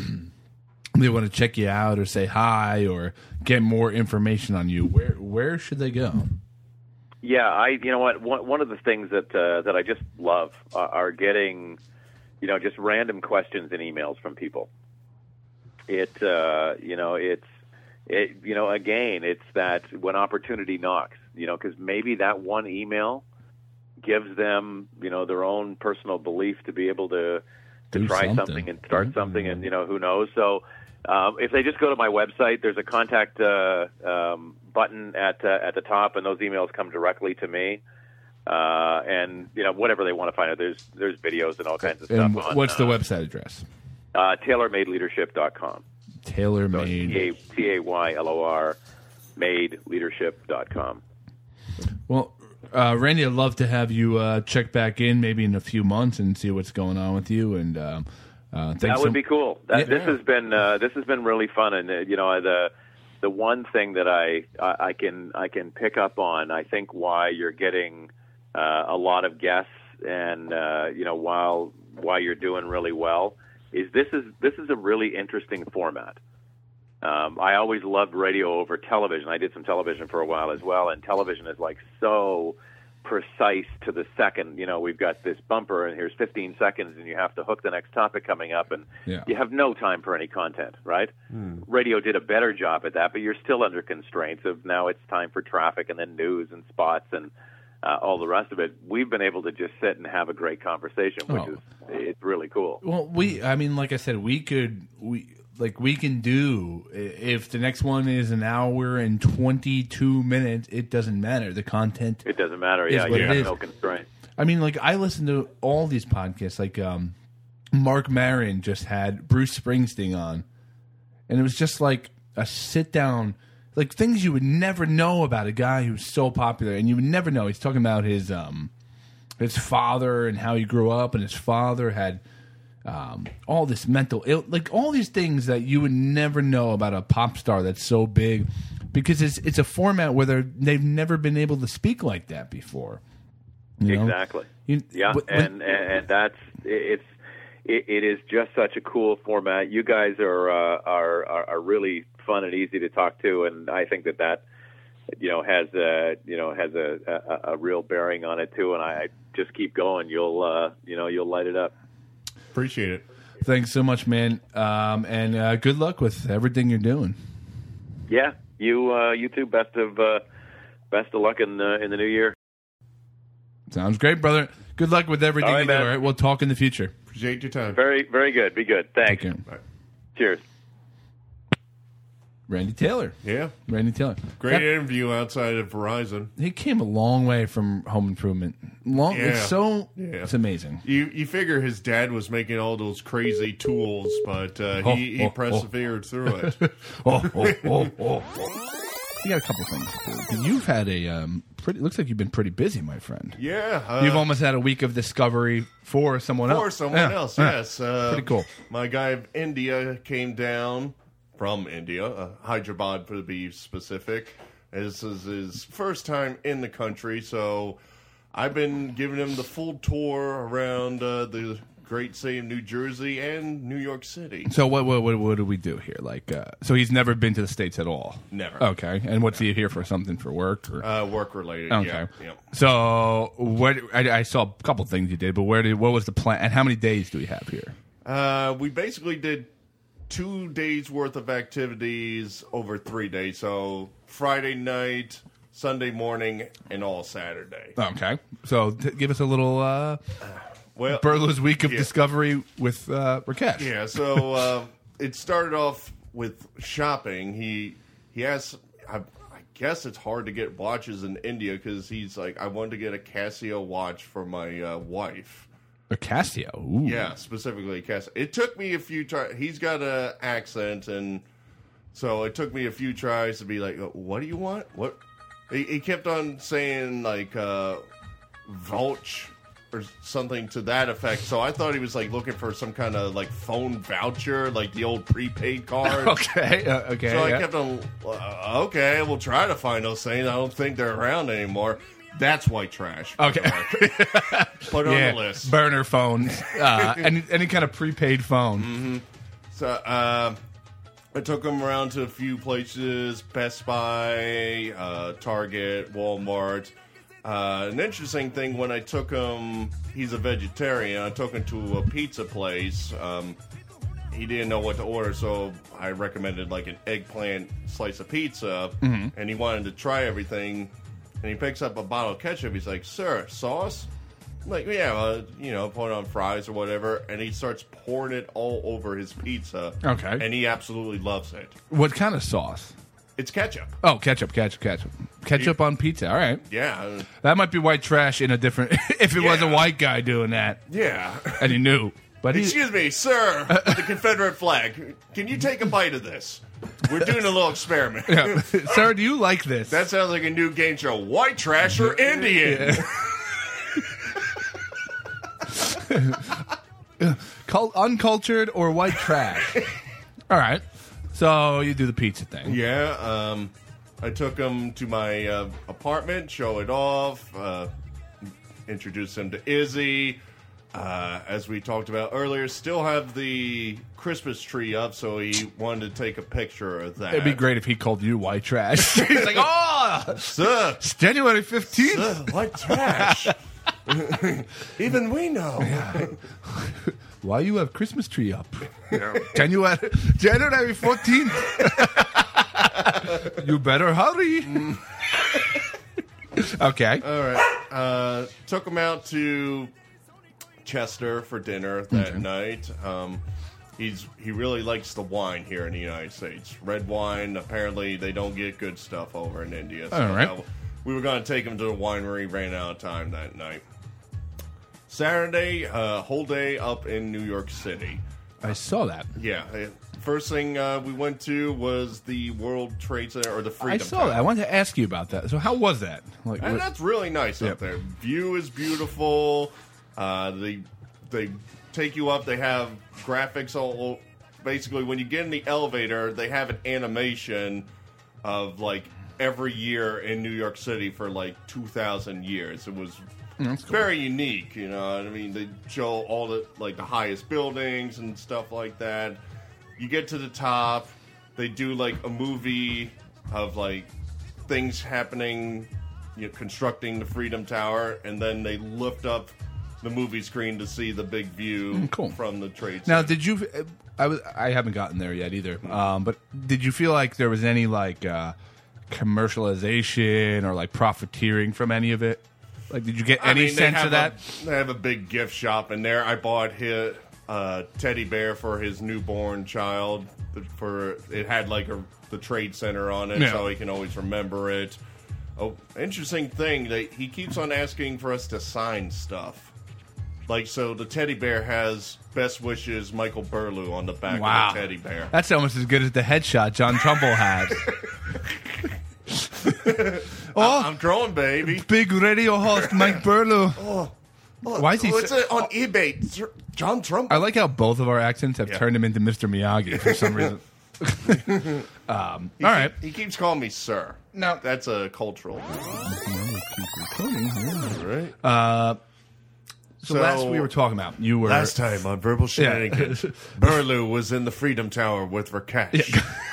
[SPEAKER 1] they want to check you out or say hi or get more information on you, where where should they go?
[SPEAKER 5] Yeah, I. You know what? One, one of the things that uh, that I just love are, are getting, you know, just random questions and emails from people. It, uh, you know, it's, it, you know, again, it's that when opportunity knocks, you know, because maybe that one email gives them, you know, their own personal belief to be able to, to
[SPEAKER 1] Do
[SPEAKER 5] try
[SPEAKER 1] something.
[SPEAKER 5] something and start
[SPEAKER 1] Mm-hmm.
[SPEAKER 5] something, and, you know, who knows. So um, if they just go to my website, there's a contact uh, um, button at uh, at the top, and those emails come directly to me. Uh, and, you know, whatever they want to find out, there's there's videos and all kinds of
[SPEAKER 1] And
[SPEAKER 5] stuff.
[SPEAKER 1] what's
[SPEAKER 5] on,
[SPEAKER 1] the
[SPEAKER 5] uh,
[SPEAKER 1] website address?
[SPEAKER 5] Uh, tailor made leadership dot com.
[SPEAKER 1] Tailor
[SPEAKER 5] So
[SPEAKER 1] Made.
[SPEAKER 5] T A Y L O R, made leadership dot com.
[SPEAKER 1] Well, uh, Randy, I'd love to have you uh, check back in maybe in a few months and see what's going on with you. And um, uh, thanks
[SPEAKER 5] That would
[SPEAKER 1] so-
[SPEAKER 5] be cool. That,
[SPEAKER 1] Yeah.
[SPEAKER 5] This has been uh, this has been really fun, and uh, you know the the one thing that I, I I can I can pick up on, I think why you're getting uh, a lot of guests, and uh, you know while why you're doing really well, is this is this is a really interesting format. Um, I always loved radio over television. I did some television for a while as well, and television is like so precise to the second. You know, we've got this bumper, and here's fifteen seconds, and you have to hook the next topic coming up, and
[SPEAKER 1] Yeah.
[SPEAKER 5] you have no time for any content, right?
[SPEAKER 3] Hmm.
[SPEAKER 5] Radio did a better job at that, but you're still under constraints of now it's time for traffic and then news and spots and uh, all the rest of it. We've been able to just sit and have a great conversation, which
[SPEAKER 1] Oh.
[SPEAKER 5] is it's really cool.
[SPEAKER 1] Well, we, I mean, like I said, we could, we like we can do i- if the next one is an hour and twenty-two minutes. It doesn't matter. The content.
[SPEAKER 5] It doesn't matter.
[SPEAKER 1] Is
[SPEAKER 5] Yeah,
[SPEAKER 1] what
[SPEAKER 5] you
[SPEAKER 1] it
[SPEAKER 5] have
[SPEAKER 1] is.
[SPEAKER 5] no constraint.
[SPEAKER 1] I mean, like I listen to all these podcasts. Like um, Mark Maron just had Bruce Springsteen on, and it was just like a sit down, like things you would never know about a guy who's so popular, and you would never know. He's talking about his um, his father and how he grew up, and his father had um, all this mental ill, like all these things that you would never know about a pop star that's so big, because it's it's a format where they're, they've never been able to speak like that before. You know?
[SPEAKER 5] Exactly.
[SPEAKER 1] You-
[SPEAKER 5] Yeah,
[SPEAKER 1] wh-
[SPEAKER 5] and, and and that's it's it, it is just such a cool format. You guys are, uh, are are are really fun and easy to talk to, and I think that that you know has a you know has a, a, a real bearing on it too. And I just keep going. You'll uh, you know you'll light it up.
[SPEAKER 3] Appreciate it.
[SPEAKER 1] Thanks so much, man, um, and uh, good luck with everything you're doing.
[SPEAKER 5] Yeah, you uh, you too. Best of uh, best of luck in the in the new year.
[SPEAKER 1] Sounds great, brother. Good luck with everything
[SPEAKER 5] All right,
[SPEAKER 1] you do.
[SPEAKER 5] man.
[SPEAKER 1] All right, we'll talk in the future.
[SPEAKER 3] Appreciate your time.
[SPEAKER 5] Very very good. Be good. Thanks.
[SPEAKER 1] Take care.
[SPEAKER 5] Cheers.
[SPEAKER 1] Randy Taylor.
[SPEAKER 3] Yeah.
[SPEAKER 1] Randy Taylor.
[SPEAKER 3] Great
[SPEAKER 1] That-
[SPEAKER 3] interview outside of Verizon.
[SPEAKER 1] he came a long way from Home Improvement. Long.
[SPEAKER 3] Yeah.
[SPEAKER 1] It's so.
[SPEAKER 3] Yeah.
[SPEAKER 1] It's amazing.
[SPEAKER 3] You you figure his dad was making all those crazy tools, but uh,
[SPEAKER 1] Oh,
[SPEAKER 3] he, he
[SPEAKER 1] oh,
[SPEAKER 3] persevered through it.
[SPEAKER 1] Oh, oh, oh, oh. You got a couple things to do. You've had a um, pretty. Looks like you've been pretty busy, my friend.
[SPEAKER 3] Yeah. Uh,
[SPEAKER 1] You've almost had a week of discovery for someone else.
[SPEAKER 3] Or someone
[SPEAKER 1] Yeah.
[SPEAKER 3] else,
[SPEAKER 1] Yeah.
[SPEAKER 3] yes. Uh,
[SPEAKER 1] Pretty cool.
[SPEAKER 3] My guy of India came down from India, uh, Hyderabad to be specific. This is his first time in the country, so I've been giving him the full tour around uh, the great state of New Jersey and New York City.
[SPEAKER 1] So what what what, what do we do here? Like, uh, so he's never been to the States at all.
[SPEAKER 3] Never.
[SPEAKER 1] Okay, and what's he here for? Something for work? Or?
[SPEAKER 3] Uh, work related.
[SPEAKER 1] Okay.
[SPEAKER 3] Yeah. yeah.
[SPEAKER 1] So what? I, I saw a couple things you did, but where did? What was the plan? And how many days do we have here?
[SPEAKER 3] Uh, we basically did two days worth of activities over three days. So Friday night, Sunday morning, and all Saturday.
[SPEAKER 1] Okay, so t- give us a little uh,
[SPEAKER 3] Well,
[SPEAKER 1] Burla's week of
[SPEAKER 3] yeah.
[SPEAKER 1] discovery with uh, Rakesh.
[SPEAKER 3] Yeah, so uh, it started off with shopping. He he has, I, I guess it's hard to get watches in India because he's like, I wanted to get a Casio watch for my uh, wife.
[SPEAKER 1] A Casio. Ooh.
[SPEAKER 3] Yeah, specifically Casio. It took me a few tries. He's got an accent, and so it took me a few tries to be like, what do you want? What? He, he kept on saying like uh, Vulch or something to that effect. So I thought he was like looking for some kind of like phone voucher, like the old prepaid card.
[SPEAKER 1] Okay. Uh, okay.
[SPEAKER 3] So I
[SPEAKER 1] yeah.
[SPEAKER 3] kept on, uh, okay, we'll try to find those things. I don't think they're around anymore. That's white trash. by the
[SPEAKER 1] Okay.
[SPEAKER 3] way. Put it
[SPEAKER 1] yeah.
[SPEAKER 3] on the list.
[SPEAKER 1] Burner phones. Uh, any any kind of prepaid phone.
[SPEAKER 3] Mm-hmm. So uh, I took him around to a few places: Best Buy, uh, Target, Walmart. Uh, an interesting thing when I took him, he's a vegetarian. I took him to a pizza place. Um, he didn't know what to order, so I recommended like an eggplant slice of pizza,
[SPEAKER 1] Mm-hmm.
[SPEAKER 3] and he wanted to try everything. And he picks up a bottle of ketchup. He's like, "Sir, sauce?" I'm like, "Yeah, uh, you know, put it on fries or whatever." And he starts pouring it all over his pizza.
[SPEAKER 1] Okay.
[SPEAKER 3] And he absolutely loves it.
[SPEAKER 1] What kind of sauce?
[SPEAKER 3] It's ketchup.
[SPEAKER 1] Oh, ketchup, ketchup, ketchup. Ketchup on pizza. All right.
[SPEAKER 3] Yeah.
[SPEAKER 1] That might be white trash in a different. If it was a
[SPEAKER 3] Yeah.
[SPEAKER 1] white guy doing that,
[SPEAKER 3] Yeah.
[SPEAKER 1] and he knew, but he,
[SPEAKER 3] Excuse me, sir, with the Confederate flag. Can you take a bite of this? We're doing a little experiment.
[SPEAKER 1] Yeah. Sir, do you like this?
[SPEAKER 3] That sounds like a new game show. White trash or Indian?
[SPEAKER 1] Cul- uncultured or white trash. All right. So you do the pizza thing.
[SPEAKER 3] Yeah, um, I took him to my uh, apartment, show it off, uh, introduce him to Izzy. Uh, as we talked about earlier, still have the Christmas tree up, so he wanted to take a picture of that.
[SPEAKER 1] It'd be great if he called you white trash. He's like, oh,
[SPEAKER 3] Sir,
[SPEAKER 1] it's January fifteenth.
[SPEAKER 3] sir, white trash. Even we know.
[SPEAKER 1] Why you have Christmas tree up? January January fourteenth. You better hurry. Okay.
[SPEAKER 3] All right. Uh, took him out to Chester for dinner that
[SPEAKER 1] Okay.
[SPEAKER 3] night. Um, he's he really likes the wine here in the United States. Red wine. Apparently, they don't get good stuff over in India. So
[SPEAKER 1] All right.
[SPEAKER 3] uh, we were going to take him to the winery. Ran out of time that night. Saturday, uh, whole day up in New York City.
[SPEAKER 1] I saw that.
[SPEAKER 3] Yeah. uh, First thing uh, we went to was the World Trade Center or the Freedom
[SPEAKER 1] I saw
[SPEAKER 3] Tower.
[SPEAKER 1] that. I wanted to ask you about that. So how was that? Like,
[SPEAKER 3] And
[SPEAKER 1] what-
[SPEAKER 3] that's really nice
[SPEAKER 1] Yep.
[SPEAKER 3] up there. View is beautiful. Uh, they they take you up. They have graphics all. Basically, when you get in the elevator, they have an animation of like every year in New York City for like two thousand years. It was
[SPEAKER 1] that's cool.
[SPEAKER 3] very unique. You know, what I mean, they show all the like the highest buildings and stuff like that. You get to the top, they do like a movie of like things happening, you know, constructing the Freedom Tower, and then they lift up the movie screen to see the big view
[SPEAKER 1] Mm, cool.
[SPEAKER 3] from the trade
[SPEAKER 1] Now,
[SPEAKER 3] center.
[SPEAKER 1] did you? I was. I haven't gotten there yet either. Um, but did you feel like there was any like uh, commercialization or like profiteering from any of it? Like, did you get
[SPEAKER 3] I
[SPEAKER 1] any
[SPEAKER 3] mean, they
[SPEAKER 1] sense
[SPEAKER 3] have
[SPEAKER 1] of that?
[SPEAKER 3] A, they have a big gift shop in there. I bought his uh, teddy bear for his newborn child. For it had like a, the trade center on it,
[SPEAKER 1] Yeah.
[SPEAKER 3] so he can always remember it. Oh, interesting thing that he keeps on asking for us to sign stuff. Like, so the teddy bear has "Best Wishes, Michael Burlew" on the back
[SPEAKER 1] Wow.
[SPEAKER 3] of the teddy bear.
[SPEAKER 1] That's almost as good as the headshot John Trumbull had. oh,
[SPEAKER 3] I'm growing, baby.
[SPEAKER 1] big radio host Mike Burlew. Why is he?
[SPEAKER 3] Oh, it's
[SPEAKER 1] so-
[SPEAKER 3] uh, on eBay. Sir- John Trump.
[SPEAKER 1] I like how both of our accents have
[SPEAKER 3] Yeah.
[SPEAKER 1] turned him into Mister Miyagi for some reason. um, all right.
[SPEAKER 3] He keeps calling me sir.
[SPEAKER 1] No.
[SPEAKER 3] That's a cultural. Right.
[SPEAKER 1] So, last we were talking about, you were
[SPEAKER 3] Last time on Verbal Shenanigans, Burlew was in the Freedom Tower with Rakesh.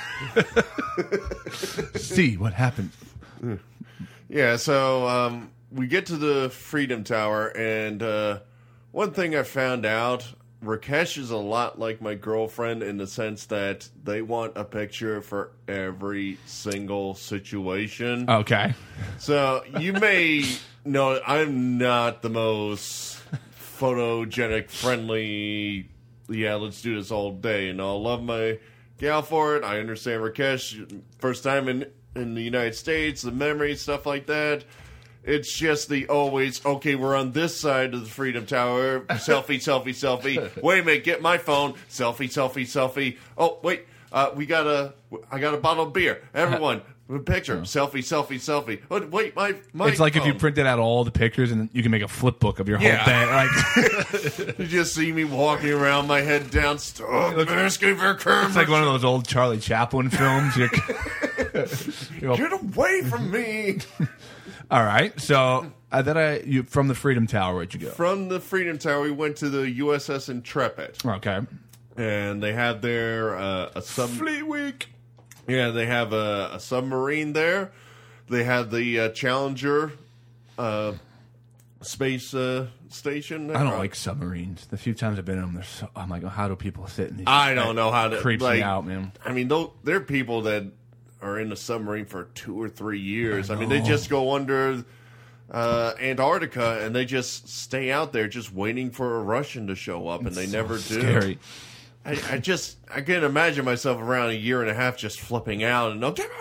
[SPEAKER 1] see what happened.
[SPEAKER 3] Yeah, so um, we get to the Freedom Tower, and uh, one thing I found out, Rakesh is a lot like my girlfriend in the sense that they want a picture for every single situation.
[SPEAKER 1] Okay.
[SPEAKER 3] So you may know I'm not the most photogenic, friendly, yeah, let's do this all day. And I'll love my gal for it. I understand Rakesh, first time in, in the United States, the memories, stuff like that. It's just the always, okay, we're on this side of the Freedom Tower. Selfie, selfie, selfie. Wait a minute, get my phone. Selfie, selfie, selfie. Oh, wait, uh, we got a, I got a bottle of beer. Everyone, picture. Selfie, selfie, selfie. Oh, wait, my, my
[SPEAKER 1] It's like if you
[SPEAKER 3] phone.
[SPEAKER 1] printed out all the pictures and you can make a flip book of your whole
[SPEAKER 3] Yeah.
[SPEAKER 1] thing. Like,
[SPEAKER 3] You just see me walking around, my head down. Stop asking for
[SPEAKER 1] it's like one of those old Charlie Chaplin films. You're, you're all,
[SPEAKER 3] Get away from me.
[SPEAKER 1] all right. So uh, then I you from the Freedom Tower, where'd you go?
[SPEAKER 3] From the Freedom Tower, we went to the U S S Intrepid.
[SPEAKER 1] Okay.
[SPEAKER 3] And they had their uh, a sub.
[SPEAKER 1] Fleet Week.
[SPEAKER 3] Yeah, they have a, a submarine there. They had the uh, Challenger uh, space uh, station.
[SPEAKER 1] I don't
[SPEAKER 3] Uh,
[SPEAKER 1] like submarines. The few times I've been in them, they're so. I'm like, oh, how do people sit in these?
[SPEAKER 3] I don't know how to.
[SPEAKER 1] Creeps
[SPEAKER 3] like,
[SPEAKER 1] me out, man.
[SPEAKER 3] I mean, though, there are people that are in the submarine for two or three years. I, mean, they
[SPEAKER 1] know.
[SPEAKER 3] just go under uh, Antarctica and they just stay out there, just waiting for a Russian to show up, and they never do.
[SPEAKER 1] Scary.
[SPEAKER 3] I, I just I can't imagine myself around a year and a half just flipping out and no, get me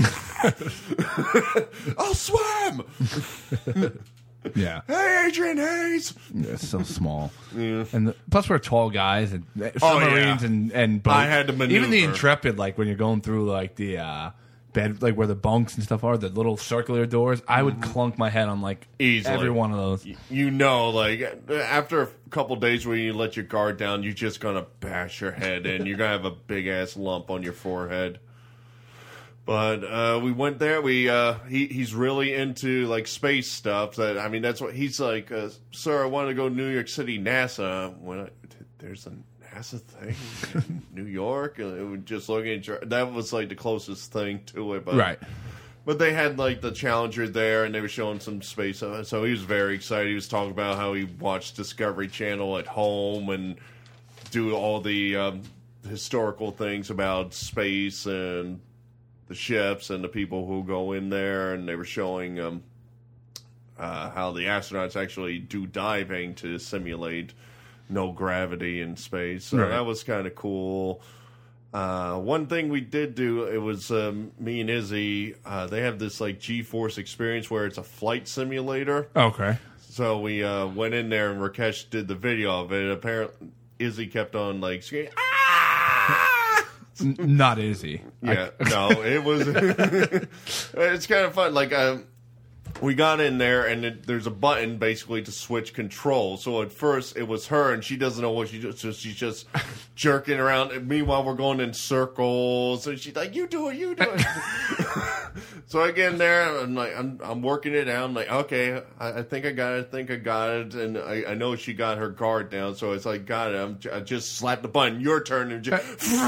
[SPEAKER 3] out! I'll swim.
[SPEAKER 1] Yeah.
[SPEAKER 3] Hey, Adrian Hayes.
[SPEAKER 1] Yeah, it's so small, and the, plus we're tall guys and uh,
[SPEAKER 3] Oh,
[SPEAKER 1] submarines
[SPEAKER 3] yeah.
[SPEAKER 1] and and boats.
[SPEAKER 3] I had to
[SPEAKER 1] Even the
[SPEAKER 3] maneuver.
[SPEAKER 1] Intrepid, like when you're going through like the uh, bed, like where the bunks and stuff are, the little circular doors. I would clunk my head on like
[SPEAKER 3] Easily.
[SPEAKER 1] every one of those.
[SPEAKER 3] You know, like after a couple days where you let your guard down, you're just gonna bash your head in. You're gonna have a big ass lump on your forehead. But uh, we went there. We uh, he he's really into like space stuff. That I mean, that's what he's like. Uh, Sir, I want to go to New York City, NASA. When I, there's a NASA thing in New York, and it was just looking at that was like the closest thing to it. But,
[SPEAKER 1] Right.
[SPEAKER 3] But they had like the Challenger there, and they were showing some space. Uh, so he was very excited. He was talking about how he watched Discovery Channel at home and do all the um, historical things about space and the ships and the people who go in there, and they were showing um, uh, how the astronauts actually do diving to simulate no gravity in space. So
[SPEAKER 1] right.
[SPEAKER 3] that was kind of cool. Uh, one thing we did do, it was um, me and Izzy, uh, they have this like G-Force experience where it's a flight simulator.
[SPEAKER 1] Okay.
[SPEAKER 3] So we uh, went in there and Rakesh did the video of it. Apparently, Izzy kept on like screaming, ah!
[SPEAKER 1] N- not easy.
[SPEAKER 3] Yeah, no, it was. It's kind of fun. Like, um, we got in there, and it, there's a button basically to switch controls. So at first, it was her, and she doesn't know what she does. So she's just jerking around. And meanwhile, we're going in circles, and she's like, "You do it, you do it." So I get in there, and like I'm, I'm working it out. I'm like, okay, I, I think I got it. I think I got it, and I, I know she got her guard down. So it's like, got it. I'm, I just slapped the button. Your turn, and just.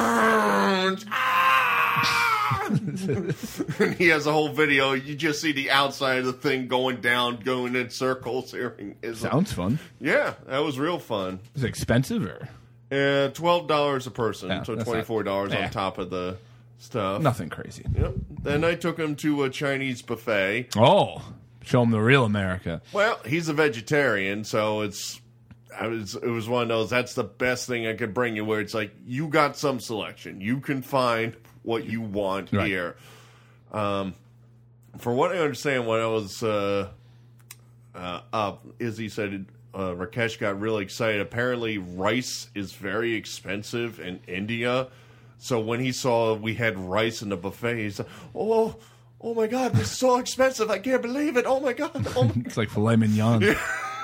[SPEAKER 3] And he has a whole video. You just see the outside of the thing going down, going in circles. Hearing is
[SPEAKER 1] Sounds fun.
[SPEAKER 3] Yeah, that was real fun.
[SPEAKER 1] Is it expensive or
[SPEAKER 3] Uh, twelve dollars a person,
[SPEAKER 1] Yeah,
[SPEAKER 3] so
[SPEAKER 1] that's
[SPEAKER 3] twenty four dollars
[SPEAKER 1] not-
[SPEAKER 3] on
[SPEAKER 1] yeah.
[SPEAKER 3] top of the stuff.
[SPEAKER 1] nothing crazy?
[SPEAKER 3] Yep. Then I took him to a Chinese buffet.
[SPEAKER 1] Oh, show him the real America.
[SPEAKER 3] Well, he's a vegetarian, so it's. I was, it was one of those. That's the best thing I could bring you. Where it's like you got some selection. You can find what you want
[SPEAKER 1] Right.
[SPEAKER 3] here. Um, for what I understand, when I was uh, uh, up, Izzy said uh, Rakesh got really excited. Apparently, rice is very expensive in India. So when he saw we had rice in the buffet, he said, "Oh, oh my God, this is so expensive! I can't believe it! Oh my God!" Oh my
[SPEAKER 1] It's like filet mignon.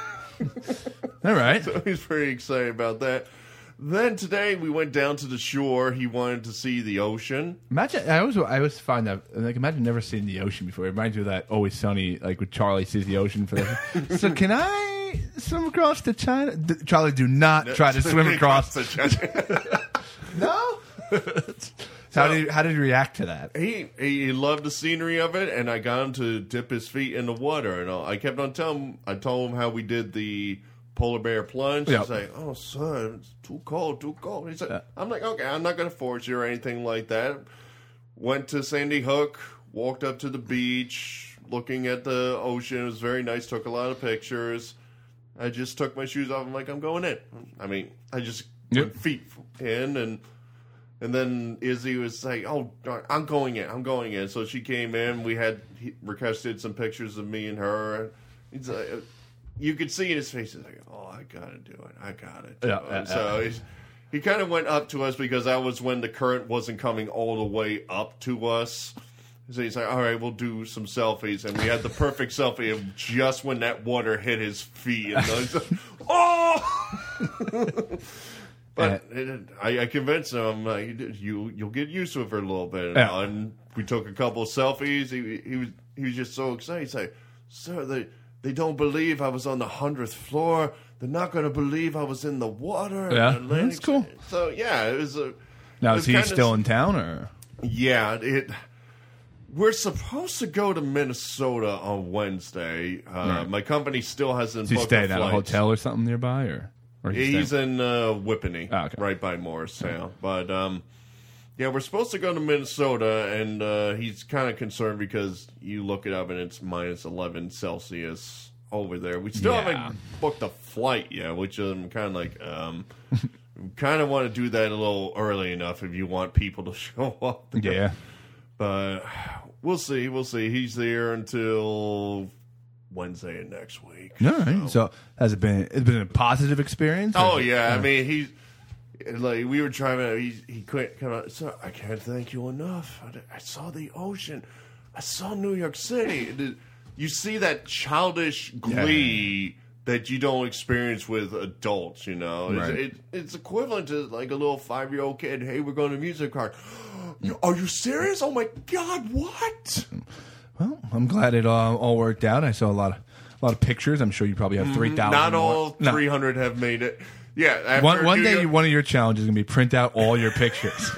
[SPEAKER 1] All right.
[SPEAKER 3] So he's pretty excited about that. Then today we went down to the shore. He wanted to see the ocean.
[SPEAKER 1] Imagine I always I always find that like imagine never seeing the ocean before. It reminds you of that Always Sunny, like with Charlie sees the ocean for the. So can I swim across to China? D- Charlie, do not try to swim across.
[SPEAKER 3] the
[SPEAKER 1] No. How did he, how did he react to that?
[SPEAKER 3] he he loved the scenery of it, and I got him to dip his feet in the water. And I kept on telling him, I told him how we did the polar bear plunge.
[SPEAKER 1] Yep.
[SPEAKER 3] He's like, "Oh, son, it's too cold, too cold." He's like,
[SPEAKER 1] Yeah.
[SPEAKER 3] I'm like, okay, I'm not going to force you or anything like that. Went to Sandy Hook, walked up to the beach, looking at the ocean. It was very nice. Took a lot of pictures. I just took my shoes off. I'm like, I'm going in. I mean, I just
[SPEAKER 1] Yep.
[SPEAKER 3] went feet in, and and then Izzy was like, "Oh, darn, I'm going in. I'm going in." So she came in. We had he, Rakesh did some pictures of me and her. He's like, you could see in his face, he's like, "Oh, I gotta do it. I gotta do
[SPEAKER 1] Yeah,
[SPEAKER 3] it."
[SPEAKER 1] yeah,
[SPEAKER 3] so
[SPEAKER 1] yeah.
[SPEAKER 3] he's, he kind of went up to us because that was when the current wasn't coming all the way up to us. So he's like, "All right, we'll do some selfies," and we had the perfect selfie of just when that water hit his feet. And I was like, oh. But it, I, I convinced him. I'm like, you you'll get used to it for a little bit.
[SPEAKER 1] Yeah.
[SPEAKER 3] And we took a couple of selfies. He, he was he was just so excited. He's like, "Sir, they they don't believe I was on the hundredth floor. They're not going to believe I was in the water."
[SPEAKER 1] Yeah,
[SPEAKER 3] in the Atlantic."
[SPEAKER 1] that's cool.
[SPEAKER 3] So yeah, it was a.
[SPEAKER 1] Now
[SPEAKER 3] it
[SPEAKER 1] is
[SPEAKER 3] was
[SPEAKER 1] he
[SPEAKER 3] kinda-
[SPEAKER 1] still in town or?
[SPEAKER 3] Yeah, it. We're supposed to go to Minnesota on Wednesday. Uh,
[SPEAKER 1] Right.
[SPEAKER 3] My company still hasn't.
[SPEAKER 1] Is he
[SPEAKER 3] booked
[SPEAKER 1] staying
[SPEAKER 3] the
[SPEAKER 1] at a
[SPEAKER 3] flights.
[SPEAKER 1] hotel or something nearby or? or
[SPEAKER 3] He's
[SPEAKER 1] staying-
[SPEAKER 3] in uh, Whippany,
[SPEAKER 1] Oh, okay.
[SPEAKER 3] right by Morristown. But um, yeah, we're supposed to go to Minnesota, and uh, he's kind of concerned because you look it up and it's minus eleven Celsius over there. We still
[SPEAKER 1] Yeah.
[SPEAKER 3] haven't booked a flight yet, which I'm kind of like, um, kind of want to do that a little early enough if you want people to show up. there.
[SPEAKER 1] Yeah.
[SPEAKER 3] But we'll see. We'll see. He's there until Wednesday of next week.
[SPEAKER 1] All right. So has it been? It's been a positive experience. or
[SPEAKER 3] Oh
[SPEAKER 1] is it-
[SPEAKER 3] yeah, I mean he's like we were trying to. He he couldn't come out. So I can't thank you enough. I, I saw the ocean. I saw New York City. The- You see that childish glee that you don't experience with adults, you know.
[SPEAKER 1] Right.
[SPEAKER 3] It's, it, it's equivalent to like a little five-year-old kid, hey, we're going to music card. Are you serious? Oh, my God, what?
[SPEAKER 1] Well, I'm glad it uh, all worked out. I saw a lot of a lot of pictures. I'm sure you probably have three thousand.
[SPEAKER 3] Not
[SPEAKER 1] more.
[SPEAKER 3] all
[SPEAKER 1] No.
[SPEAKER 3] three hundred have made it. Yeah. After
[SPEAKER 1] One, one
[SPEAKER 3] New
[SPEAKER 1] day,
[SPEAKER 3] York-
[SPEAKER 1] one of your challenges is going to be print out all your pictures.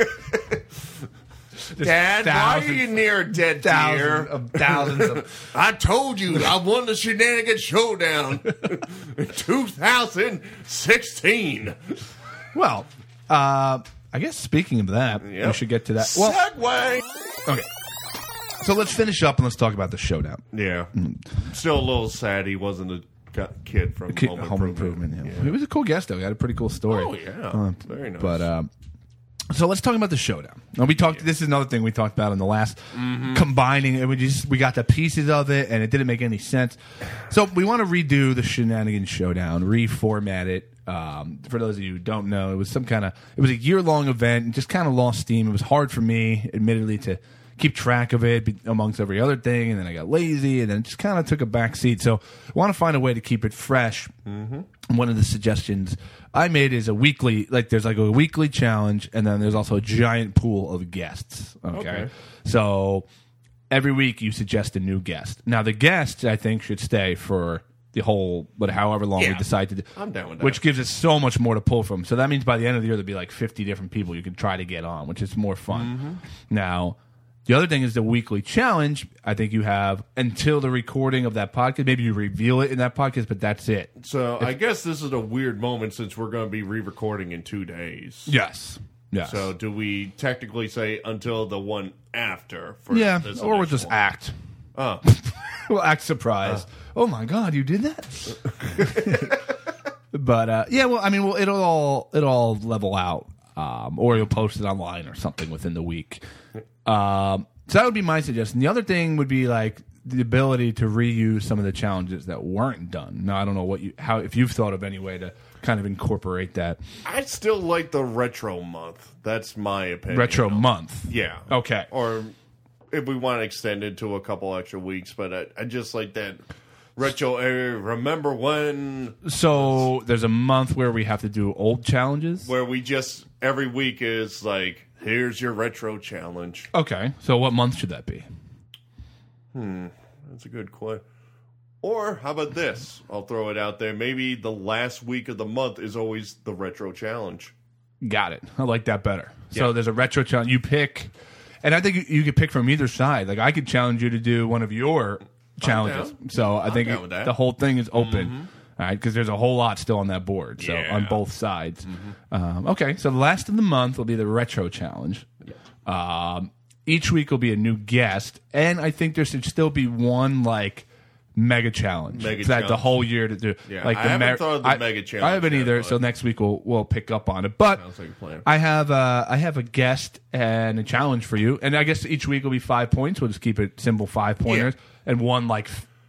[SPEAKER 1] Just
[SPEAKER 3] Dad, why are
[SPEAKER 1] thousands-
[SPEAKER 3] you near a dead
[SPEAKER 1] Thousands
[SPEAKER 3] deer?
[SPEAKER 1] of thousands of.
[SPEAKER 3] I told you I won the Shenanigans Showdown in two thousand sixteen.
[SPEAKER 1] Well, uh, I guess speaking of that, we
[SPEAKER 3] Yep.
[SPEAKER 1] should get to that. Well,
[SPEAKER 3] Segway.
[SPEAKER 1] okay. So let's finish up and let's talk about the showdown.
[SPEAKER 3] Yeah. Still a little sad he wasn't a gu- kid from
[SPEAKER 1] Ki-
[SPEAKER 3] Home,
[SPEAKER 1] Home
[SPEAKER 3] Improvement.
[SPEAKER 1] Improvement. Yeah. He was a cool guest, though. He had a pretty cool story.
[SPEAKER 3] Oh, yeah.
[SPEAKER 1] Uh,
[SPEAKER 3] Very nice.
[SPEAKER 1] But um, so let's talk about the showdown. Now, we talked. This is another thing we talked about in the last
[SPEAKER 3] Mm-hmm.
[SPEAKER 1] combining. And we just we got the pieces of it, and it didn't make any sense. So we want to redo the Shenanigans Showdown, reformat it. Um, for those of you who don't know, it was some kind of it was a year long event, and just kind of lost steam. It was hard for me, admittedly, to keep track of it be- amongst every other thing, and then I got lazy, and then it just kind of took a back seat. So I want to find a way to keep it fresh. Mm-hmm. One of the suggestions I made is a weekly, like there's like a weekly challenge, and then there's also a giant pool of guests. Okay,
[SPEAKER 3] Okay.
[SPEAKER 1] so every week you suggest a new guest. Now the guests, I think, should stay for the whole, but however long we
[SPEAKER 3] Yeah.
[SPEAKER 1] decide to do.
[SPEAKER 3] I'm down with that.
[SPEAKER 1] Which gives us so much more to pull from. So that means by the end of the year there'll be like fifty different people you can try to get on, which is more fun.
[SPEAKER 3] Mm-hmm.
[SPEAKER 1] Now, the other thing is the weekly challenge. I think you have until the recording of that podcast. Maybe you reveal it in that podcast, but that's it.
[SPEAKER 3] So I guess this is a weird moment since we're going to be re-recording in two days.
[SPEAKER 1] Yes. Yes.
[SPEAKER 3] So do we technically say until the one after? For
[SPEAKER 1] yeah,
[SPEAKER 3] this
[SPEAKER 1] or we'll
[SPEAKER 3] initial
[SPEAKER 1] just
[SPEAKER 3] one?
[SPEAKER 1] act.
[SPEAKER 3] Oh.
[SPEAKER 1] We'll act surprised. oh my God, you did that? But uh, yeah, well, I mean, well, it'll all it'll all level out, um, or you'll post it online or something within the week. Um, so that would be my suggestion. The other thing would be like the ability to reuse some of the challenges that weren't done. Now, I don't know what you how if you've thought of any way to kind of incorporate that
[SPEAKER 3] I still like the retro month. That's my opinion.
[SPEAKER 1] retro month.
[SPEAKER 3] Yeah.
[SPEAKER 1] Okay.
[SPEAKER 3] Or if we want to extend it to a couple extra weeks, but I, I just like that retro area. Remember when
[SPEAKER 1] So there's a month where we have to do old challenges.
[SPEAKER 3] where we just every week is like, here's your retro challenge.
[SPEAKER 1] Okay. So what month should that be?
[SPEAKER 3] That's a good question. Or how about this? I'll throw it out there. Maybe the last week of the month is always the retro challenge.
[SPEAKER 1] Got it. I like that better. So
[SPEAKER 3] Yeah.
[SPEAKER 1] there's a retro challenge. You pick, and I think you, you could pick from either side. Like I could challenge you to do one of your challenges.
[SPEAKER 3] down.
[SPEAKER 1] So I
[SPEAKER 3] I'm
[SPEAKER 1] think
[SPEAKER 3] down
[SPEAKER 1] it-
[SPEAKER 3] with that. Mm-hmm.
[SPEAKER 1] the whole thing is open. All right, because there's a whole lot still on that board. So
[SPEAKER 3] Yeah. Mm-hmm.
[SPEAKER 1] on both sides. Um, okay, so the last of the month will be the retro challenge. Um, each week will be a new guest, and I think there should still be one like mega challenge.
[SPEAKER 3] Mega
[SPEAKER 1] so that the
[SPEAKER 3] challenge.
[SPEAKER 1] whole year to do.
[SPEAKER 3] Yeah,
[SPEAKER 1] like
[SPEAKER 3] I
[SPEAKER 1] the
[SPEAKER 3] haven't
[SPEAKER 1] mer-
[SPEAKER 3] thought of the
[SPEAKER 1] I-
[SPEAKER 3] mega
[SPEAKER 1] I
[SPEAKER 3] challenge
[SPEAKER 1] haven't
[SPEAKER 3] yet,
[SPEAKER 1] either.
[SPEAKER 3] but-
[SPEAKER 1] So next week we'll we'll pick up on it. But
[SPEAKER 3] Sounds like a plan.
[SPEAKER 1] I have uh, I have a guest and a challenge for you, and I guess each week will be five points. We'll just keep it simple, five pointers, and one like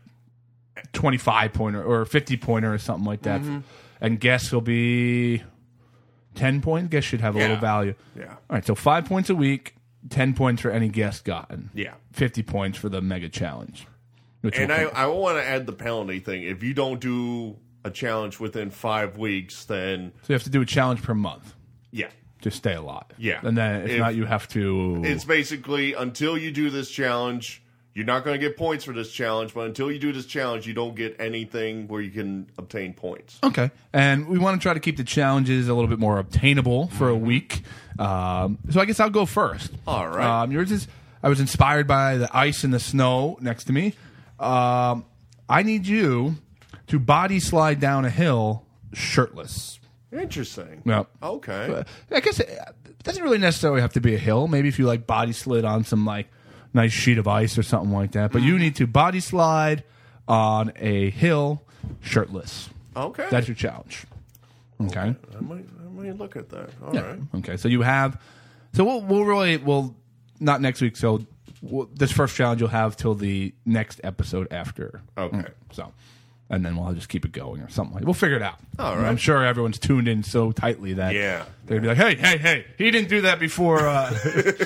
[SPEAKER 1] twenty-five pointer or fifty pointer or something like that.
[SPEAKER 3] Mm-hmm.
[SPEAKER 1] And guests will be ten points. Guests should have a little
[SPEAKER 3] Yeah.
[SPEAKER 1] value.
[SPEAKER 3] Yeah.
[SPEAKER 1] All right, so five points a week, ten points for any guest gotten.
[SPEAKER 3] Yeah.
[SPEAKER 1] fifty points for the mega challenge. Which
[SPEAKER 3] And
[SPEAKER 1] will
[SPEAKER 3] I,
[SPEAKER 1] come-
[SPEAKER 3] I want to add the penalty thing. If you don't do a challenge within five weeks, then
[SPEAKER 1] so you have to do a challenge per month
[SPEAKER 3] yeah.
[SPEAKER 1] to stay alive.
[SPEAKER 3] Yeah.
[SPEAKER 1] and then if,
[SPEAKER 3] If-
[SPEAKER 1] not, you have to.
[SPEAKER 3] It's basically until you do this challenge, you're not going to get points for this challenge, but until you do this challenge, you don't get anything where you can obtain points.
[SPEAKER 1] Okay. And we want to try to keep the challenges a little bit more obtainable for a week. Um, so I guess I'll go first.
[SPEAKER 3] All right.
[SPEAKER 1] Um, yours is, I was inspired by the ice and the snow next to me. Um, I need you to body slide down a hill shirtless.
[SPEAKER 3] Interesting.
[SPEAKER 1] Yep.
[SPEAKER 3] Okay.
[SPEAKER 1] I guess it doesn't really necessarily have to be a hill. Maybe if you like body slid on some like nice sheet of ice or something like that. But you need to body slide on a hill shirtless.
[SPEAKER 3] Okay.
[SPEAKER 1] That's your challenge. Okay.
[SPEAKER 3] I might, I might look at that. All right.
[SPEAKER 1] Yeah. Okay. So you have. So we'll we'll really we'll not next week. So we'll, this first challenge you'll have till the next episode after.
[SPEAKER 3] Okay.
[SPEAKER 1] So. And then we'll just keep it going or something like. We'll figure it out.
[SPEAKER 3] All right.
[SPEAKER 1] I'm sure everyone's tuned in so tightly that
[SPEAKER 3] Yeah.
[SPEAKER 1] they're gonna be like, "Hey, hey, hey! He didn't do that before." Uh.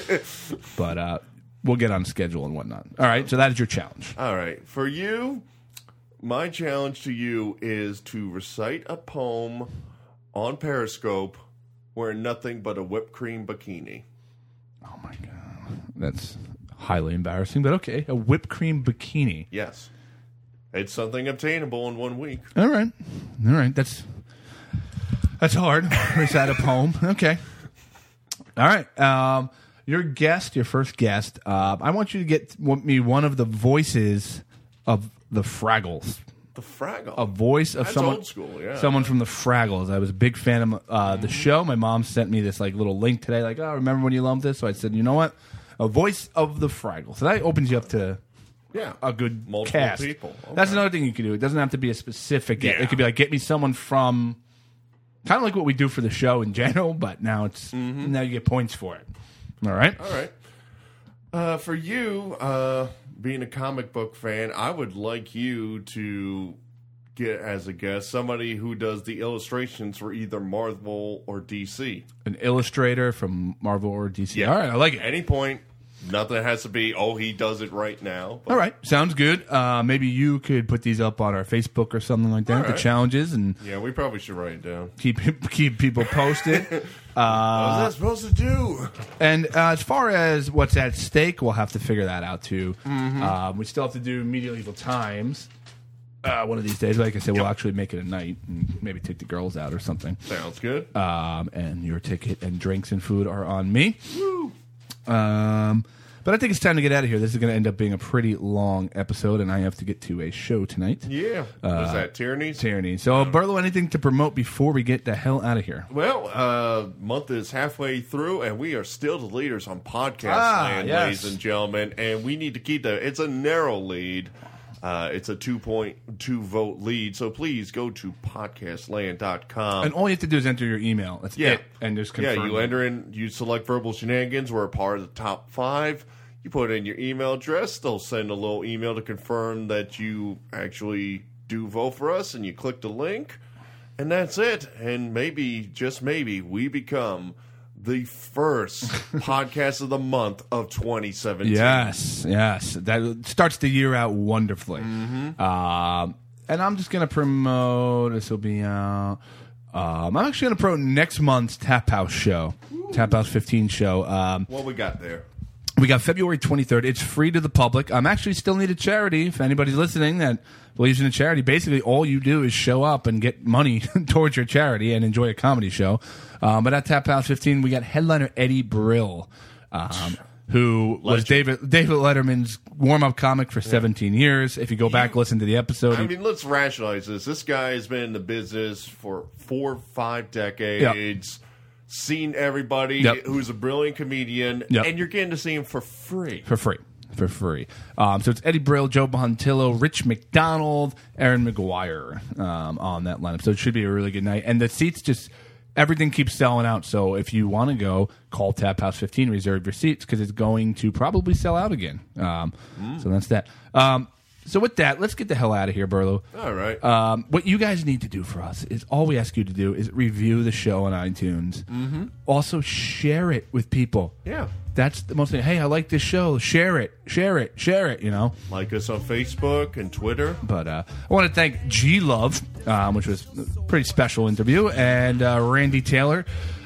[SPEAKER 1] But uh, we'll get on schedule and whatnot. All right. So that is your challenge.
[SPEAKER 3] All right. For you, my challenge to you is to recite a poem on Periscope wearing nothing but a whipped cream bikini.
[SPEAKER 1] Oh, my God. That's highly embarrassing, but okay. A whipped cream bikini.
[SPEAKER 3] Yes. It's something obtainable in one week.
[SPEAKER 1] All right. All right. That's that's hard. Recite a poem. Okay. All right. Um, your guest, your first guest, uh, I want you to get me one of the voices of the Fraggles.
[SPEAKER 3] The Fraggles.
[SPEAKER 1] A voice of
[SPEAKER 3] That's
[SPEAKER 1] someone,
[SPEAKER 3] old school, yeah.
[SPEAKER 1] someone from the Fraggles. I was a big fan of uh, the show. My mom sent me this like little link today, like, oh, remember when you loved this? So I said, you know what? A voice of the Fraggles. So that opens you up to
[SPEAKER 3] yeah.
[SPEAKER 1] a good
[SPEAKER 3] Multiple
[SPEAKER 1] cast.
[SPEAKER 3] people. Okay.
[SPEAKER 1] That's another thing you can do. It doesn't have to be a specific.
[SPEAKER 3] Yeah.
[SPEAKER 1] It could be like, get me someone from, kind of like what we do for the show in general, but now it's
[SPEAKER 3] Mm-hmm.
[SPEAKER 1] now you get points for it. All right?
[SPEAKER 3] All right. Uh, for you, uh, being a comic book fan, I would like you to get as a guest somebody who does the illustrations for either Marvel or D C.
[SPEAKER 1] An illustrator from Marvel or D C.
[SPEAKER 3] Yeah.
[SPEAKER 1] All right, I like it.
[SPEAKER 3] At any point, nothing has to be, oh, he does it right now. But
[SPEAKER 1] All right, sounds good. Uh, maybe you could put these up on our Facebook or something like that,
[SPEAKER 3] All
[SPEAKER 1] the
[SPEAKER 3] right.
[SPEAKER 1] challenges, and
[SPEAKER 3] yeah, we probably should write it down.
[SPEAKER 1] keep keep people posted.
[SPEAKER 3] What's that supposed to do?
[SPEAKER 1] And uh, as far as what's at stake, we'll have to figure that out too.
[SPEAKER 3] Mm-hmm.
[SPEAKER 1] Um, we still have to do medieval times uh, one of these days. Like I said, we'll
[SPEAKER 3] Yep.
[SPEAKER 1] actually make it a night and maybe take the girls out or something.
[SPEAKER 3] Sounds good.
[SPEAKER 1] Um, and your ticket and drinks and food are on me. Um, but I think it's time to get out of here. This is going to end up being a pretty long episode, and I have to get to a show tonight.
[SPEAKER 3] yeah. What's that, Tyrannies?
[SPEAKER 1] Tyranny. So, Burlow, anything to promote before we get the hell out of here?
[SPEAKER 3] Well, uh, month is halfway through, and we are still the leaders on podcast
[SPEAKER 1] Ah,
[SPEAKER 3] land,
[SPEAKER 1] yes.
[SPEAKER 3] ladies and gentlemen. And we need to keep that. It's a narrow lead. Uh, it's a two point two vote lead. So please go to podcast land dot com.
[SPEAKER 1] And all you have to do is enter your email. That's
[SPEAKER 3] Yeah.
[SPEAKER 1] it. And just
[SPEAKER 3] Yeah,
[SPEAKER 1] confirm
[SPEAKER 3] you
[SPEAKER 1] it.
[SPEAKER 3] enter in, you select verbal shenanigans. We're a part of the top five. You put in your email address. They'll send a little email to confirm that you actually do vote for us, and you click the link, and that's it. And maybe, just maybe, we become the first podcast of the month of twenty seventeen.
[SPEAKER 1] Yes, yes. That starts the year out wonderfully.
[SPEAKER 3] Mm-hmm.
[SPEAKER 1] Um, and I'm just going to promote, this will be out. Um, I'm actually going to promote next month's Tap House show, Ooh. Tap House fifteen show. Um,
[SPEAKER 3] What we got there?
[SPEAKER 1] We got February twenty-third. It's free to the public. I'm actually still need a charity. If anybody's listening that believes in a charity, basically all you do is show up and get money towards your charity and enjoy a comedy show. Um, but at Tap House fifteen, we got headliner Eddie Brill, um, who was David David Letterman's warm-up comic for seventeen years. If you go back,
[SPEAKER 3] You-
[SPEAKER 1] listen to the episode.
[SPEAKER 3] I mean, let's rationalize this. This guy has been in the business for four, five decades. Seen everybody
[SPEAKER 1] Yep.
[SPEAKER 3] who's a brilliant comedian,
[SPEAKER 1] Yep.
[SPEAKER 3] and you're getting to see him for free.
[SPEAKER 1] For free. For free. Um, so it's Eddie Brill, Joe Bontillo, Rich McDonald, Aaron McGuire um, on that lineup. So it should be a really good night. And the seats just, everything keeps selling out. So if you want to go, call Tap House fifteen, reserve your seats because it's going to probably sell out again. Um,
[SPEAKER 3] Mm.
[SPEAKER 1] So that's that. Um, so with that, let's get the hell out of here, Burlow.
[SPEAKER 3] All right.
[SPEAKER 1] Um, what you guys need to do for us is all we ask you to do is review the show on iTunes. Mm-hmm. Also, share it with people.
[SPEAKER 3] yeah.
[SPEAKER 1] That's the most thing. Hey, I like this show. Share it. Share it. Share it, you know.
[SPEAKER 3] Like us on Facebook and Twitter.
[SPEAKER 1] But uh, I want to thank G Love, um, which was a pretty special interview, and uh, Randy Taylor.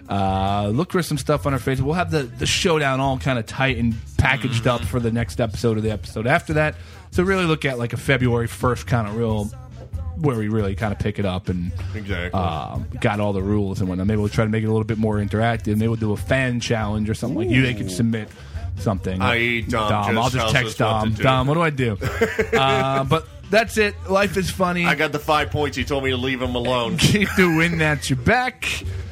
[SPEAKER 1] Uh, look for some stuff on our Facebook. We'll have the, the showdown all kind of tight and packaged up for the next episode or the episode after that. So really look at like a February first kind of real, where we really kind of pick it up and
[SPEAKER 3] Exactly.
[SPEAKER 1] um, got all the rules and whatnot. Maybe we'll try to make it a little bit more interactive. Maybe we'll do a fan challenge or something like you. They can submit something.
[SPEAKER 3] that is, Dom just
[SPEAKER 1] I'll just
[SPEAKER 3] tells
[SPEAKER 1] text
[SPEAKER 3] us what
[SPEAKER 1] Dom.
[SPEAKER 3] to do.
[SPEAKER 1] Dom, what do I do? uh, but that's it. Life is funny.
[SPEAKER 3] I got the five points. He told me to leave him alone.
[SPEAKER 1] Keep doing that. You're back.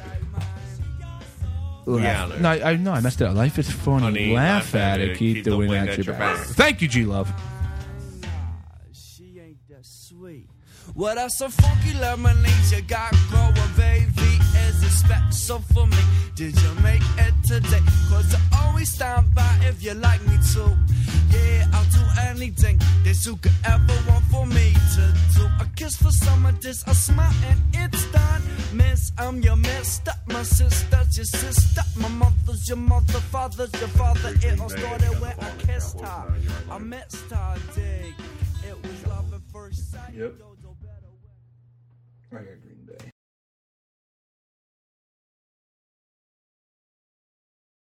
[SPEAKER 3] Yeah,
[SPEAKER 1] Laugh. No, I, I no, I messed it up. Life is funny.
[SPEAKER 3] Honey,
[SPEAKER 1] laugh, at it. Keep, the wind at your back. Thank you, G Love.
[SPEAKER 6] She ain't that sweet. What else so funky lemonade you got going, baby? Is it special for me? Did you make it today? Cause I always stand by if you like me to. Yeah, I'll do anything that you could ever want for me to do. A kiss for some of this, a smile and it's done. Miss, I'm your mister, my sister's your sister, my mother's your mother, father's your father. It all started when I kissed her. I missed her, dig. It was love at first. first sight.
[SPEAKER 1] Yep. I got Green Bay.